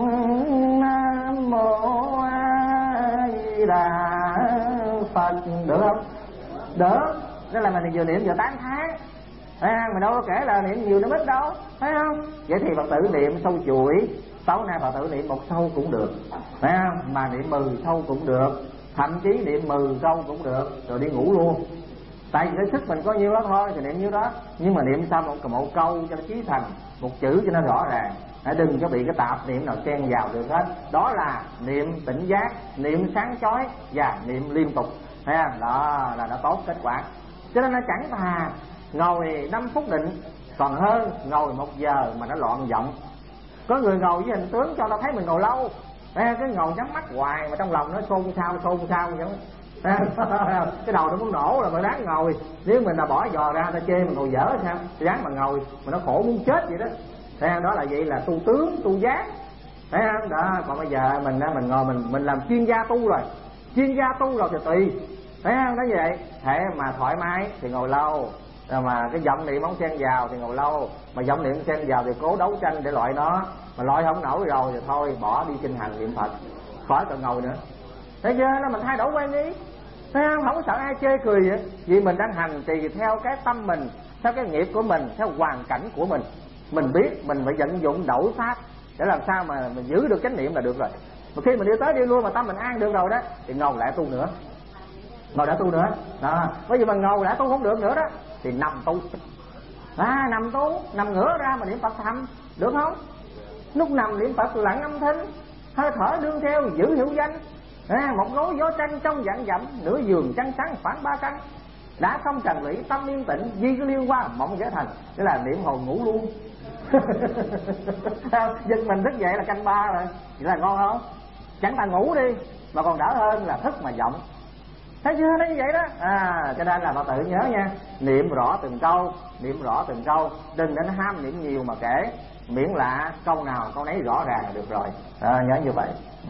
S2: Nam mô A Di Đà Phật. Được không? Được. Đó là mình vừa niệm vừa tán thán, à, mình đâu có kể là niệm nhiều niệm ít đâu, thấy không? Vậy thì Phật tử niệm sâu chuỗi, tối nay Phật tử niệm một sâu cũng được, thấy không? Mà niệm mười sâu cũng được, thậm chí niệm mười câu cũng được, rồi đi ngủ luôn. Tại vì cái sức mình có nhiêu đó thôi thì niệm nhiêu đó, nhưng mà niệm xong một, một câu cho nó chí thành, một chữ cho nó rõ ràng, à, đừng có bị cái tạp niệm nào xen vào được hết. Đó là niệm tỉnh giác, niệm sáng chói và niệm liên tục, thấy không? Đó là nó tốt kết quả. Cho nên nó chẳng thà ngồi năm phút định còn hơn ngồi một giờ mà nó loạn vọng. Có người ngồi với hình tướng cho ta thấy mình ngồi lâu, à, cái ngồi nhắm mắt hoài mà trong lòng nó xôn xao xôn xao vậy. À, cái đầu nó muốn nổ là mà đáng ngồi. Nếu mình là bỏ giò ra ta chê mình ngồi dở sao, dáng mà ngồi mà nó khổ muốn chết vậy đó. Thấy đó là vậy là tu tướng tu giác, thấy không? Đó. Còn bây giờ mình mình ngồi mình mình làm chuyên gia tu rồi, chuyên gia tu rồi thì tùy, thấy không? Nói như vậy thể mà thoải mái thì ngồi lâu, rồi mà cái vọng niệm không xen vào thì ngồi lâu, mà vọng niệm xen vào thì cố đấu tranh để loại nó, mà loại không nổi rồi thì thôi bỏ đi kinh hành niệm Phật, khỏi cần ngồi nữa. Thấy chưa? Nó mình thay đổi quen đi, thấy không? Không có sợ ai chê cười vậy, vì mình đang hành trì theo cái tâm mình, theo cái nghiệp của mình, theo hoàn cảnh của mình. Mình biết mình phải vận dụng đổi pháp để làm sao mà mình giữ được chánh niệm là được rồi. Một khi mình đi tới đi luôn mà tâm mình an được rồi đó thì ngồi lại tu nữa, ngồi đã tu nữa đó. Bởi vì mà ngồi đã tu không được nữa đó thì nằm tu, à, nằm tu, nằm ngửa ra mà niệm Phật thầm, được không? Lúc nằm niệm Phật lặng âm thanh, hơi thở đương theo giữ hữu danh, à, một lối gió tranh trong vạn dặm, nửa giường trăng sáng khoảng ba căn. đã không trần lũy tâm yên tĩnh, duy cứ liên qua mộng ghé thành, tức là niệm hồn ngủ luôn. Giật mình thức dậy là canh ba rồi, vậy là ngon không? Chẳng ta ngủ đi mà còn đỡ hơn là thức mà vọng. Thấy chưa? Thấy như vậy đó. À, cho nên là Phật tử nhớ nha, niệm rõ từng câu, niệm rõ từng câu, đừng đến ham niệm nhiều mà kể, miễn là câu nào câu nấy rõ ràng là được rồi. À, nhớ như vậy.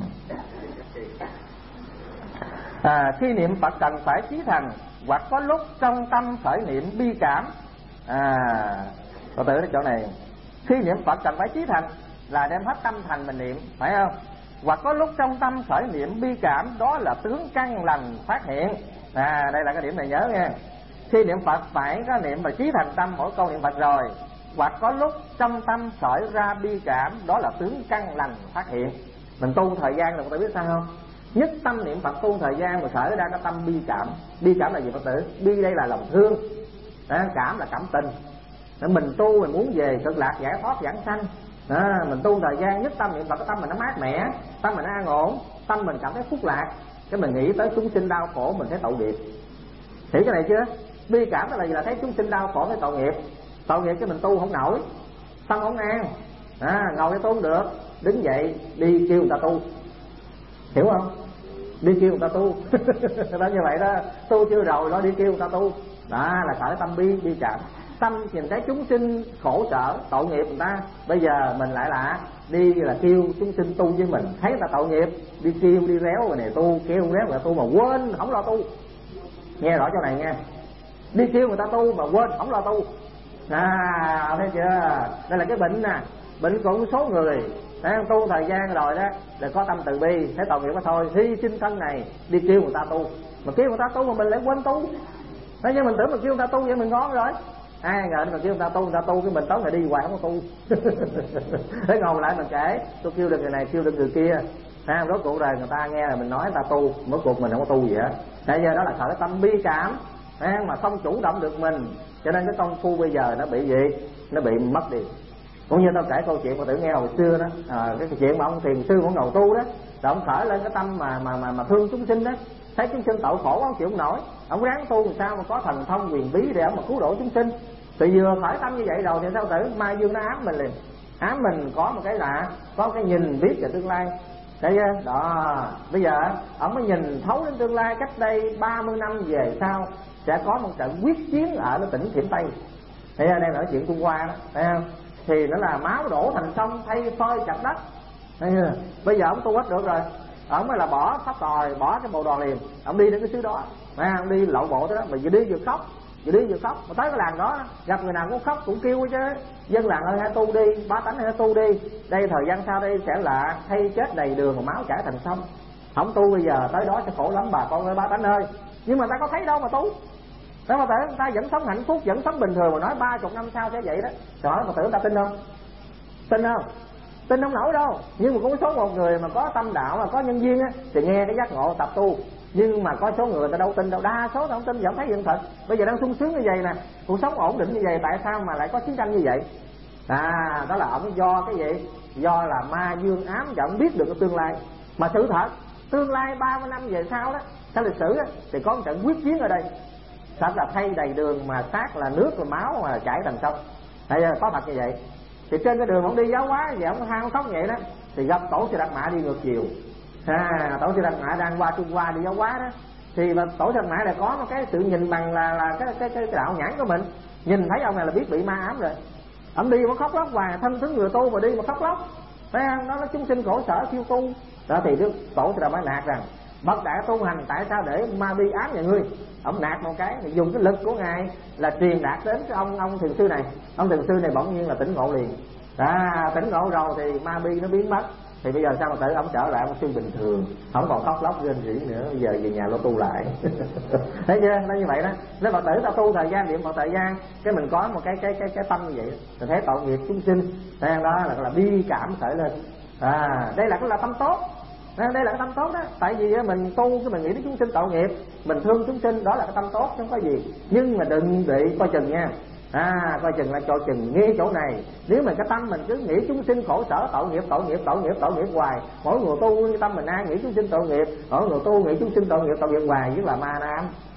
S2: À, khi niệm Phật cần phải chí thành, hoặc có lúc trong tâm khởi niệm bi cảm. À, Phật tử chỗ này, khi niệm Phật cần phải chí thành là đem hết tâm thành mình niệm, phải không? Hoặc có lúc trong tâm khởi niệm bi cảm, đó là tướng căn lành phát hiện. À, đây là cái điểm này nhớ nha. Khi niệm Phật phải có niệm và chí thành tâm mỗi câu niệm Phật rồi. Hoặc có lúc trong tâm khởi ra bi cảm, đó là tướng căn lành phát hiện. Mình tu thời gian là Phật tử biết sao không? Nhất tâm niệm Phật tu thời gian mà khởi ra cái tâm bi cảm. Bi cảm là gì Phật tử? Bi đây là lòng thương, à, cảm là cảm tình. Mình tu mình muốn về cực lạc giải thoát giảng sanh. À, mình tu thời gian nhất tâm niệm Phật, cái tâm mình nó mát mẻ, tâm mình nó an ổn, tâm mình cảm thấy phúc lạc, cái mình nghĩ tới chúng sinh đau khổ mình thấy tội nghiệp. Hiểu cái này chưa? Bi cảm là gì? Là thấy chúng sinh đau khổ thấy tội nghiệp. Tội nghiệp cái mình tu không nổi, tâm không an, à, ngồi cái tu không được, đứng dậy đi kêu người ta tu. Hiểu không? Đi kêu người ta tu. Đó như vậy đó, tu chưa rồi nó đi kêu người ta tu. Đó là khởi tâm bi bi cảm. Tâm nhìn thấy chúng sinh khổ sở tội nghiệp người ta, bây giờ mình lại là đi là kêu chúng sinh tu với mình, thấy người ta tội nghiệp đi kêu đi réo người này tu, kêu réo người ta tu mà quên không lo tu. Nghe rõ chỗ này nha, đi kêu người ta tu mà quên không lo tu. À, thấy chưa? Đây là cái bệnh nè, bệnh của một số người đang tu thời gian rồi đó là có tâm từ bi, thấy tội nghiệp đó thôi, hy sinh thân này đi kêu người ta tu, mà kêu người ta tu mà mình lại quên tu. Nói như mình tưởng mình kêu người ta tu vậy mình ngon rồi, ai ngờ mà kêu người ta tu, người ta tu cái mình tối ngày đi hoài không có tu. Thế ngồi lại mình kể, tôi kêu được người này kêu được người kia, ha, rốt cuộc rồi người ta nghe là mình nói người ta tu, rốt cuộc mình không có tu gì hết. Tại giờ đó là khởi tâm bi cảm, ha, mà không chủ động được mình, cho nên cái công phu bây giờ nó bị gì? Nó bị mất đi. Cũng như tao kể câu chuyện mà tự nghe hồi xưa đó, à, cái chuyện mà ông thiền sư ông ngồi tu đó, rồi ông khởi lên cái tâm mà mà mà, mà thương chúng sinh đó, thấy chúng sinh tội khổ ông chịu không nổi, ông ráng tu làm sao mà có thần thông quyền bí để ông mà cứu độ chúng sinh. Thì vừa khởi tâm như vậy rồi thì sao tử ma dương nó ám mình liền, ám mình có một cái lạ, có cái nhìn biết về tương lai. Thấy chưa? Đó, bây giờ ông mới nhìn thấu đến tương lai, cách đây ba mươi năm về sau sẽ có một trận quyết chiến ở cái tỉnh Thiểm Tây. Thấy chưa? Đây là chuyện Trung Hoa đó, thấy không? Thì nó là máu đổ thành sông, thay phơi chặt đất. Thấy chưa? Bây giờ ông tu hết được rồi, ông mới là bỏ pháp tòi, bỏ cái bộ đoàn liền, ông đi đến cái xứ đó, à, ông đi lậu bộ tới đó, mà vừa đi vừa khóc, vừa đi vừa khóc, mà tới cái làng đó gặp người nào cũng khóc cũng kêu chứ, dân làng ơi hãy tu đi, bá tánh hãy tu đi, đây thời gian sau đây sẽ là thay chết đầy đường mà máu chảy thành sông, không tu bây giờ tới đó sẽ khổ lắm bà con ơi bá tánh ơi. Nhưng mà ta có thấy đâu mà tu, đó mà tử ta vẫn sống hạnh phúc, vẫn sống bình thường, mà nói ba chục năm sau sẽ vậy đó, rồi hỏi mà tử ta tin không? Tin không? Tin không nổi đâu. Nhưng mà có số một người mà có tâm đạo, mà có nhân duyên á, thì nghe cái giác ngộ tập tu. Nhưng mà có số người ta đâu tin đâu, đa số ta không tin, vẫn thấy hiện thực. Bây giờ đang sung sướng như vậy nè, cuộc sống ổn định như vậy, tại sao mà lại có chiến tranh như vậy? À, đó là ổng do cái gì? Do là ma dương ám cho ổng biết được cái tương lai. Mà sự thật, tương lai ba mươi năm về sau đó, theo lịch sử á, thì có một trận quyết chiến ở đây. Thật là thay đầy đường mà xác là nước và máu mà chảy thành sông. Thấy chưa? Có thật như vậy. Thì trên cái đường ông đi giáo hóa vậy, ông hao khóc vậy đó, thì gặp tổ sư Đạt Mã đi ngược chiều. À, tổ sư Đạt Mã đang qua Trung Hoa đi giáo hóa đó, thì mà tổ sư Đạt Mã này có một cái sự nhìn bằng là là cái cái cái, cái đạo nhãn của mình, nhìn thấy ông này là biết bị ma ám rồi. Ông đi mà khóc lóc hoài, thân tướng người tu mà đi mà khóc lóc, thấy không? Nó là chúng sinh khổ sở siêu tu. Đó thì đức tổ sư Đạt Mã nạt rằng bậc đại tu hành tại sao để ma bi ám nhà ngươi? Ông nạt một cái thì dùng cái lực của ngài là truyền đạt đến cái ông ông thiền sư này. Ông thiền sư này bỗng nhiên là tỉnh ngộ liền. À, tỉnh ngộ rồi thì ma bi nó biến mất. Thì bây giờ sao mà tự ông trở lại ông sư bình thường, không còn khóc lóc rên rỉ nữa, bây giờ về nhà lo tu lại. Thấy chưa? Nó như vậy đó. Nếu Phật tử ta tu thời gian niệm Phật thời gian, cái mình có một cái cái cái cái tâm như vậy, mình thấy tội nghiệp chúng sinh, đó là là bi cảm khởi lên. À, đây là cái là tâm tốt. À, đây là cái tâm tốt đó. Tại vì mình tu cái mình nghĩ đến chúng sinh tội nghiệp, mình thương chúng sinh, đó là cái tâm tốt chứ không có gì. Nhưng mà đừng bị coi chừng nha. À, coi chừng là cho chừng ngay chỗ này. Nếu mà cái tâm mình cứ nghĩ chúng sinh khổ sở tội nghiệp tội nghiệp tội nghiệp tội nghiệp hoài, mỗi người tu cái tâm mình ai nghĩ chúng sinh tội nghiệp, mỗi người tu nghĩ chúng sinh tội nghiệp tội nghiệp hoài, chứ là ma nam.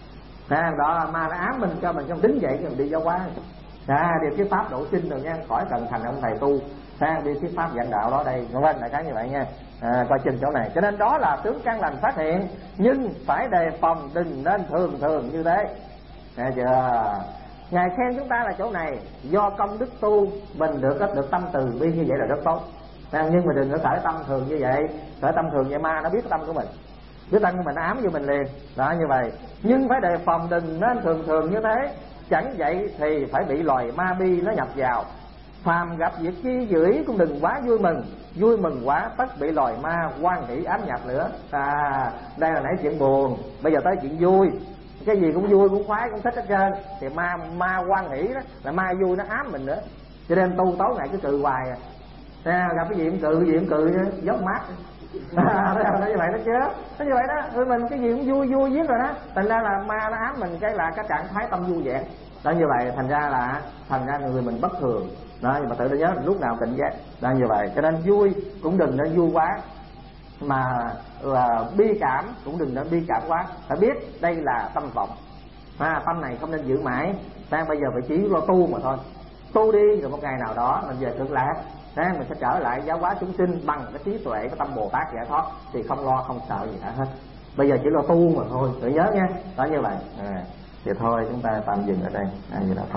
S2: À, đó là ma nó ám mình cho mình trong đứng dậy cho mình đi giáo hóa. À, điều thuyết pháp độ sinh rồi nha, khỏi cần thành ông thầy tu. À, điều thuyết pháp giảng đạo đó đây, vân vân đại khái như vậy nha. À, coi trên chỗ này. Cho nên đó là tướng căn lành phát hiện, nhưng phải đề phòng, đừng nên thường thường như thế. Nghe chưa? Ngài khen chúng ta là chỗ này, do công đức tu mình được được tâm từ bi như vậy là rất tốt. À, nhưng mà đừng có khởi tâm thường như vậy. Khởi tâm thường vậy ma nó biết tâm của mình, biết tâm của mình ám vô mình liền. Đó như vậy. Nhưng phải đề phòng, đừng nên thường thường như thế. Chẳng vậy thì phải bị loài ma bi nó nhập vào. Phàm gặp việc chi dữ cũng đừng quá vui mừng, vui mừng quá tất bị loài ma hoan hỷ ám nhập nữa. À, đây là nãy chuyện buồn, bây giờ tới chuyện vui. Cái gì cũng vui, cũng khoái, cũng thích hết trơn. Thì ma ma hoan hỷ đó là ma vui nó ám mình nữa. Cho nên tu tối ngày cứ cười hoài à. À, gặp cái gì cũng cười, cái gì cũng cười nữa, dốc mát. À, nó như vậy đó chứ, nó như vậy đó. Rồi mình cái gì cũng vui vui viết rồi đó. Thành ra là ma nó ám mình cái là cái trạng thái tâm vui vẻ. Đó như vậy thành ra là thành ra người mình bất thường. Đó, nhưng mà tự nhớ lúc nào cảnh giác. Đó như vậy, cho nên vui cũng đừng nên vui quá, mà là bi cảm cũng đừng nên bi cảm quá. Phải biết đây là tâm vọng. À, tâm này không nên giữ mãi. Đang bây giờ phải chỉ lo tu mà thôi. Tu đi rồi một ngày nào đó mình về cực lạc. Đang mình sẽ trở lại giáo hóa chúng sinh bằng cái trí tuệ, cái tâm Bồ Tát giải thoát thì không lo không sợ gì cả hết. Bây giờ chỉ lo tu mà thôi, tự nhớ nha. Đó như vậy. À, thì thôi chúng ta tạm dừng ở đây. À, vậy là thôi.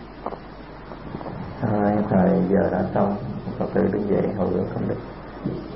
S2: Thôi, thời giờ đã xong, Phật tử đứng dậy hồi hướng không được.